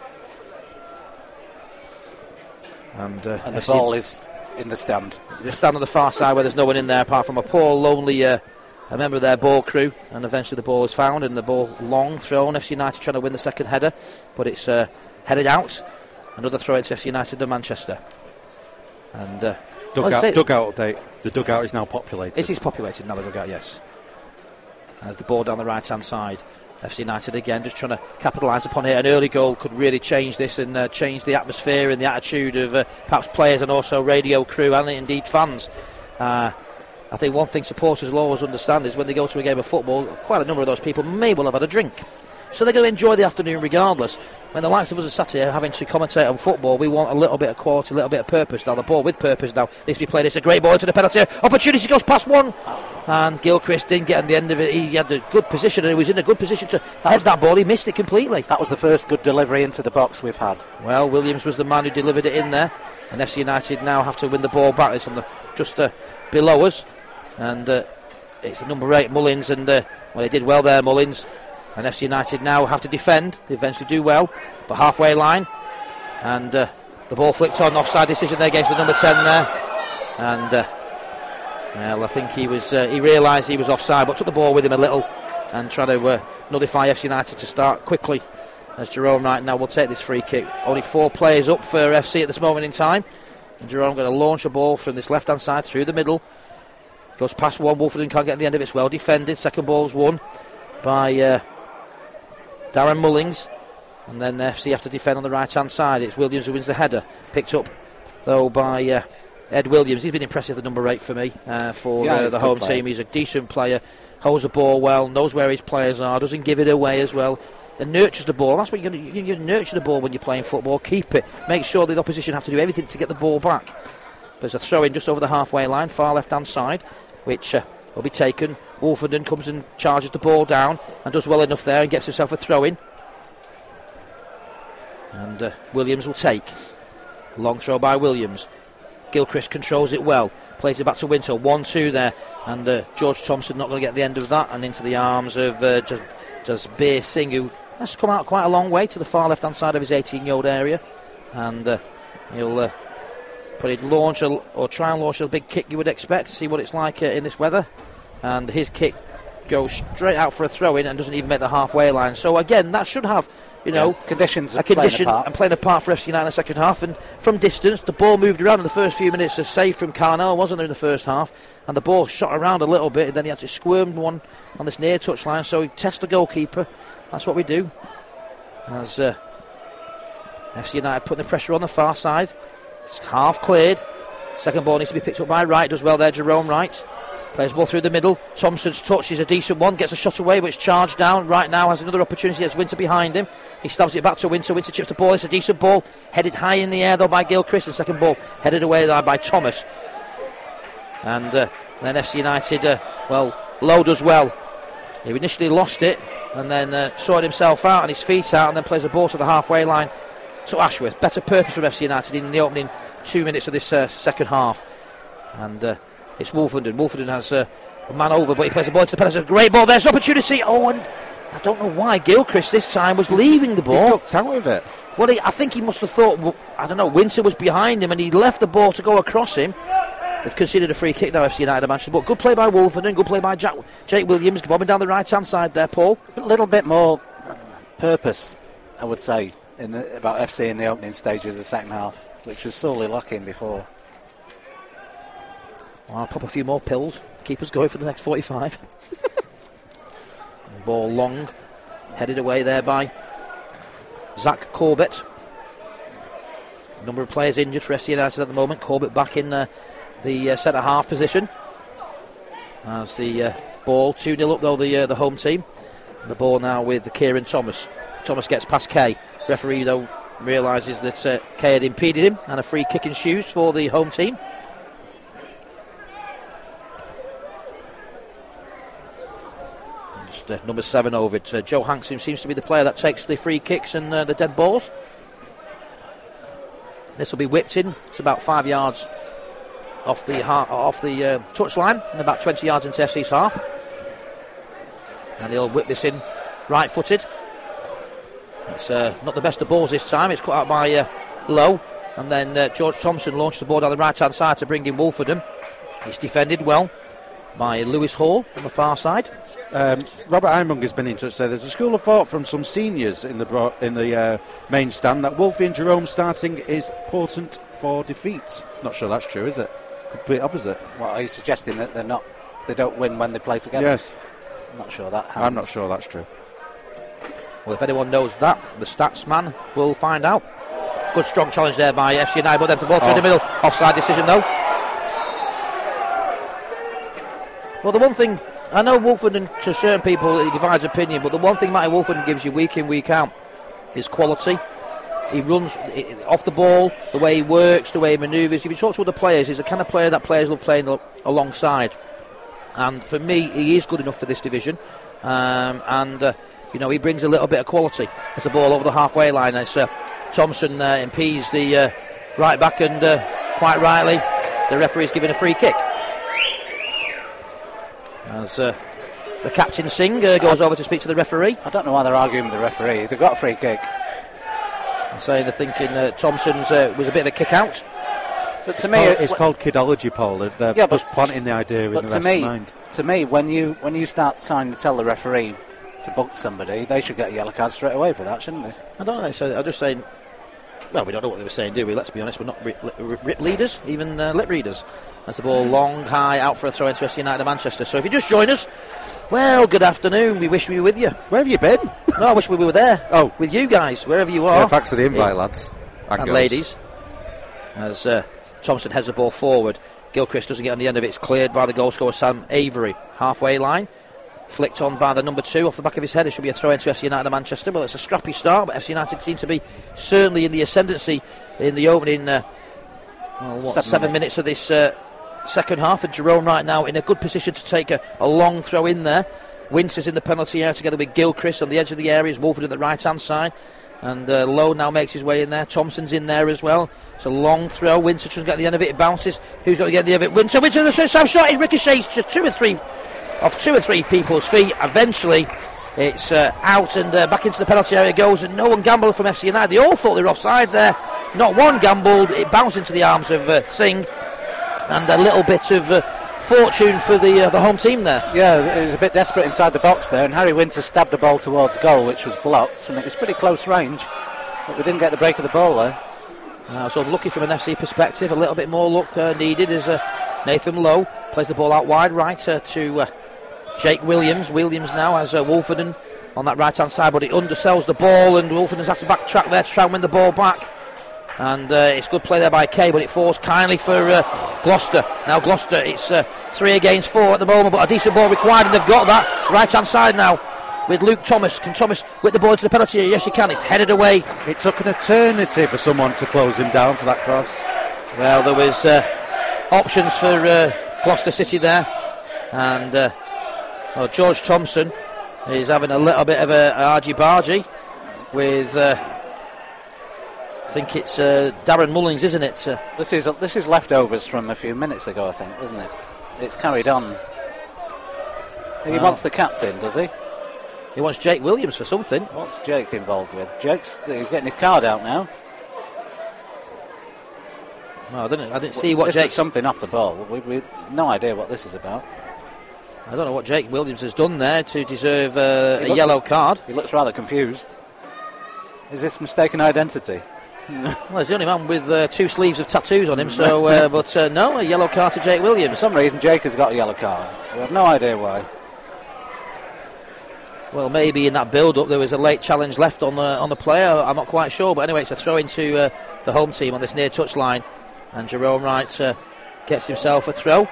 And, uh, and the ball is in the stand. The stand on the far side where there's no one in there apart from a poor, lonely uh, a member of their ball crew. And eventually the ball is found and the ball long thrown. F C United trying to win the second header, but it's uh, headed out. Another throw into F C United of Manchester. And... Uh, Dugout, dugout update. The dugout is now populated. It is populated now, the dugout, yes. As the ball down the right-hand side. F C United again just trying to capitalise upon it. An early goal could really change this and uh, change the atmosphere and the attitude of uh, perhaps players and also radio crew and indeed fans. Uh, I think one thing supporters will always understand is when they go to a game of football, quite a number of those people may well have had a drink. So they're going to enjoy the afternoon regardless. When the likes of us are sat here having to commentate on football, we want a little bit of quality, a little bit of purpose. Now the ball with purpose now needs to be played. It's a great ball into the penalty. Opportunity goes past one. And Gilchrist didn't get on the end of it. He had a good position and he was in a good position to head that ball. He missed it completely. That was the first good delivery into the box we've had. Well, Williams was the man who delivered it in there. And F C United now have to win the ball back. It's on the, just uh, below us. And uh, it's the number eight, Mullins. And uh, well, he did well there, Mullins. And F C United now have to defend. They eventually do well, but halfway line. And uh, the ball flicked on, offside decision there against the number ten there. And, uh, well, I think he was uh, he realised he was offside, but took the ball with him a little and tried to uh, nullify F C United to start quickly. As Jerome Wright now will take this free kick. Only four players up for F C at this moment in time. And Jerome going to launch a ball from this left-hand side through the middle. Goes past one, Wolfenden can't get at the end of it. It's well defended. Second ball's won by... Uh, Darren Mullings, and then F C have to defend on the right hand side. It's Williams who wins the header, picked up though by uh, Ed Williams. He's been impressive, the number eight for me uh, for yeah, uh, the home player. team. He's a decent player, holds the ball well, knows where his players are, doesn't give it away as well, and nurtures the ball. That's what you're going to you nurture the ball when you're playing football. Keep it, make sure the opposition have to do everything to get the ball back. There's a throw in just over the halfway line, far left hand side, which uh, will be taken. Wolfenden comes and charges the ball down and does well enough there and gets himself a throw in. And uh, Williams will take. Long throw by Williams. Gilchrist controls it well. Plays it back to Winter. one two there. And uh, George Thompson not going to get the end of that. And into the arms of uh, Jasbir Singh, who has come out quite a long way to the far left-hand side of his eighteen-yard area. And uh, he'll uh, put it launch a, or try and launch a big kick you would expect. See what it's like uh, in this weather. And his kick goes straight out for a throw-in and doesn't even make the halfway line. So again, that should have, you know, yeah, conditions a condition and playing a part for F C United in the second half. And from distance, the ball moved around in the first few minutes. A save from Carnell, wasn't there, in the first half? And the ball shot around a little bit, and then he had to squirm one on this near touch line. So he tests the goalkeeper. That's what we do. As uh, F C United putting the pressure on the far side. It's half cleared. Second ball needs to be picked up by Wright. Does well there, Jerome Wright. Plays the ball through the middle. Thompson's touch is a decent one. Gets a shot away, but it's charged down. Right now has another opportunity. Has Winter behind him. He stabs it back to Winter. Winter chips the ball. It's a decent ball. Headed high in the air, though, by Gilchrist. And second ball headed away there by Thomas. And uh, then F C United, uh, well, Lowe does well. He initially lost it and then uh, sorted himself out and his feet out and then plays the ball to the halfway line to Ashworth. Better purpose from F C United in the opening two minutes of this uh, second half. And... Uh, It's Wolfenden. Wolfenden has uh, a man over, but he plays the ball to the penalty. It's a great ball. There's opportunity. Oh, and I don't know why Gilchrist this time was leaving the ball. He ducked out of it. Well, he, I think he must have thought, well, I don't know, Winter was behind him and he left the ball to go across him. They've conceded a free kick now, F C United of Manchester. But good play by Wolverton, good play by Jack, Jake Williams, bobbing down the right-hand side there, Paul. A little bit more purpose, I would say, in the, about F C in the opening stages of the second half, which was sorely lacking before. Well, I'll pop a few more pills. Keep us going for the next forty-five. Ball long, headed away there by Zach Corbett. A number of players injured for F C United at the moment. Corbett back in uh, the uh, centre half position. As the uh, ball two nil up though, the uh, the home team. The ball now with Kieran Thomas. Thomas gets past Kay. Referee though realises that uh, Kay had impeded him, and a free kick ensues for the home team. Just, uh, number seven over it. Uh, Joe Hanks seems to be the player that takes the free kicks and uh, the dead balls. This will be whipped in. It's about five yards off the ha- off the uh, touchline and about twenty yards into F C's half. And he'll whip this in right-footed. It's uh, not the best of balls this time. It's cut out by uh, Lowe. And then uh, George Thompson launched the ball down the right-hand side to bring in Wolferdham. He's defended well by Lewis Hall on the far side. Um, Robert Imunger's been in touch there. There's a school of thought from some seniors in the bro- in the uh, main stand that Wolfie and Jerome starting is important for defeat. Not sure that's true, is it? Complete opposite. Well, are you suggesting that they're not, they don't win when they play together? Yes. I'm not sure that happens. I'm not sure that's true. Well, if anyone knows that, the stats man will find out. Good strong challenge there by F C United, but then the ball through oh. the middle. Offside decision though. Well, the one thing, I know Wolfenden, to certain people, it divides opinion, but the one thing Matty Wolfenden gives you week in, week out is quality. He runs off the ball, the way he works, the way he manoeuvres. If you talk to other players, he's the kind of player that players love playing alongside. And for me, he is good enough for this division. Um, and, uh, you know, he brings a little bit of quality. As the ball over the halfway line, as uh, Thompson uh, impedes the uh, right back, and uh, quite rightly, the referee's given a free kick. As uh, the captain Singh uh, goes over to speak to the referee. I don't know why they're arguing with the referee. They've got a free kick. Saying they're thinking uh, Thompson's uh, was a bit of a kick out. But to it's me, called, it, it's called kidology, Paul. They're yeah, just but, planting the idea in the to rest me, of mind. To me, when you when you start trying to tell the referee to book somebody, they should get a yellow card straight away for that, shouldn't they? I don't know. So I'm just saying. Well, we don't know what they were saying, do we? Let's be honest. We're not rip, rip leaders, even uh, lip readers. That's the ball long, high, out for a throw into F C United of Manchester. So if you just join us, well, good afternoon. We wish we were with you. Where have you been? No, I wish we were there. Oh, with you guys, wherever you are. Yeah, thanks for the invite, yeah. lads and, and, and ladies. As uh, Thompson heads the ball forward, Gilchrist doesn't get on the end of it. It's cleared by the goal scorer Sam Avery. Halfway line, flicked on by the number two off the back of his head. It should be a throw into F C United of Manchester. Well, it's a scrappy start, but F C United seem to be certainly in the ascendancy in the opening uh, well, what, seven, seven minutes. minutes of this uh, second half. And Jerome right now in a good position to take a, a long throw in there. Winters in the penalty area together with Gilchrist on the edge of the area. Wolford at the right hand side. And uh, Lowe now makes his way in there. Thompson's in there as well. It's a long throw. Winter doesn't get the end of it. It bounces. Who's got to get the end of it? Winter. Winter. The Sam shot. It ricochets to two or three off two or three people's feet. Eventually, it's uh, out and uh, back into the penalty area goes. And no one gambled from F C United. They all thought they were offside there. Not one gambled. It bounced into the arms of uh, Singh. And a little bit of uh, fortune for the uh, the home team there. Yeah, it was a bit desperate inside the box there, and Harry Winter stabbed the ball towards goal, which was blocked, and it was pretty close range, but we didn't get the break of the ball there. Uh, so unlucky from an F C perspective. A little bit more luck uh, needed as uh, Nathan Lowe plays the ball out wide right uh, to uh, Jake Williams. Williams now has uh, Wolfenden on that right hand side, but he undersells the ball, and Wolferden's had to backtrack there to try and win the ball back. And uh, it's good play there by Kay, but it falls kindly for uh, Gloucester. Now Gloucester, it's uh, three against four at the moment, but a decent ball required, and they've got that. Right hand side now with Luke Thomas. Can Thomas whip the ball into the penalty area? Yes, he can. It's headed away. It took an eternity for someone to close him down for that cross. Well, there was uh, options for uh, Gloucester City there, and uh, well, George Thompson is having a little bit of a argy-bargy with. Uh, I think it's uh, Darren Mullings, isn't it? Uh, this is this is leftovers from a few minutes ago, I think, isn't it? It's carried on. He Well. wants the captain, does he? He wants Jake Williams for something. What's Jake involved with? Jake's he's getting his card out now. Well, I didn't. I didn't see what this Jake. is something off the ball. We we no idea what this is about. I don't know what Jake Williams has done there to deserve uh, He a looks- yellow card. He looks rather confused. Is this mistaken identity? Well, he's the only man with uh, two sleeves of tattoos on him. So, uh, but uh, no, a yellow card to Jake For Williams. some reason, Jake has got a yellow card. We have no idea why. Well, maybe in that build-up there was a late challenge left on the on the player. I'm not quite sure, but anyway, it's a throw into uh, the home team on this near touch line, and Jerome Wright uh, gets himself a throw.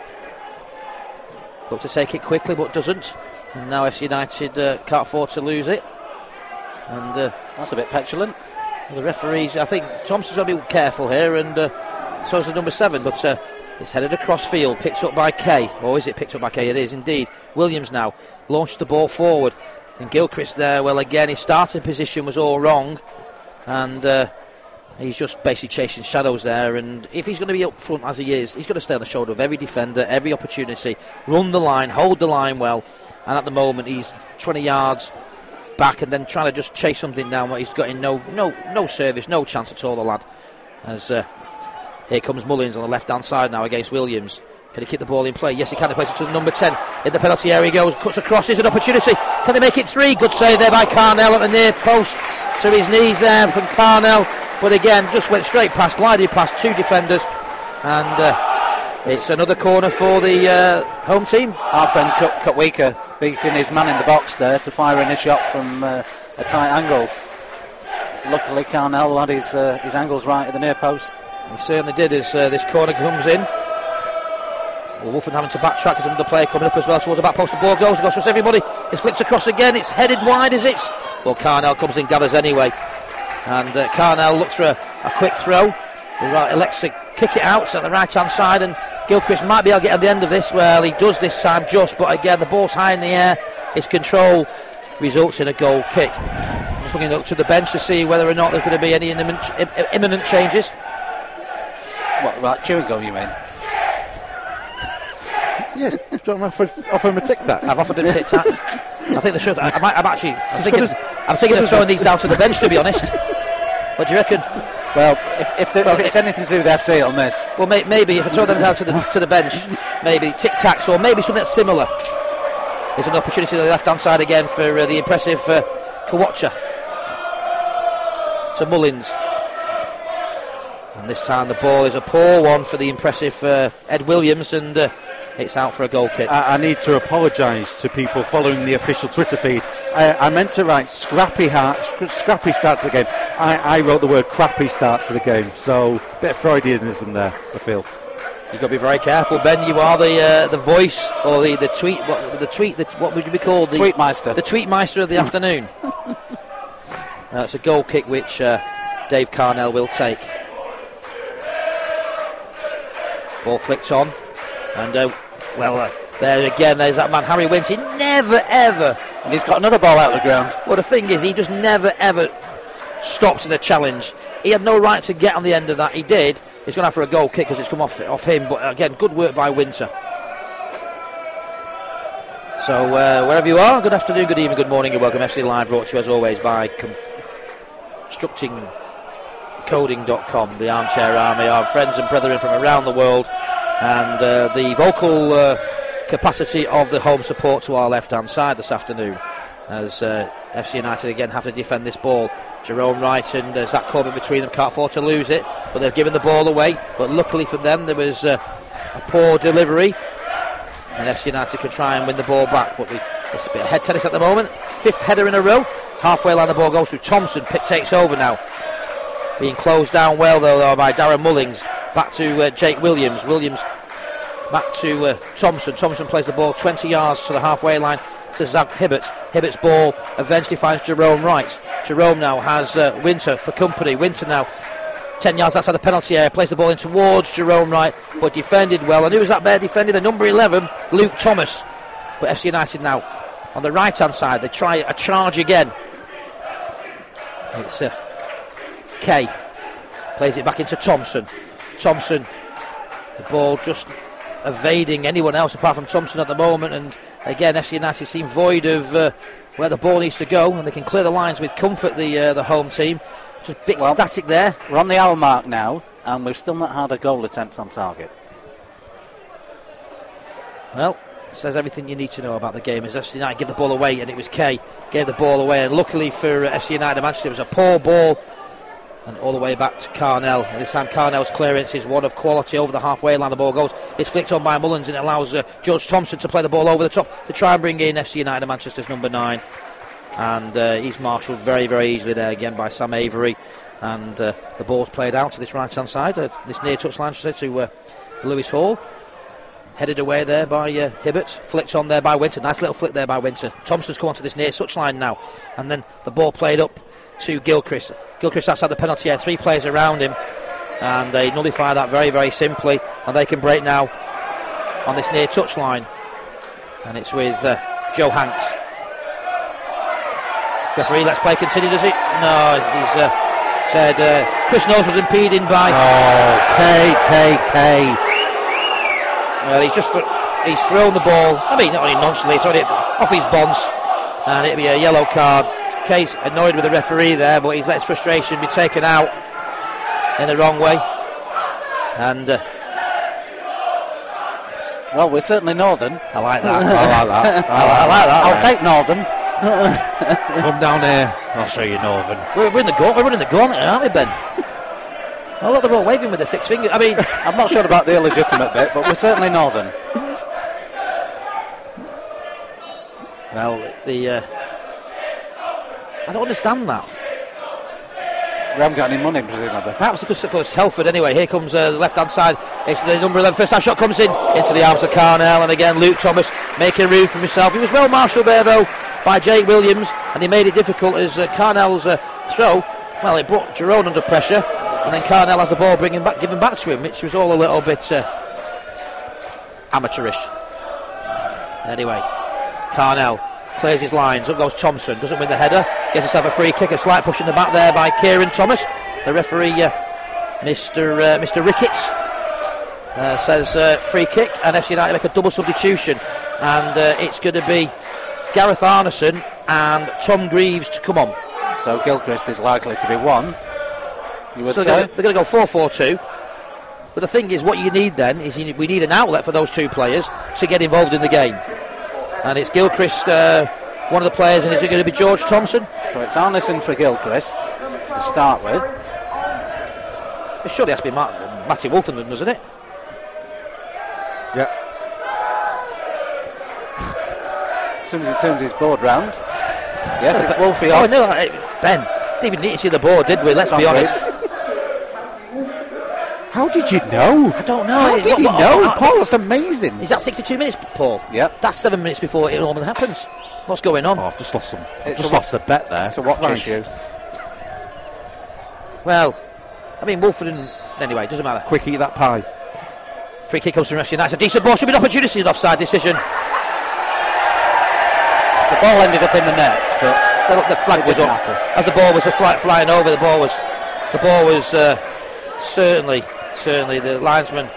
Look to take it quickly, but doesn't. And now F C United uh, can't afford to lose it. And uh, That's a bit petulant. the referees, I think Thompson's got to be careful here, and uh, so is the number seven. But uh, it's headed across field, picked up by Kay. Or is it picked up by Kay? It is indeed. Williams now launched the ball forward. And Gilchrist there, well, again, his starting position was all wrong. And uh, he's just basically chasing shadows there. And if he's going to be up front as he is, he's got to stay on the shoulder of every defender, every opportunity, run the line, hold the line well. And at the moment, he's twenty yards back and then trying to just chase something down where he's got in no no no service, no chance at all, the lad. As uh, here comes Mullins on the left hand side now against Williams. Can he keep the ball in play? Yes, he can. He plays it to the number ten in the penalty area. He goes, cuts across. Here's an opportunity. Can they make it three? Good save there by Carnell at the near post to his knees there from Carnell. But again, just went straight past, glided past two defenders, and uh, it's another corner for the uh, home team. Our friend Cut- Cutweaker beating his man in the box there to fire in a shot from uh, a tight angle. Luckily, Carnell had his, uh, his angles right at the near post. He certainly did as uh, this corner comes in. Well, Wolfen having to backtrack as another player coming up as well towards the back post. The ball goes, goes to everybody. It's flicked across again. It's headed wide, is it? Well, Carnell comes in, gathers anyway. And uh, Carnell looks for a, a quick throw. He right, elects to kick it out at the right-hand side, and Gilchrist might be able to get at the end of this. Well, he does this time just, but again, the ball's high in the air. His control results in a goal kick. Just looking up to the bench to see whether or not there's going to be any imminent, imminent changes. What, right, chewing gum, you mean? Yeah, do you want to offer, offer him a tic tac? I've offered him tic tacs. I think they should. I, I might, I'm actually. I'm thinking, as- I'm thinking of throwing these down to the bench. To be honest, what do you reckon? Well, if, if, the, Well, if it's it- anything to do with F C, it'll miss. Well, may, maybe if I throw them down to the to the bench, maybe tic tacs or maybe something that's similar. There's an opportunity on the left-hand side again for uh, the impressive uh, Kawacha to Mullins. And this time the ball is a poor one for the impressive uh, Ed Williams, and uh, it's out for a goal kick. I, I need to apologise to people following the official Twitter feed. I, I meant to write scrappy heart, sc- scrappy start to the game. I, I wrote the word crappy start to the game, so a bit of Freudianism there, I feel. You've got to be very careful, Ben. You are the uh, the voice or the, the tweet. What the tweet? The, what would you be called? The Tweetmeister. The tweetmeister of the afternoon. Uh, it's a goal kick which uh, Dave Carnell will take. Ball flicked on, and uh, well, uh, there again. There's that man Harry Wince. He never ever. And he's got another ball out of the ground. Well, the thing is, he just never ever stops in a challenge. He had no right to get on the end of that. He did. He's going to have for a goal kick because it's come off off him. But again, good work by Winter. So uh, wherever you are, good afternoon, good evening, good morning, and welcome. F C Live brought to you as always by constructing coding dot com, the Armchair Army, our friends and brethren from around the world, and uh, the vocal uh, capacity of the home support to our left-hand side this afternoon. As uh, F C United again have to defend this ball. Jerome Wright and uh, Zach Corbett between them can't afford to lose it, but they've given the ball away. But luckily for them, there was uh, a poor delivery, and F C United can try and win the ball back. But we, it's a bit of head tennis at the moment. Fifth header in a row. Halfway line the ball goes to Thompson. Pitt takes over now. Being closed down well though, though by Darren Mullings. Back to uh, Jake Williams. Williams back to uh, Thompson. Thompson plays the ball twenty yards to the halfway line to Zach Hibbert. Hibbert's ball eventually finds Jerome Wright. Jerome now has uh, Winter for company. Winter now ten yards outside the penalty area, plays the ball in towards Jerome Wright, but defended well. And who was that there defending? The number eleven, Luke Thomas. But F C United now on the right hand side, they try a charge again. It's uh, Kay plays it back into Thompson. Thompson, the ball just evading anyone else apart from Thompson at the moment, and again, F C United seem void of uh, where the ball needs to go, and they can clear the lines with comfort, the uh, the home team. Just a bit Well, static there. We're on the hour mark now, and we've still not had a goal attempt on target. Well, it says everything you need to know about the game as F C United give the ball away, and it was Kay gave the ball away, and luckily for uh, F C United Manchester, it was a poor ball, and all the way back to Carnell. And this time Carnell's clearance is one of quality over the halfway line. The ball goes, it's flicked on by Mullins, and it allows uh, George Thompson to play the ball over the top to try and bring in F C United Manchester's number nine. And uh, he's marshalled very, very easily there again by Sam Avery, and uh, the ball's played out to this right hand side, uh, this near touchline to uh, Lewis Hall. Headed away there by uh, Hibbert, flicked on there by Winter. Nice little flick there by Winter. Thompson's come onto this near touchline now, and then the ball played up to Gilchrist. Gilchrist outside the penalty area, three players around him, and they nullify that very, very simply, and they can break now on this near touchline, and it's with uh, Joe Hanks. Referee, let's play continue, does he? No, he's uh, said uh, Chris Knowles was impeding by. Oh, K, K, K. Well, he's just he's thrown the ball. I mean, not only nonchalantly, he's thrown it off his bonds, and it'll be a yellow card. Kay's annoyed with the referee there, but he's let his frustration be taken out in the wrong way. And uh, well, we're certainly Northern. I like that. I like that. I, I like that. I'll right. take Northern. Come down here. I'll show you Northern. We're, we're in the go- We're running the gauntlet, aren't we, Ben? Oh, look, they're all waving with their six fingers. I mean, I'm not sure about the illegitimate bit, but we're certainly Northern. well, the uh, I don't understand that. We haven't got any money, presumably. Perhaps because it's Telford anyway. Here comes uh, the left-hand side. It's the number eleven. First time shot comes in into the arms of Carnell, and again Luke Thomas making room for himself. He was well marshalled there though by Jake Williams, and he made it difficult as uh, Carnell's uh, throw. Well, it brought Jerome under pressure, and then Carnell has the ball bringing back, given back to him, which was all a little bit uh, amateurish. Anyway, Carnell plays his lines, up goes Thompson, doesn't win the header, gets himself a free kick, a slight push in the back there by Kieran Thomas. The referee, uh, Mister Uh, Mister Ricketts, uh, says uh, free kick, and F C United make a double substitution, and uh, it's going to be Gareth Arneson and Tom Greaves to come on. So Gilchrist is likely to be one. You would So say? they're going to go four four two. But the thing is, what you need then is you need, we need an outlet for those two players to get involved in the game. And it's Gilchrist, uh, one of the players, and is it going to be George Thompson? So it's Arneson for Gilchrist to start with. It surely has to be Matt, Matty Wolfenden, doesn't it? Yeah. As soon as he turns his board round. Yes, it's Wolfie Oh, off. no, Ben, didn't even need to see the board, did we? Let's Tom be honest. Greaves. How did you know? I don't know. How It- did what- you what- know, what- Paul? That's amazing. Is that sixty-two minutes, Paul? Yep. That's seven minutes before it normally happens. What's going on? Oh, I've just lost some. I've It's just a lost a bet there. It's a watch Christ. issue. Well, I mean, Wolfenden, anyway, doesn't matter. Quick, eat that pie. Free kick comes from F C United. A decent ball, should be an opportunity, an offside decision. The ball ended up in the net, but The, the flag It was didn't up matter. as the ball was a fly, flying over. The ball was, the ball was uh, certainly, certainly the linesman.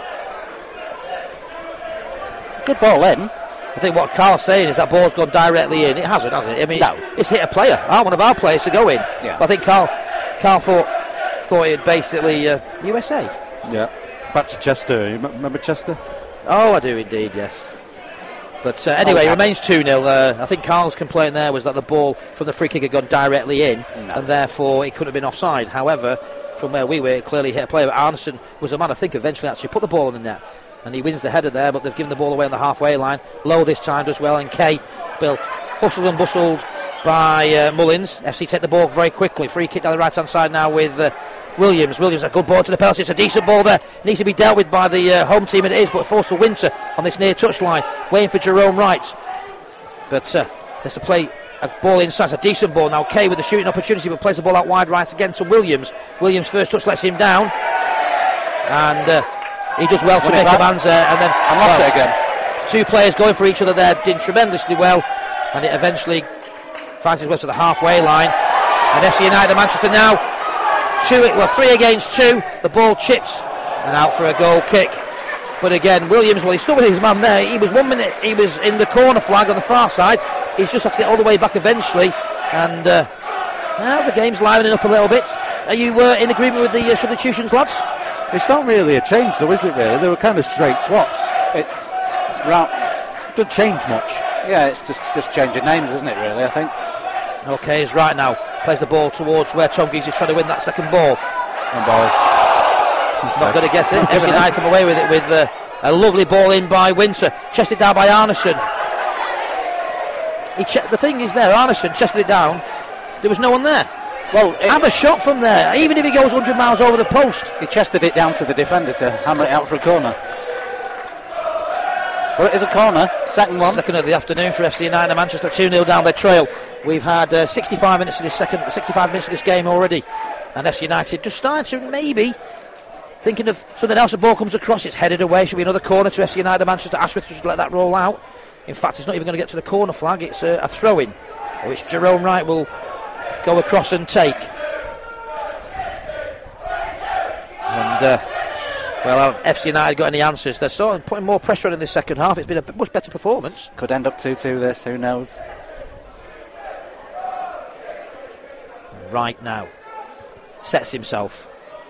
good ball in. I think what Carl's saying is that ball's gone directly in. It hasn't, has it? I mean, No. it's, it's hit a player, ah, one of our players to go in. Yeah. But I think Carl, Carl thought, thought it basically uh, U S A. Yeah. Back to Chester. You m- remember Chester? Oh, I do indeed, yes. But uh, anyway, Oh, it yeah. remains two nil. Uh, I think Carl's complaint there was that the ball from the free kick had gone directly in, No. and therefore it couldn't have been offside. However, from where we were, it clearly hit a player. But Arneson was the man, I think, eventually actually put the ball in the net. And he wins the header there, but they've given the ball away on the halfway line. Low this time does well, and Kay, Bill, hustled and bustled by uh, Mullins. F C take the ball very quickly. Free kick down the right-hand side now with uh, Williams. Williams, a good ball to the penalty. It's a decent ball there. Needs to be dealt with by the uh, home team, and it is, but forced for Winter on this near touch line, waiting for Jerome Wright. But uh, there's to play a ball inside. It's a decent ball now. Kay with the shooting opportunity, but plays the ball out wide right again to Williams. Williams' first touch lets him down, and uh, he does well to Won it make back. commands there. And then And lost well, it again. two players going for each other there did tremendously well, and it eventually finds its way to the halfway line. And F C United Manchester now two, well three against two. The ball chipped and out for a goal kick. But again, Williams, well, he stood with his man there. He was one minute, he was in the corner flag on the far side. He's just had to get all the way back eventually. And uh, well, the game's livening up a little bit. Are you uh, in agreement with the uh, substitutions, lads? It's not really a change, though, is it? Really, they were kind of straight swaps. It's it's round. It doesn't change much. Yeah, it's just just changing names, isn't it? Really, I think. Okay, he's right now. Plays the ball towards where Tom Geese is trying to win that second ball. And ball. Not going to get it. F C United come away with it with uh, a lovely ball in by Winter. Chested down by Arneson. He che- the thing is there, Arneson chested it down. There was no one there. Well, it, have a shot from there, even if he goes one hundred miles over the post. He chested it down to the defender to hammer it out for a corner. Well, it is a corner. Second one. Second of the afternoon for F C United. Manchester two nil down their trail. We've had uh, sixty-five minutes of this second, sixty-five minutes of this game already, and F C United just starting to maybe thinking of something else. The ball comes across, it's headed away. Should be another corner to F C United. Manchester. Ashworth should let that roll out. In fact, it's not even going to get to the corner flag. It's uh, a throw-in, which Jerome Wright will go across and take. And uh, well, have F C United got any answers? They're sort of putting more pressure on in the second half. It's been a much better performance. Could end up two two this, who knows? Right now, sets himself.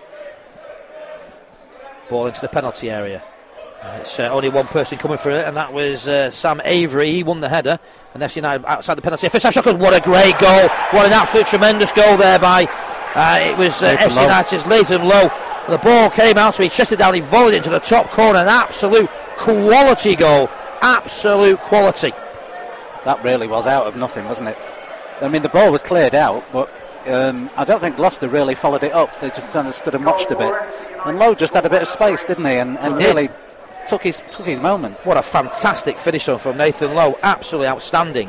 Ball into the penalty area. Uh, it's uh, only one person coming for it, and that was uh, Sam Avery. He won the header, and F C United outside the penalty area. First time shot goes. What a great goal! What an absolute tremendous goal there by uh, it was uh, F C United's Latham Lowe. The ball came out, so he chested down. He volleyed it into the top corner. An absolute quality goal. Absolute quality. That really was out of nothing, wasn't it? I mean, the ball was cleared out, but um, I don't think Gloucester really followed it up. They just kind of stood and watched a bit. And Lowe just had a bit of space, didn't he? And, and really took his took his moment. What a fantastic finish from Nathan Lowe. Absolutely outstanding.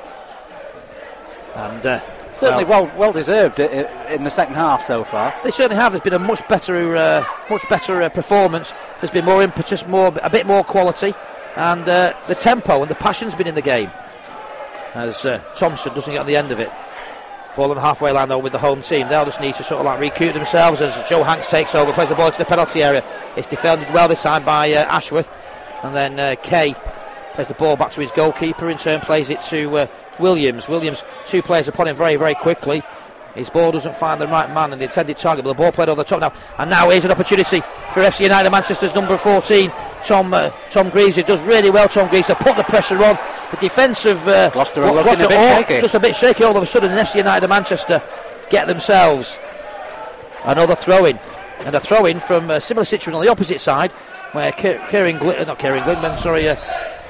And uh, certainly well, well well deserved in the second half so far. They certainly have. There's been a much better, uh, much better uh, performance. There's been more impetus, more a bit more quality, and uh, the tempo and the passion's been in the game. As uh, Thompson doesn't get on the end of it. Ball on the halfway line though with the home team. They'll just need to sort of like recoup themselves as Joe Hanks takes over, plays the ball into the penalty area. It's defended well this time by uh, Ashworth, and then uh, Kay plays the ball back to his goalkeeper. In turn, plays it to uh, Williams. Williams, two players upon him very, very quickly. His ball doesn't find the right man and the intended target, but the ball played over the top now. And now here's an opportunity for F C United. Manchester's number fourteen, Tom uh, Tom Greaves, who does really well. Tom Greaves to put the pressure on. The defence of uh, Gloucester are looking a bit all, shaky. Just a bit shaky all of a sudden. And F C United and Manchester get themselves another throw-in. And a throw-in from a similar situation on the opposite side, where Kieran Gl- not Kieran Glidman, sorry, uh,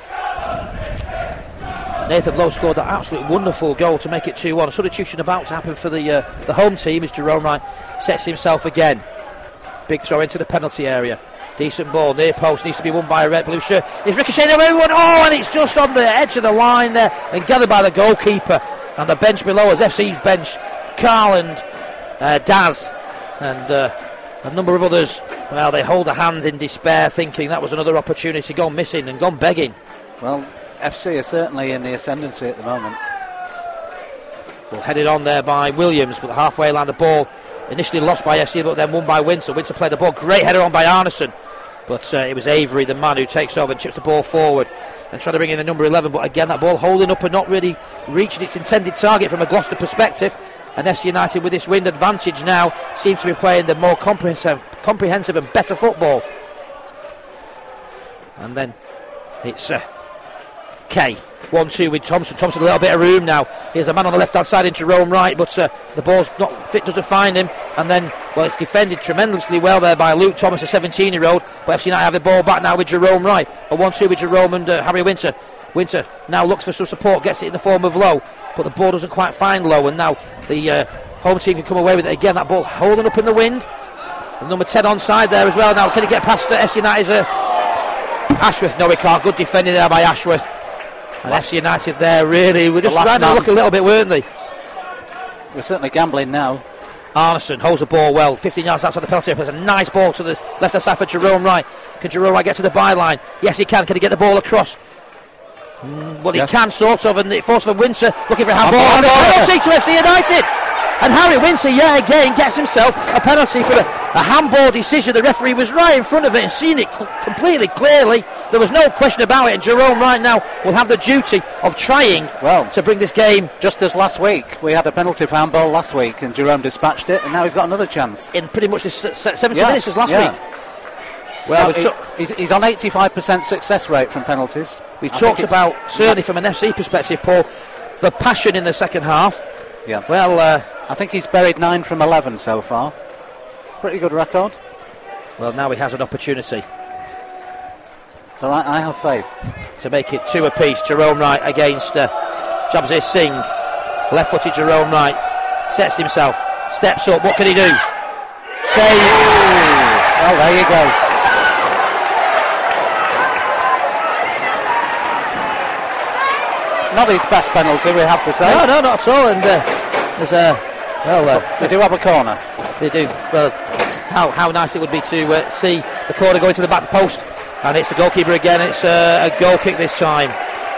Nathan Lowe scored that absolutely wonderful goal to make it two one. A substitution about to happen for the uh, the home team as Jerome Wright sets himself again. Big throw into the penalty area. Decent ball, near post, needs to be won by a red blue shirt. It's ricocheting over everyone. Oh, and it's just on the edge of the line there and gathered by the goalkeeper. And the bench below us, F C's bench, Carl and uh, Daz and uh, a number of others. Well, they hold their hands in despair, thinking that was another opportunity gone missing and gone begging. Well, F C are certainly in the ascendancy at the moment. Well, headed on there by Williams, but the halfway line, the ball initially lost by F C, but then won by Windsor. Windsor played the ball, great header on by Arneson, but uh, it was Avery, the man, who takes over and chips the ball forward and trying to bring in the number eleven, but again that ball holding up and not really reaching its intended target from a Gloucester perspective. And F C United, with this wind advantage now, seem to be playing the more comprehensive, comprehensive and better football. And then it's uh, Kay, one two with Thompson. Thompson a little bit of room now. Here's a man on the left hand side in Jerome Wright, but uh, the ball's not fit, doesn't find him. And then, well, it's defended tremendously well there by Luke Thomas, a seventeen year old. But F C United have the ball back now with Jerome Wright. A one two with Jerome and uh, Harry Winter. Winter now looks for some support, gets it in the form of Lowe, but the ball doesn't quite find Lowe. And now the uh, home team can come away with it again. That ball holding up in the wind. And number ten onside there as well. Now, can he get past uh, F C United's uh, Ashworth? No, he can't. Good defending there by Ashworth. And F C United there really were just trying to look a little bit, weren't they? We're certainly gambling now. Arneson holds the ball well, fifteen yards outside the penalty area. There's a nice ball to the left hand side for Jerome Wright. Can Jerome Wright get to the byline? Yes, he can. Can he get the ball across? Mm, well, yes. He can, sort of, and it falls for Winter, looking for a handball. And a penalty to F C United! And Harry Winter, yet again, gets himself a penalty for the a handball decision. The referee was right in front of it and seen it c- completely clearly. There was no question about it, and Jerome Wright now will have the duty of trying well, to bring this game. Just as last week, we had a penalty for handball last week, and Jerome dispatched it, and now he's got another chance. In pretty much the seventy yeah, minutes as last yeah. week. Well, he, he's, he's on eighty-five percent success rate from penalties. We've I talked about, certainly from an F C perspective, Paul, the passion in the second half. Yeah. Well, uh, I think he's buried nine from eleven so far. Pretty good record. Well, now he has an opportunity. So I, I have faith. To make it two apiece. Jerome Wright against uh, Jabzir Singh. Left-footed Jerome Wright. Sets himself. Steps up. What can he do? Save. Well, there you go. Not his best penalty, we have to say. No, no, not at all. And uh, there's a well, uh, they do have a corner. They do. Well, how how nice it would be to uh, see the corner going to the back post, and it's the goalkeeper again. It's uh, a goal kick this time.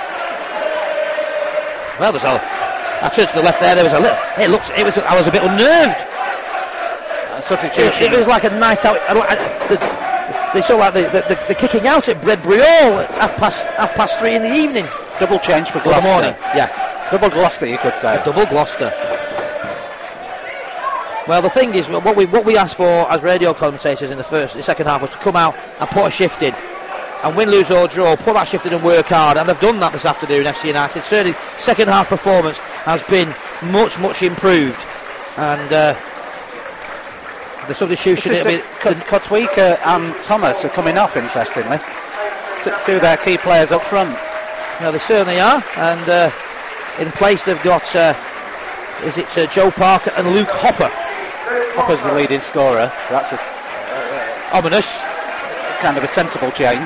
Well, there's a. I turned to the left there. There was a little. It looks. It was. I was a bit unnerved. Uh, substitution. It, it was like a night out. I, I, the, they saw like the, the, the, the kicking out at Bread Briol at half past half past three in the evening. Double change for Gloucester. The morning. Yeah. Double Gloucester, you could say. Double Gloucester. Well, the thing is, what we what we asked for as radio commentators in the first, the second half was to come out and put a shift in, and win, lose or draw, put that shift in and work hard, and they've done that this afternoon. F C United certainly second half performance has been much much improved, and uh, the substitution. It'll be Kotwika and Thomas are coming off, interestingly. Two of their key players up front. No, they certainly are, and uh, in place they've got uh, is it uh, Joe Parker and Luke Hopper. Hopper's the leading scorer. So that's a, uh, ominous, kind of a sensible change.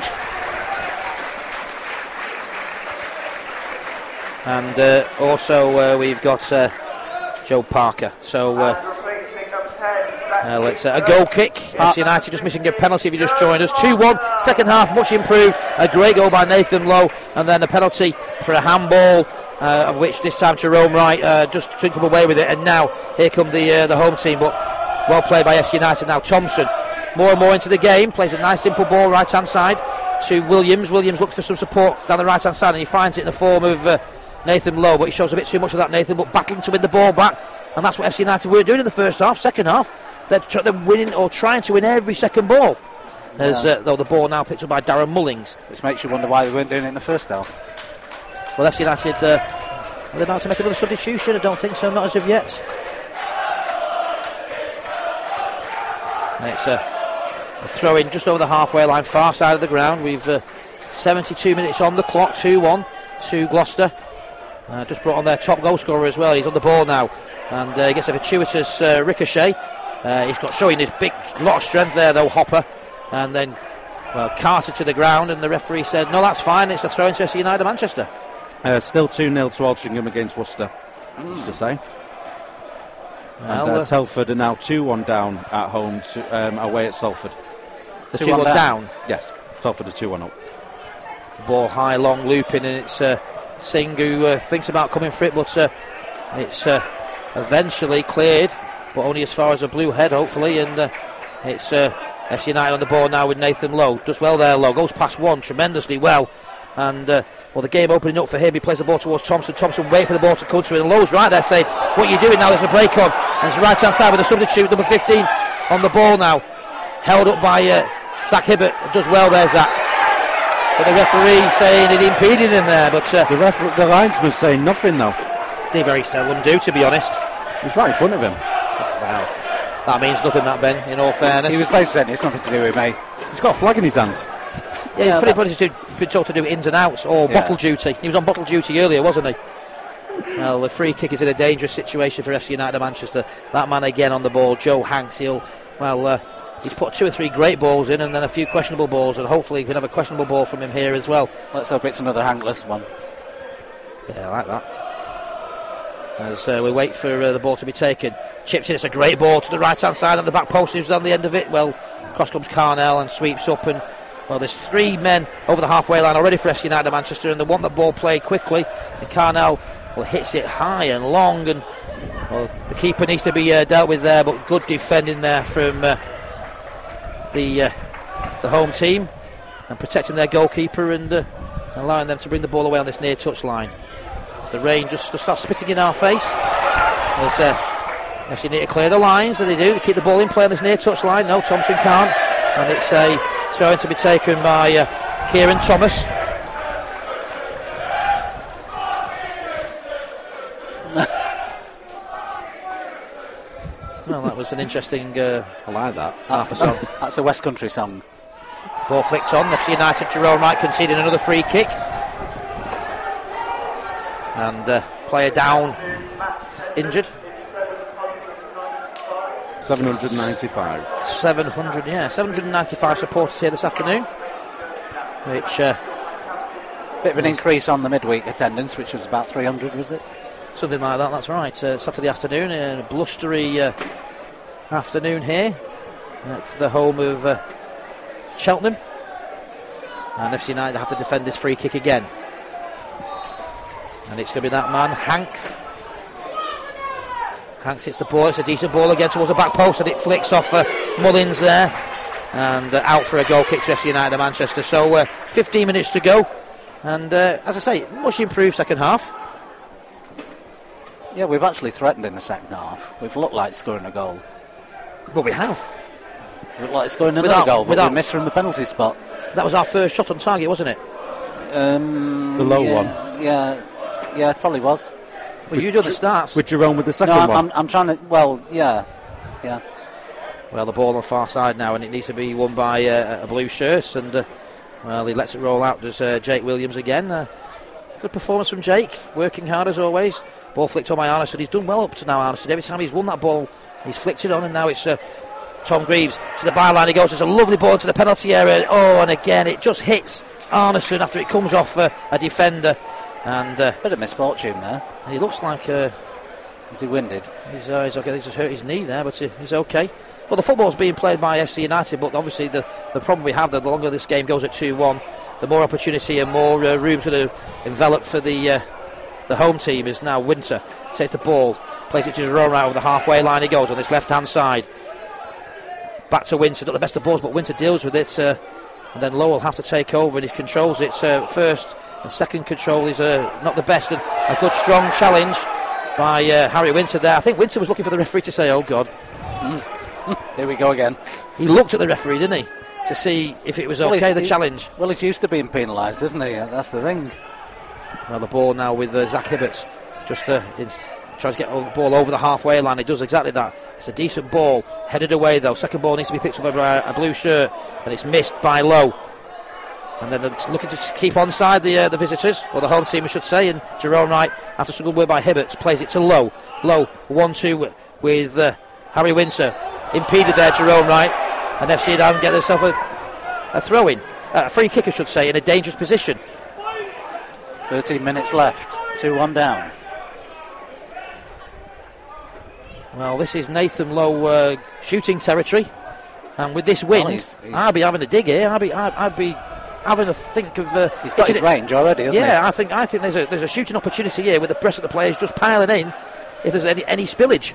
And uh, also uh, we've got uh, Joe Parker. So uh, uh, let's uh, a goal kick. F C United just missing a penalty if you just joined us. two one, second half much improved. A great goal by Nathan Lowe, and then a penalty for a handball, uh, of which this time Jerome Wright uh, just couldn't come away with it. And now here come the uh, the home team, but well played by F C United. Now Thompson more and more into the game, plays a nice simple ball right hand side to Williams. Williams looks for some support down the right hand side, and he finds it in the form of uh, Nathan Lowe, but he shows a bit too much of that, Nathan, but battling to win the ball back, and that's what F C United were doing in the first half. Second half, they're, tr- they're winning or trying to win every second ball. As yeah. uh, though the ball now picked up by Darren Mullings, which makes you wonder why they weren't doing it in the first half. Well, F C United uh, are they about to make another substitution? I don't think so, not as of yet. And it's a, a throw in just over the halfway line, far side of the ground. We've uh, seventy-two minutes on the clock, two one to Gloucester. Uh, just brought on their top goal scorer as well. He's on the ball now, and uh, he gets a fortuitous uh, ricochet. Uh, he's got showing his big lot of strength there, though, Hopper, and then well Carter to the ground, and the referee said no, that's fine. It's a throw into F C United Manchester. Uh, still two nil to Altrincham against Worcester, mm. just to say. Well, and uh, uh, Telford are now two one down at home to, um, away at Salford. The two one down. down. Yes, Telford are two one up. The ball high, long looping, and it's uh, Singh who uh, thinks about coming for it, but uh, it's uh, eventually cleared, but only as far as a blue head, hopefully, and uh, it's uh, F C United on the ball now with Nathan Lowe. Does well there, Lowe. Goes past one tremendously well, and uh, well, the game opening up for him. He plays the ball towards Thompson. Thompson waiting for the ball to come to him, and Lowe's right there saying, what are you doing now? There's a break on, and it's right hand side with a substitute, number fifteen on the ball now, held up by uh, Zach Hibbert. Does well there, Zach. But the referee saying it impeded him there. But uh, the refer- the linesman's saying nothing though. They very seldom do, to be honest. He's right in front of him. Wow, that means nothing, that, Ben. In all fairness, he was basically saying it's nothing to do with me. He's got a flag in his hand. Yeah, he's pretty much been told to do ins and outs or yeah. bottle duty. He was on bottle duty earlier, wasn't he? Well, the free kick is in a dangerous situation for F C United Manchester. That man again on the ball, Joe Hanks. He'll well. Uh, He's put two or three great balls in and then a few questionable balls, and hopefully we can have a questionable ball from him here as well. Let's hope it's another Hankless one. Yeah, I like that. As uh, we wait for uh, the ball to be taken. Chips in, it's a great ball to the right hand side, and the back post is on the end of it. Well, cross comes Carnell and sweeps up, and well, there's three men over the halfway line already for F C United Manchester, and they want the ball played quickly. And Carnell well, hits it high and long, and well, the keeper needs to be uh, dealt with there, but good defending there from uh, the uh, the home team and protecting their goalkeeper and uh, allowing them to bring the ball away on this near touch line. As the rain just, just starts spitting in our face. As uh, F C need to clear the lines, that they do. They keep the ball in play on this near touch line. No, Thompson can't. And it's a throw-in to be taken by uh, Kieran Thomas. Well, that was an interesting. Uh, I like that. That's, half a song. that's a West Country song. Ball flicked on. F C United, Jerome Wright conceding another free kick. And uh, player down, injured. seven hundred ninety-five. seven hundred, yeah, seven hundred ninety-five supporters here this afternoon. Which. Uh, Bit of an increase on the midweek attendance, which was about three hundred, was it? Something like that, that's right. Uh, Saturday afternoon, a blustery uh, afternoon here at the home of uh, Cheltenham. And F C United have to defend this free kick again. And it's going to be that man, Hanks. Hanks hits the ball, it's a decent ball again towards the back post, and it flicks off uh, Mullins there. And uh, out for a goal kick to F C United of Manchester. So uh, fifteen minutes to go. And uh, as I say, much improved second half. Yeah, we've actually threatened in the second half. We've looked like scoring a goal. Well, we have. We looked like scoring another Without- goal, but without- we missed from the penalty spot. That was our first shot on target, wasn't it? Um, The low yeah, one. Yeah, yeah, it probably was. Well, you do the starts. With Jerome with the No, second I'm, one. I'm, I'm trying to. Well, yeah, yeah. Well, the ball on the far side now, and it needs to be won by uh, a blue shirt. And uh, well, he lets it roll out. Does uh, Jake Williams again? Uh, good performance from Jake, working hard as always. Ball flicked on by Arneson. He's done well up to now, Arneson. Every time he's won that ball, he's flicked it on, and now it's uh, Tom Greaves to the byline. He goes. There's a lovely ball into the penalty area. Oh, and again it just hits Arneson after it comes off uh, a defender, and uh, Bit of misfortune there. he looks like uh, Is he winded? he's, uh, he's okay. He's just hurt his knee there, but uh, he's okay. Well, the football's being played by F C United, but obviously the, the problem we have, the, the longer this game goes at two one, the more opportunity and more uh, room to envelop for the uh, the home team is now Winter. Takes the ball, plays it to Jerome right over the halfway line. He goes on this left-hand side. Back to Winter, not the best of balls, but Winter deals with it. Uh, and then Lowe will have to take over, and he controls it uh, first. And second control is uh, not the best. And a good, strong challenge by uh, Harry Winter there. I think Winter was looking for the referee to say, oh, God. Here we go again. He looked at the referee, didn't he, to see if it was Well, okay, he's- the he- challenge. Well, he's used to being penalised, isn't he? That's the thing. Well, the ball now with uh, Zach Hibberts. Just uh, ins- tries to get the ball over the halfway line. He does exactly that. It's a decent ball. Headed away, though. Second ball needs to be picked up by a blue shirt, and it's missed by Lowe. And then they're looking to keep onside the uh, the visitors, or the home team, I should say. And Jerome Wright, after some good work by Hibberts, plays it to Lowe. Lowe, one two with uh, Harry Winter. Impeded there, Jerome Wright. And F C United get themselves a, a throw-in. Uh, a free kick, I should say, in a dangerous position. thirteen minutes left. two one down. Well, this is Nathan Lowe uh, shooting territory. And with this wind, Well, he's- he's- I'll be having a dig here. I'll be, I'll, I'll be having a think of. Uh, He's got is his it- range already, hasn't Yeah, he? I think I think there's a there's a shooting opportunity here with the press of the players just piling in. If there's any any spillage,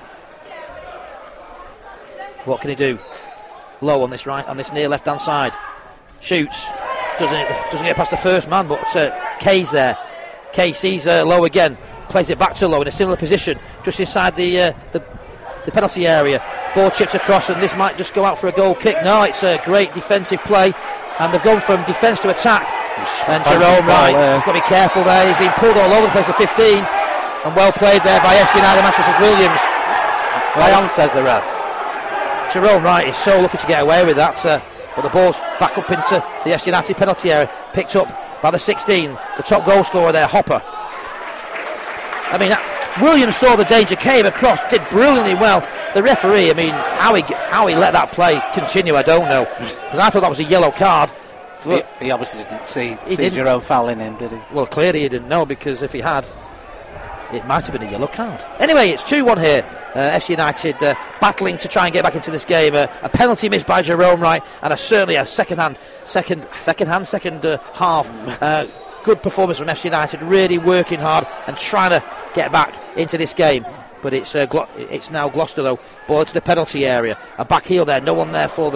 what can he do? Low on this right on this near left hand side, shoots, doesn't doesn't get past the first man, but uh, Kay's there. Kay sees uh, Low again, plays it back to Low in a similar position, just inside the uh, the, the penalty area. Ball chipped across, and this might just go out for a goal kick. No, it's a great defensive play, and they've gone from defence to attack. And Jerome Wright has got to be careful there. He's been pulled all over the place at fifteen, and well played there by F C United Manchester Williams. Ryan says the ref. Jerome Wright is so lucky to get away with that, uh, but the ball's back up into the F C United penalty area, picked up by the sixteen, the top goal scorer there, Hopper. I mean, that, Williams saw the danger, came across, did brilliantly well. The referee, I mean, how he how he let that play continue, I don't know, because I thought that was a yellow card. He, he obviously didn't see, He see didn't. Jerome fouling him, did he? Well, clearly he didn't know, because if he had, it might have been a yellow card. Anyway, it's two one here. Uh, F C United uh, battling to try and get back into this game. Uh, a penalty missed by Jerome Wright, and a, certainly a second hand, second, second hand, second uh, half. Uh, good performance from F C United, really working hard and trying to get back into this game. But it's uh, Glo- it's now Gloucester though. Ball to the penalty area. A back heel there, no one there for them.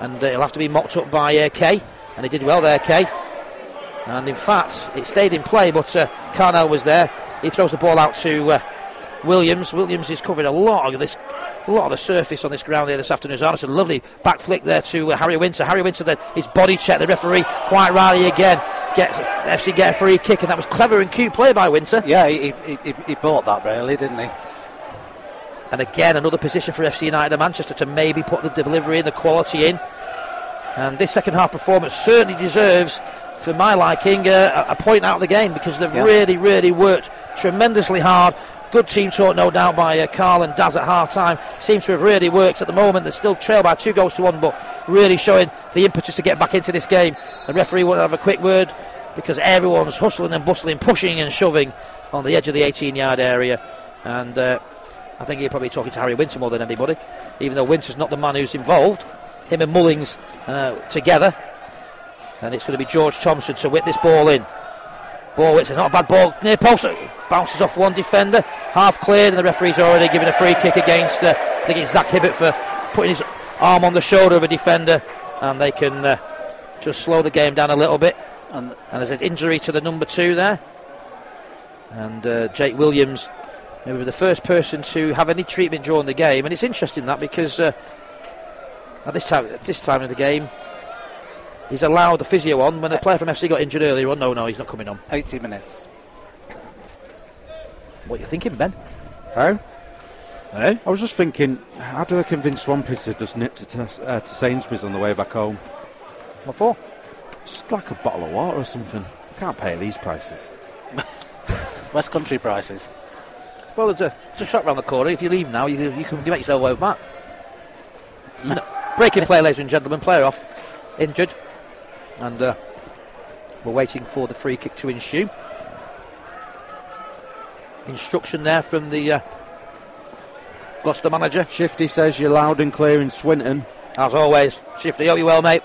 and uh, it'll have to be mocked up by uh, Kay, and he did well there, Kay. And in fact, it stayed in play, but uh, Carnell was there. He throws the ball out to uh, Williams. Williams is covering a lot of this, a lot of the surface on this ground here this afternoon. Arneson, a lovely back flick there to uh, Harry Winter. Harry Winter, then his body check. The referee quite rightly again gets F C get a free kick, and that was clever and cute play by Winter. Yeah, he he, he, he bought that really, didn't he? And again, another position for F C United of Manchester to maybe put the delivery and the quality in. And this second half performance certainly deserves, for my liking, uh, a point out of the game, because they've yeah. really, really worked tremendously hard. Good team talk, no doubt, by uh, Carl and Daz at half-time. Seems to have really worked. At the moment, they're still trailed by two goals to one, but really showing the impetus to get back into this game. The referee won't have a quick word, because everyone's hustling and bustling, pushing and shoving on the edge of the eighteen-yard area. And uh, I think he'll probably be talking to Harry Winter more than anybody, even though Winter's not the man who's involved. Him and Mullings uh, together. And it's going to be George Thompson to whip this ball in. Ball whips, it's not a bad ball, near post, bounces off one defender, half cleared, and the referee's already given a free kick against, uh, I think it's Zach Hibbert, for putting his arm on the shoulder of a defender, and they can uh, just slow the game down a little bit. And, and there's an injury to the number two there. And uh, Jake Williams, maybe the first person to have any treatment during the game, and it's interesting that, because uh, at this time, at this time of the game, he's allowed the physio on. When a player from F C got injured earlier on, no, no, he's not coming on. eighty minutes. What are you thinking, Ben? Oh? Eh? I was just thinking, how do I convince Swampy to just nip to, t- uh, to Sainsbury's on the way back home? What for? Just like a bottle of water or something. I can't pay these prices. West Country prices. Well, there's a, there's a shop round the corner. If you leave now, you, you can make yourself way back. No, breaking play, ladies and gentlemen. Player off. Injured. And uh, we're waiting for the free kick to ensue. Instruction there from the uh, Gloucester manager. Shifty says you're loud and clear in Swinton. As always. Shifty, hope you well, mate.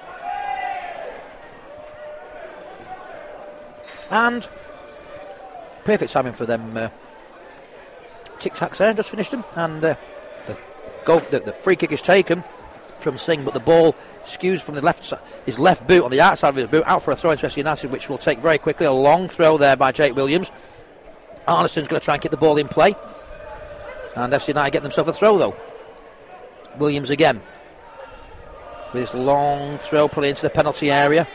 And perfect timing for them. Uh, tic-tacs there, just finished them. And uh, the, goal, the, the free kick is taken from Singh, but the ball skews from the left side, his left boot on the outside of his boot, out for a throw into F C United, which will take very quickly. A long throw there by Jake Williams. Arneson's going to try and keep the ball in play, and F C United get themselves a throw though. Williams again with his long throw, pulling into the penalty area.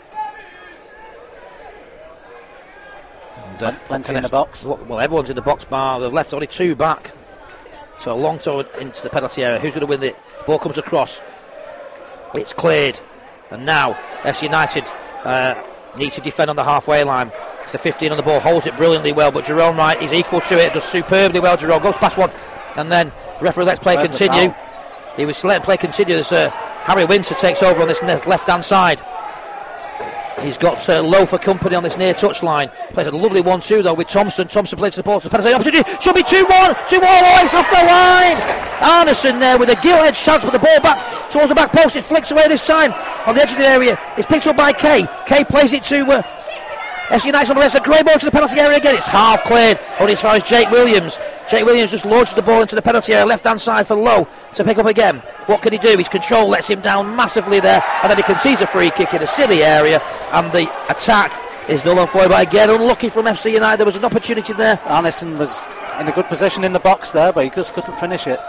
And, uh, plenty in the box. Well, everyone's in the box bar. They've left only two back. So a long throw into the penalty area. Who's going to win it? Ball comes across. It's cleared. And now F C United uh, need to defend on the halfway line. It's a fifteen on the ball. Holds it brilliantly well. But Jerome Wright is equal to it. Does superbly well. Jerome goes past one. And then the referee lets play Where's continue. He was letting play continue as uh, Harry Winter takes over on this left-hand side. He's got uh, Lowe for company on this near touchline. Plays a lovely one two though with Thompson. Thompson plays to the ball to the penalty opportunity. Should be two one. two one. Oh, it's off the line. Arneson there with a gilt-edged chance, but the ball back towards the back post. It flicks away this time on the edge of the area. It's picked up by Kay. Kay plays it to uh, F C United on the left. A great ball to the penalty area again. It's half cleared. Only as far as Jake Williams. Jake Williams just launches the ball into the penalty area, left-hand side for Lowe to pick up again. What can he do? His control lets him down massively there, and then he concedes a free kick in a silly area, and the attack is null and void. But again, unlucky from F C United. There was an opportunity there. Arneson was in a good position in the box there, but he just couldn't finish it.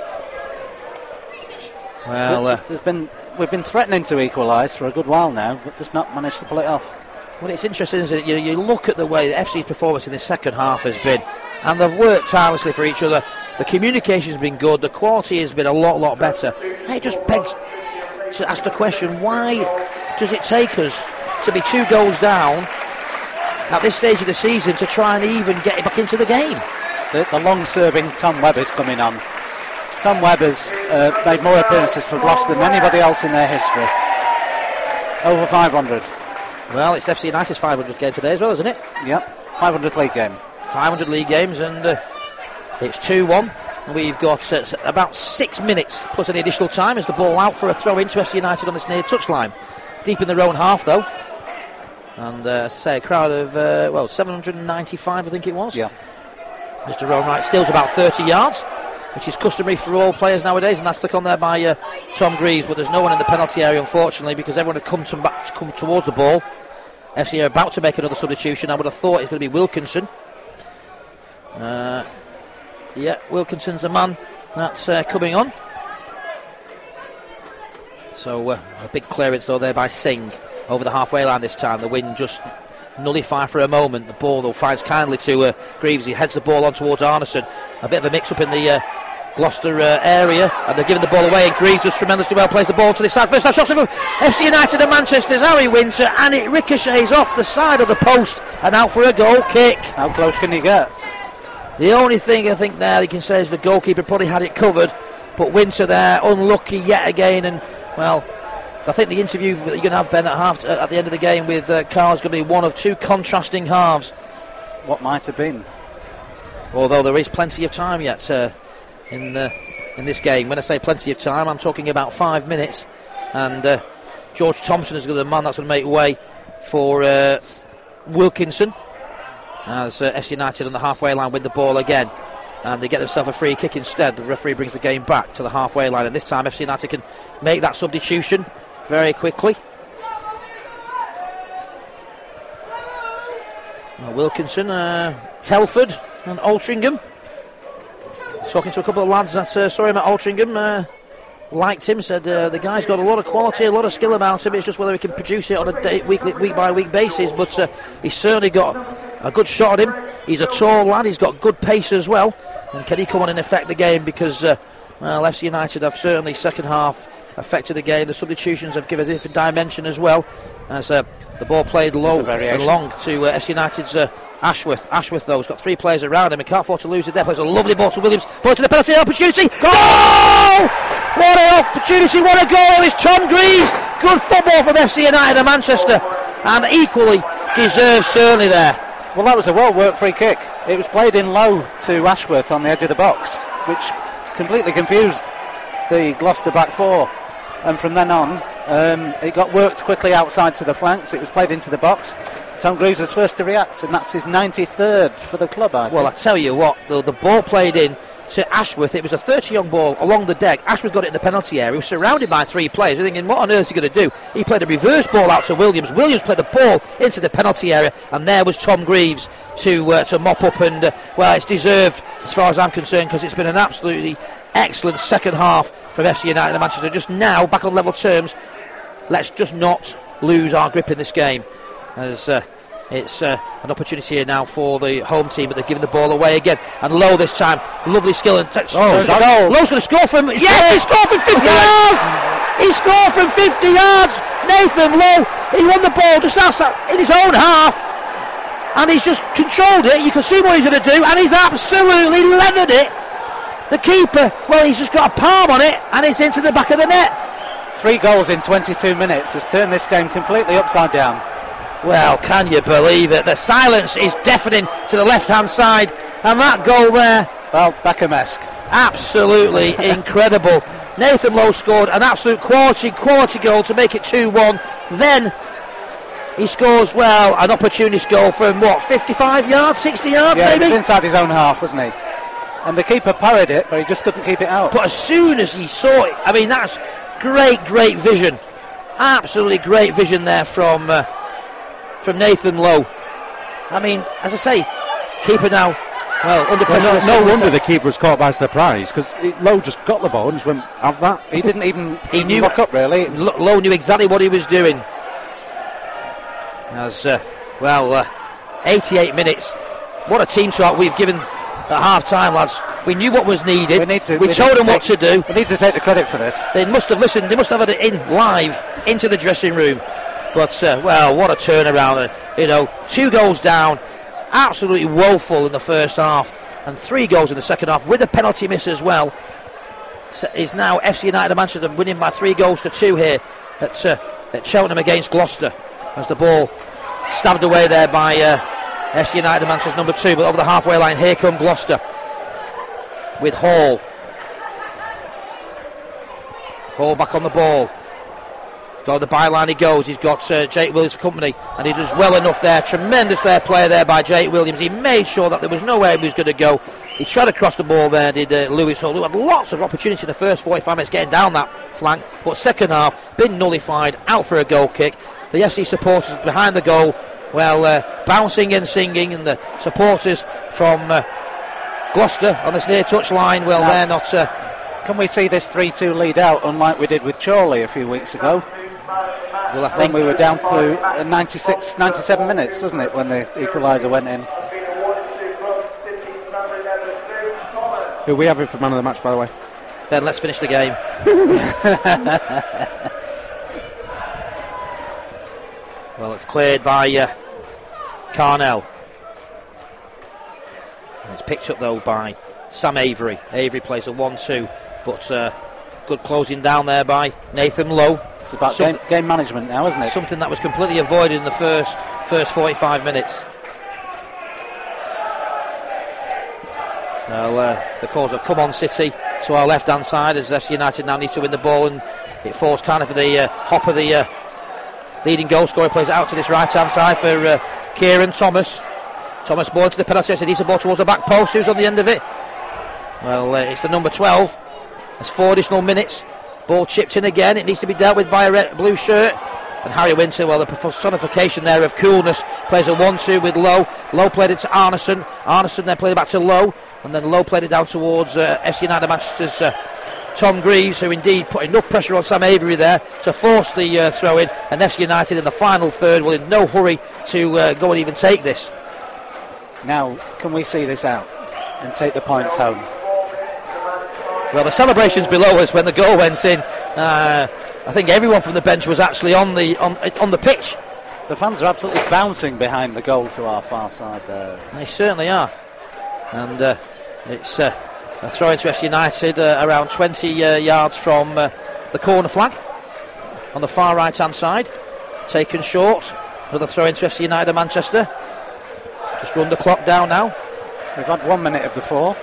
Well, uh, there's been we've been threatening to equalise for a good while now, but just not managed to pull it off. Well, it's interesting, isn't it? You, you look at the way the F C's performance in the second half has been, and they've worked tirelessly for each other. The communication has been good. The quality has been a lot, lot better. It just begs to ask the question: why does it take us to be two goals down at this stage of the season to try and even get it back into the game? The, the long-serving Tom Webber's coming on. Tom Webber's uh, made more appearances for Gloucester than anybody else in their history. Over five hundred. Well, it's F C United's five hundredth game today as well, isn't it? Yep, five hundredth league game. five hundred league games, and uh, it's two one. We've got uh, about six minutes plus any additional time as the ball out for a throw into F C United on this near touchline. Deep in their own half, though. And, uh, say, a crowd of, uh, well, seven hundred ninety-five, I think it was. Yeah. Mister Rowan Wright steals about thirty yards. which is customary for all players nowadays, and that's flick on there by uh, Tom Greaves, but there's no one in the penalty area, unfortunately, because everyone had come, to back, come towards the ball. F C are about to make another substitution. I would have thought it's going to be Wilkinson. Uh, yeah, Wilkinson's a man that's uh, coming on. So uh, a big clearance though there by Singh over the halfway line this time. The wind just nullify for a moment. The ball though finds kindly to uh, Greaves. He heads the ball on towards Arneson. A bit of a mix-up in the uh, Gloucester uh, area, and they're giving the ball away, and Greaves does tremendously well, plays the ball to the side. First time shots from F C United and Manchester's Harry Winter, and it ricochets off the side of the post and out for a goal kick. How close can he get? The only thing I think there you can say is the goalkeeper probably had it covered, but Winter there unlucky yet again. And well, I think the interview that you're going to have, Ben, at half uh, at the end of the game with uh, Carl is going to be one of two contrasting halves. What might have been? Although there is plenty of time yet uh, in the, in this game. When I say plenty of time, I'm talking about five minutes. And uh, George Thompson is the man that's going to make way for uh, Wilkinson, as uh, F C United on the halfway line with the ball again. And they get themselves a free kick instead. The referee brings the game back to the halfway line, and this time F C United can make that substitution very quickly. Uh, Wilkinson, uh, Telford and Altrincham. Talking to a couple of lads that uh, saw him at Altrincham, uh, liked him, said uh, the guy's got a lot of quality, a lot of skill about him. It's just whether he can produce it on a day, weekly, week by week basis. But uh, he's certainly got a good shot at him. He's a tall lad, he's got good pace as well. And can he come on and affect the game? Because uh, well, F C United have certainly second half affected the game. The substitutions have given a different dimension as well, as uh, the ball played low and long to uh, F C United's uh, Ashworth. Ashworth, though, has got three players around him and can't afford to lose it there. Plays a lovely ball to Williams. Ball to the penalty opportunity. Goal! What an opportunity, what a goal! It's Tom Greaves. Good football from F C United and Manchester, and equally deserved certainly there. Well, that was a well-worked free kick. It was played in low to Ashworth on the edge of the box, which completely confused the Gloucester back four. And from then on, um, it got worked quickly outside to the flanks. It was played into the box. Tom Greaves was first to react, and that's his ninety-third for the club, I think. Well, I tell you what, the, the ball played in to Ashworth. It was a thirty-yard ball along the deck. Ashworth got it in the penalty area. He was surrounded by three players. You're thinking, what on earth is he going to do? He played a reverse ball out to Williams. Williams played the ball into the penalty area, and there was Tom Greaves to uh, to mop up. And uh, well, it's deserved as far as I'm concerned, because it's been an absolutely excellent second half from F C United and Manchester. Just now back on level terms. Let's just not lose our grip in this game, as uh, it's uh, an opportunity here now for the home team, but they're giving the ball away again. And Lowe this time, lovely skill and touch. Oh, Lowe's going to score from. Yes, he scored from fifty yards. He scored from fifty yards. Nathan Lowe, he won the ball just outside in his own half, and he's just controlled it. You can see what he's going to do, and he's absolutely leathered it. The keeper, well, he's just got a palm on it, and it's into the back of the net. Three goals in twenty-two minutes has turned this game completely upside down. Well, can you believe it? The silence is deafening to the left-hand side, and that goal there, well, Beckham-esque. Absolutely incredible. Nathan Lowe scored an absolute quality, quality goal to make it two one. Then he scores, well, an opportunist goal from, what, fifty-five yards, sixty yards, yeah, maybe? Yeah, he was inside his own half, wasn't he? And the keeper parried it, but he just couldn't keep it out. But as soon as he saw it, I mean, that's great, great vision. Absolutely great vision there from uh, from Nathan Lowe. I mean, as I say, keeper now, well, under pressure. Well, no no wonder the keeper was caught by surprise, because Lowe just got the ball and just went, have that. He didn't even he knew, look up, really. L- Lowe knew exactly what he was doing. As, uh, well, uh, eighty-eight minutes. What a team talk we've given at half-time, lads. We knew what was needed. We, need to, we, we told need them to what take, to do. We need to take the credit for this. They must have listened. They must have had it in live into the dressing room. But, uh, well, what a turnaround. Uh, you know, two goals down. Absolutely woeful in the first half. And three goals in the second half with a penalty miss as well. So is now F C United and Manchester winning by three goals to two here at, uh, at Cheltenham against Gloucester. As the ball stabbed away there by uh, F C United and Manchester's number two. But over the halfway line, here come Gloucester with Hall. Hall back on the ball. Got the byline he goes. He's got uh, Jake Williams' company, and he does well enough there. Tremendous there play there by Jake Williams. He made sure that there was nowhere he was going to go. He tried to cross the ball there, did uh, Lewis Hull, who had lots of opportunity in the first forty-five minutes getting down that flank, but second half, been nullified, out for a goal kick. The F C supporters behind the goal, well, uh, bouncing and singing, and the supporters from uh, Gloucester on this near touch line, well, now, they're not... Uh, can we see this three two lead out, unlike we did with Chorley a few weeks ago? Well, I think when we were down to uh, ninety-six, ninety-seven minutes, wasn't it, when the equaliser went in? Who are we having for man of the match, by the way? Ben, let's finish the game. Well, it's cleared by uh, Carnell. And it's picked up, though, by Sam Avery. Avery plays a one two, but uh, good closing down there by Nathan Lowe. It's about game, game management now, isn't it? Something that was completely avoided in the first first forty-five minutes. Now, uh, the calls have come on City to our left-hand side as F C United now need to win the ball, and it falls kind of for the uh, hop of the uh, leading goal scorer. Plays it out to this right-hand side for uh, Kieran Thomas. Thomas ball to the penalty. It's a decent ball towards the back post. Who's on the end of it? Well, uh, it's the number twelve. There's four additional minutes. Ball chipped in again. It needs to be dealt with by a red, blue shirt. And Harry Winter, well, the personification there of coolness, plays a one two with Lowe. Lowe played it to Arneson. Arneson then played it back to Lowe. And then Lowe played it down towards uh, F C United Manchester's uh, Tom Greaves, who indeed put enough pressure on Sam Avery there to force the uh, throw in. And F C United in the final third will in no hurry to uh, go and even take this. Now, can we see this out and take the points home? Well, the celebrations below us when the goal went in. Uh, I think everyone from the bench was actually on the on, on the pitch. The fans are absolutely bouncing behind the goal to our far side there. They certainly are. And uh, it's uh, a throw into F C United uh, around twenty uh, yards from uh, the corner flag on the far right hand side. Taken short. Another throw into F C United Manchester. Just run the clock down now. We've had one minute of the four.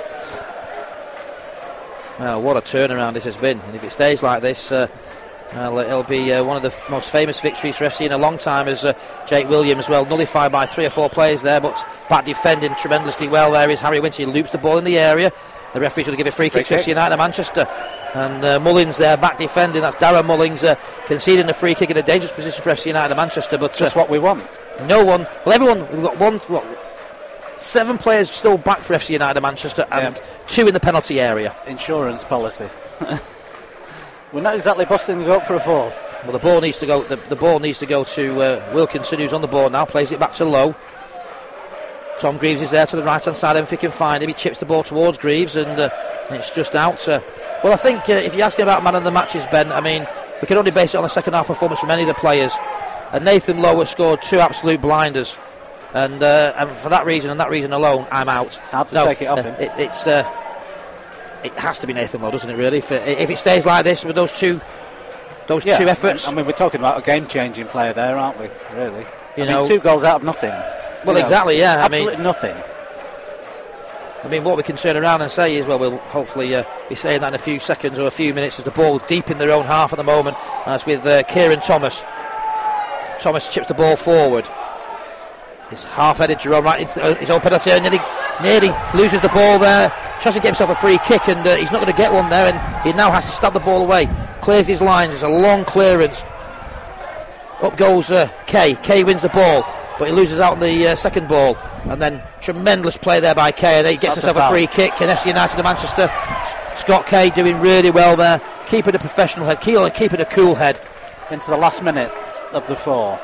Well, what a turnaround this has been. And if it stays like this, uh, well, it'll be uh, one of the f- most famous victories for F C in a long time, as uh, Jake Williams, well, nullified by three or four players there, but back defending tremendously well there is Harry Winter. He loops the ball in the area. The referee's going to give a free, free kick to F C United Manchester. And uh, Mullins there, back defending. That's Darren Mullins uh, conceding a free kick in a dangerous position for F C United Manchester. But just uh, what we want. No one, well, everyone, we've got one, what, seven players still back for F C United Manchester, and yeah. two in the penalty area. Insurance policy. We're not exactly busting the up for a fourth. Well, the ball needs to go. The, the ball needs to go to uh, Wilkinson, who's on the ball now. Plays it back to Lowe. Tom Greaves is there to the right hand side. If he can find him, he chips the ball towards Greaves, and uh, it's just out. Uh, well, I think uh, if you ask me about man of the matches, Ben, I mean, we can only base it on a second half performance from any of the players. And Nathan Lowe has scored two absolute blinders. And uh, and for that reason and that reason alone, I'm out. Hard to no, take it off uh, him. It, it's uh, it has to be Nathan Lowe, doesn't it? Really, if it, if it stays like this with those two, those yeah, two efforts. I mean, we're talking about a game-changing player there, aren't we? Really. You I know, mean, two goals out of nothing. Well, you exactly. Know, yeah. Absolutely I mean, nothing. I mean, what we can turn around and say is, well, we'll hopefully uh, be saying that in a few seconds or a few minutes, as the ball deep in their own half at the moment. And it's with uh, Kieran Thomas. Thomas chips the ball forward. He's half-headed Jerome right into his own penalty area, nearly, nearly loses the ball there. Tries to get himself a free kick, and uh, he's not going to get one there, and he now has to stab the ball away. Clears his lines. It's a long clearance. Up goes uh, Kay. Kay wins the ball, but he loses out on the uh, second ball. And then tremendous play there by Kay, and he gets That's himself a, a free kick. And F C United of Manchester, Scott Kay doing really well there, keeping a professional head, keeping a cool head. Into the last minute of the four.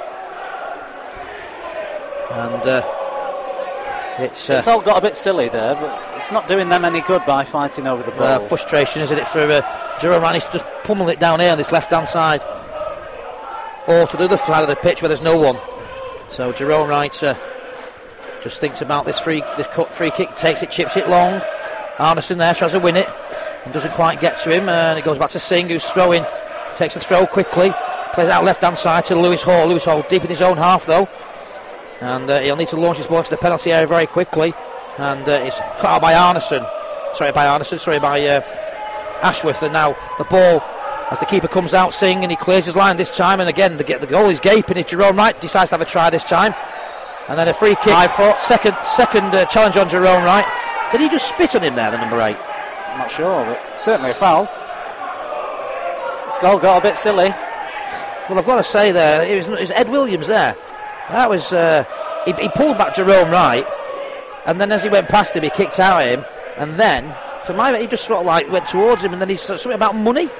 And uh, it's uh, it's all got a bit silly there, but it's not doing them any good by fighting over the ball. Uh, frustration, isn't it, for uh, Jerome Wright to just pummel it down here on this left-hand side, or to the other side of the pitch where there's no one. So Jerome Wright uh, just thinks about this free this cut free kick, takes it, chips it long. Arneson there tries to win it and doesn't quite get to him, and it goes back to Singh, who's throwing, takes the throw quickly, plays out left-hand side to Lewis Hall. Lewis Hall deep in his own half though. And uh, he'll need to launch his ball to the penalty area very quickly. And uh, it's cut out by Arneson. Sorry, by Arneson, sorry, by uh, Ashworth. And now the ball as the keeper comes out, Singh, and he clears his line this time. And again, the, the goal is gaping. If Jerome Wright decides to have a try this time, and then a free kick. High foot. Second, second uh, challenge on Jerome Wright. Did he just spit on him there, the number eight? I'm not sure, but certainly a foul. This goal got a bit silly. Well, I've got to say there, it was, it was Ed Williams there. That was uh, he, he pulled back Jerome Wright, and then as he went past him, he kicked out at him, and then for my he just sort of like went towards him, and then he said something about money.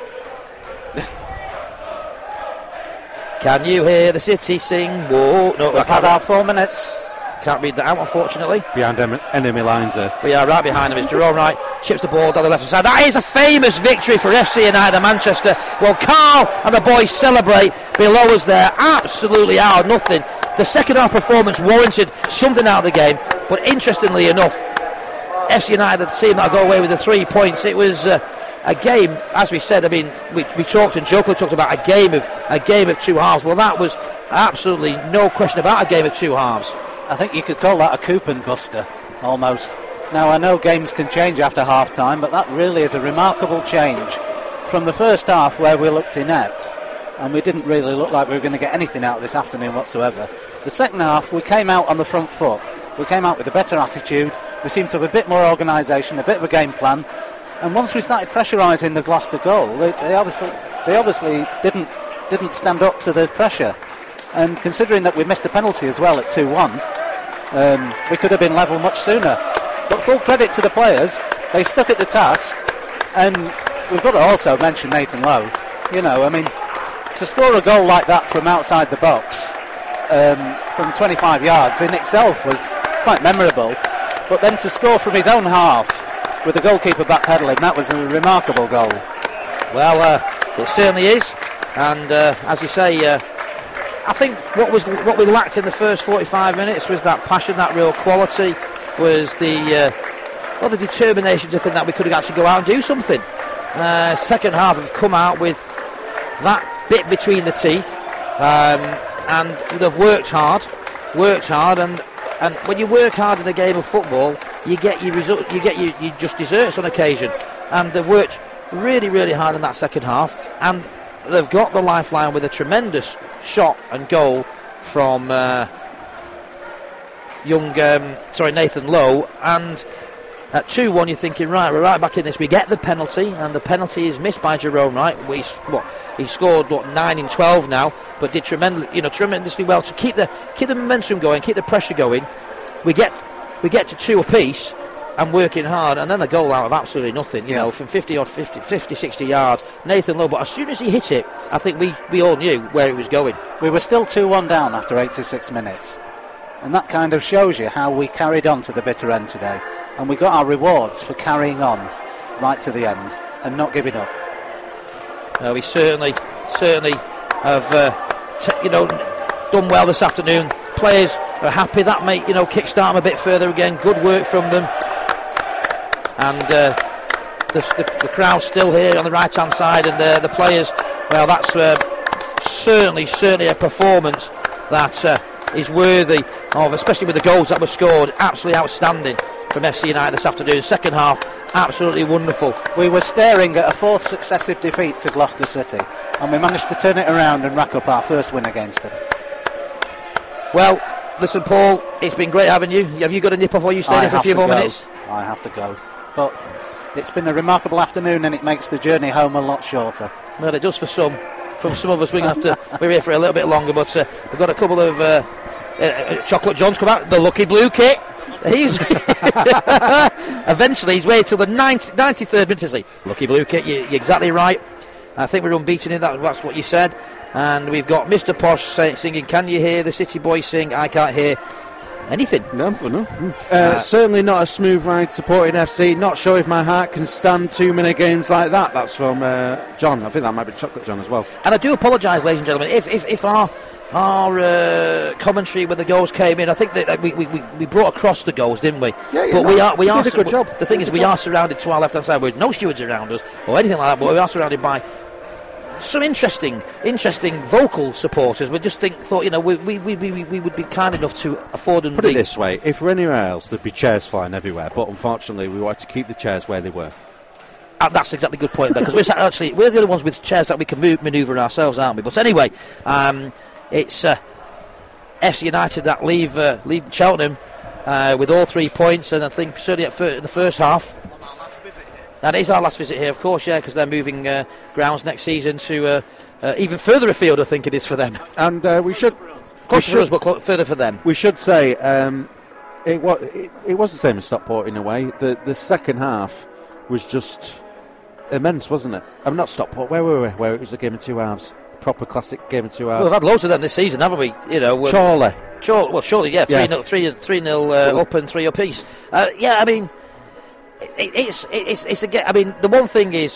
Can you hear the city sing? Whoa! No, We've had our four minutes. Can't read that out, unfortunately. Behind em- enemy lines there. We are right behind him. It's Jerome Wright, chips the ball down the left side. That is a famous victory for F C United of Manchester. Well, Carl and the boys celebrate below us there. Absolutely out of nothing. The second half performance warranted something out of the game, but interestingly enough, F C United, the team that go away with the three points, it was uh, a game, as we said. I mean, we, we talked and jokingly talked about a game of a game of two halves. Well, that was absolutely no question about a game of two halves. I think you could call that a coupon buster, almost. Now, I know games can change after half-time, but that really is a remarkable change from the first half where we looked inept, and we didn't really look like we were going to get anything out of this afternoon whatsoever. The second half, we came out on the front foot. We came out with a better attitude. We seemed to have a bit more organisation, a bit of a game plan. And once we started pressurising the Gloucester goal, they, they obviously they obviously didn't didn't stand up to the pressure. And considering that we missed the penalty as well at two one, um, we could have been level much sooner. But full credit to the players, they stuck at the task. And we've got to also mention Nathan Lowe. You know, I mean, to score a goal like that from outside the box, um, from twenty-five yards in itself was quite memorable. But then to score from his own half with the goalkeeper backpedaling, that was a remarkable goal. Well, uh, it certainly is. And uh, as you say, uh, I think what was what we lacked in the first forty-five minutes was that passion, that real quality, was the uh, well the determination to think that we could actually go out and do something. Uh, second half have come out with that bit between the teeth, um, and they've worked hard, worked hard, and and when you work hard in a game of football, you get your result, you get your, your just desserts on occasion, and they've worked really, really hard in that second half, and they've got the lifeline with a tremendous shot and goal from uh, young, um, sorry, Nathan Lowe. And at two one, you're thinking, right, we're right back in this. We get the penalty, and the penalty is missed by Jerome Wright. We, what, he scored what nine in twelve now, but did tremendous, you know, tremendously well to keep the keep the momentum going, keep the pressure going. We get we get to two apiece. And working hard, and then the goal out of absolutely nothing, you yeah. know, from fifty or fifty, fifty, sixty yards. Nathan Lowe, but as soon as he hit it, I think we, we all knew where it was going. We were still two one down after eighty-six minutes, and that kind of shows you how we carried on to the bitter end today, and we got our rewards for carrying on right to the end and not giving up. Uh, we certainly, certainly have, uh, t- you know, done well this afternoon. Players are happy. That may, you know, kickstart them a bit further again. Good work from them. And uh, the, the, the crowd's still here on the right-hand side, and uh, the players, well, that's uh, certainly, certainly a performance that uh, is worthy of, especially with the goals that were scored. Absolutely outstanding from F C United this afternoon. Second half, absolutely wonderful. We were staring at a fourth successive defeat to Gloucester City, and we managed to turn it around and rack up our first win against them. Well, listen, Paul, it's been great having you. Have you got a nip off while you stay there for a few more go. minutes? I have to go. But it's been a remarkable afternoon, and it makes the journey home a lot shorter. Well, it does for some. From some of us, we're going to have to. We're here for a little bit longer, but uh, we've got a couple of uh, uh, Chocolate Johns come out. The lucky blue kit. He's eventually he's waited till the ninety, ninety-third minute. Like, lucky blue kit. You, you're exactly right. I think we're unbeaten in that. That's what you said. And we've got Mister Posh say, singing. Can you hear the City Boys sing? I can't hear anything. No, no. Uh, uh, certainly not a smooth ride supporting F C. Not sure if my heart can stand two minute games like that. That's from uh, John. I think that might be Chocolate John as well. And I do apologise, ladies and gentlemen, if if, if our our uh, commentary when the goals came in, I think that we, we, we brought across the goals, didn't we? Yeah, yeah. But no, we are we you are did a good job. The thing is, we job. are surrounded to our left hand side with no stewards around us or anything like that. But we are surrounded by some interesting, interesting vocal supporters. We just think, thought, you know, we we, we, we, we would be kind enough to afford them. Put it this way: if we're anywhere else, there'd be chairs flying everywhere. But unfortunately, we wanted to keep the chairs where they were. Uh, that's exactly a good point, Ben, because we're actually we're the only ones with chairs that we can move, manoeuvre ourselves, aren't we? But anyway, um, it's uh, F C United that leave uh, leave Cheltenham uh, with all three points, and I think certainly at fir- in the first half. That is our last visit here, of course, yeah, because they're moving uh, grounds next season to uh, uh, even further afield, I think it is for them. And uh, we should... Close we for should, us, but cl- further for them. We should say um, it, was, it, it was the same as Stockport in a way. The, the second half was just immense, wasn't it? I'm not Stockport, where were we? Where it was a game of two halves. Proper classic game of two halves. Well, we've had loads of them this season, haven't we? You know, Chorley. Chorley, well, surely, yeah, three yes. nil, three, three nil uh, up and three apiece. Uh, yeah, I mean... It, it's it's it's again. I mean, the one thing is,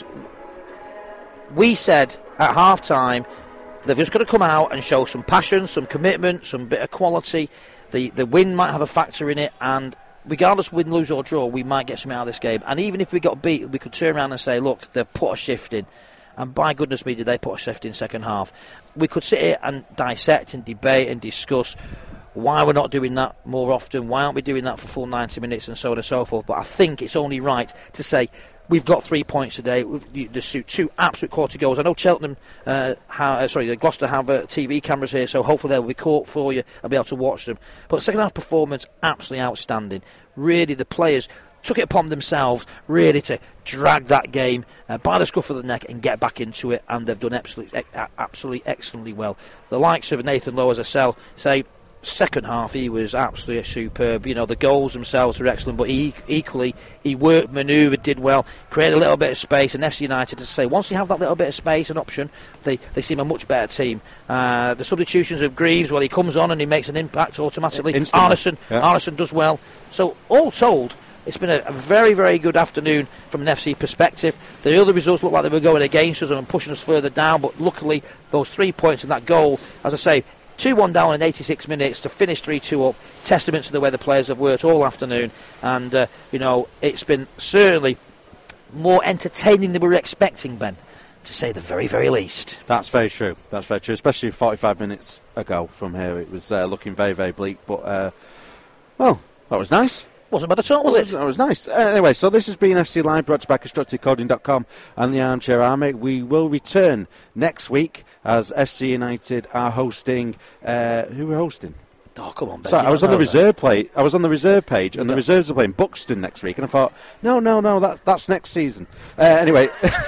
we said at half time they've just got to come out and show some passion, some commitment, some bit of quality. The the win might have a factor in it, and regardless win, lose or draw, we might get something out of this game. And even if we got beat, we could turn around and say, look, they've put a shift in. And by goodness me, did they put a shift in second half. We could sit here and dissect and debate and discuss why we're not doing that more often, why aren't we doing that for full ninety minutes, and so on and so forth. But I think it's only right to say we've got three points today. There's two absolute quality goals. I know Cheltenham, uh, ha- uh, sorry, Gloucester have uh, T V cameras here, so hopefully they'll be caught for you and be able to watch them. But the second half performance, absolutely outstanding. Really, the players took it upon themselves really to drag that game uh, by the scruff of the neck and get back into it, and they've done absolutely, absolutely excellently well. The likes of Nathan Lowe, as I sell, say, second half he was absolutely superb. You know, the goals themselves were excellent, but he equally he worked, manoeuvred, did well, created a little bit of space. And F C United, to say, once you have that little bit of space and option, they, they seem a much better team. Uh, the substitutions of Greaves, well, he comes on and he makes an impact automatically. Arneson, yeah. Arneson does well. So all told, it's been a, a very, very good afternoon from an F C perspective. The other results looked like they were going against us and pushing us further down, but luckily those three points and that goal, as I say, two one down in eighty-six minutes to finish three two up, testament to the way the players have worked all afternoon. And, uh, you know, it's been certainly more entertaining than we were expecting, Ben, to say the very, very least. That's very true. That's very true, especially forty-five minutes ago from here. It was uh, looking very, very bleak, but, uh, well, that was nice. Wasn't bad at all, was it? That was nice. Uh, anyway, so this has been F C Live, brought to you by constructive coding dot com and the Armchair Army. We will return next week as F C United are hosting... Uh, who are hosting? Oh, come on, Ben. Sorry, I was on the reserve play. I was on the reserve page, and the reserves are playing Buxton next week, and I thought, no, no, no, that, that's next season. Uh, anyway,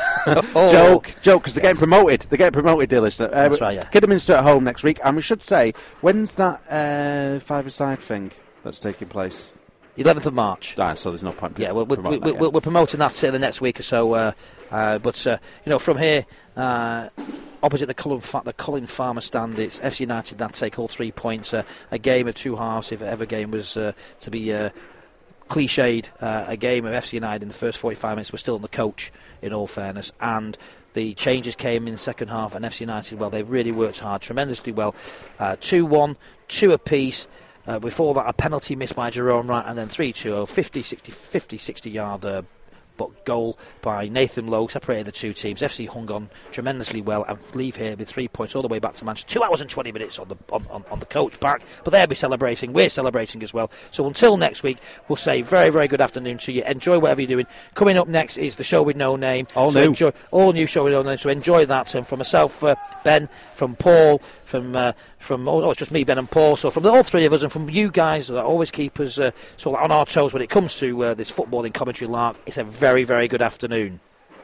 oh. joke, joke, because they're getting promoted. They're getting promoted, dear listener. Uh, That's right, yeah. Kidderminster at home next week, and we should say, when's that uh, five-a-side thing that's taking place? eleventh of March. Ah, so there's no point. Yeah, we're, we're, we're, we're promoting that in the next week or so. Uh, uh, but, uh, you know, from here, uh, opposite the Colin, Fa- the Colin Farmer stand, it's F C United that take all three points. Uh, a game of two halves, if ever game was uh, to be uh, cliched, uh, a game of F C United in the first forty-five minutes. We're still on the coach, in all fairness. And the changes came in the second half, and F C United, well, they really worked hard, tremendously well. Uh, two one, two apiece. Uh, before that, a penalty missed by Jerome Wright, and then three two, fifty, sixty yard uh, but goal by Nathan Lowe separated the two teams. F C hung on tremendously well and leave here with three points all the way back to Manchester. Two hours and twenty minutes on the on, on, on the coach back, but they'll be celebrating. We're celebrating as well. So until next week, we'll say very, very good afternoon to you. Enjoy whatever you're doing. Coming up next is the show with no name. All so new. Enjoy, all new show with no name. So enjoy that. And from myself, uh, Ben, from Paul, from uh, from oh, it's just me, Ben and Paul. So from all three of us, and from you guys that always keep us uh, sort of on our toes when it comes to uh, this footballing commentary lark, it's a very, very good afternoon.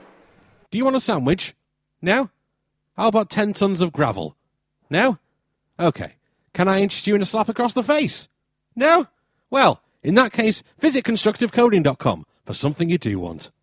Do you want a sandwich? No? How about ten tons of gravel? No? OK. Can I interest you in a slap across the face? No? Well, in that case, visit constructive coding dot com for something you do want.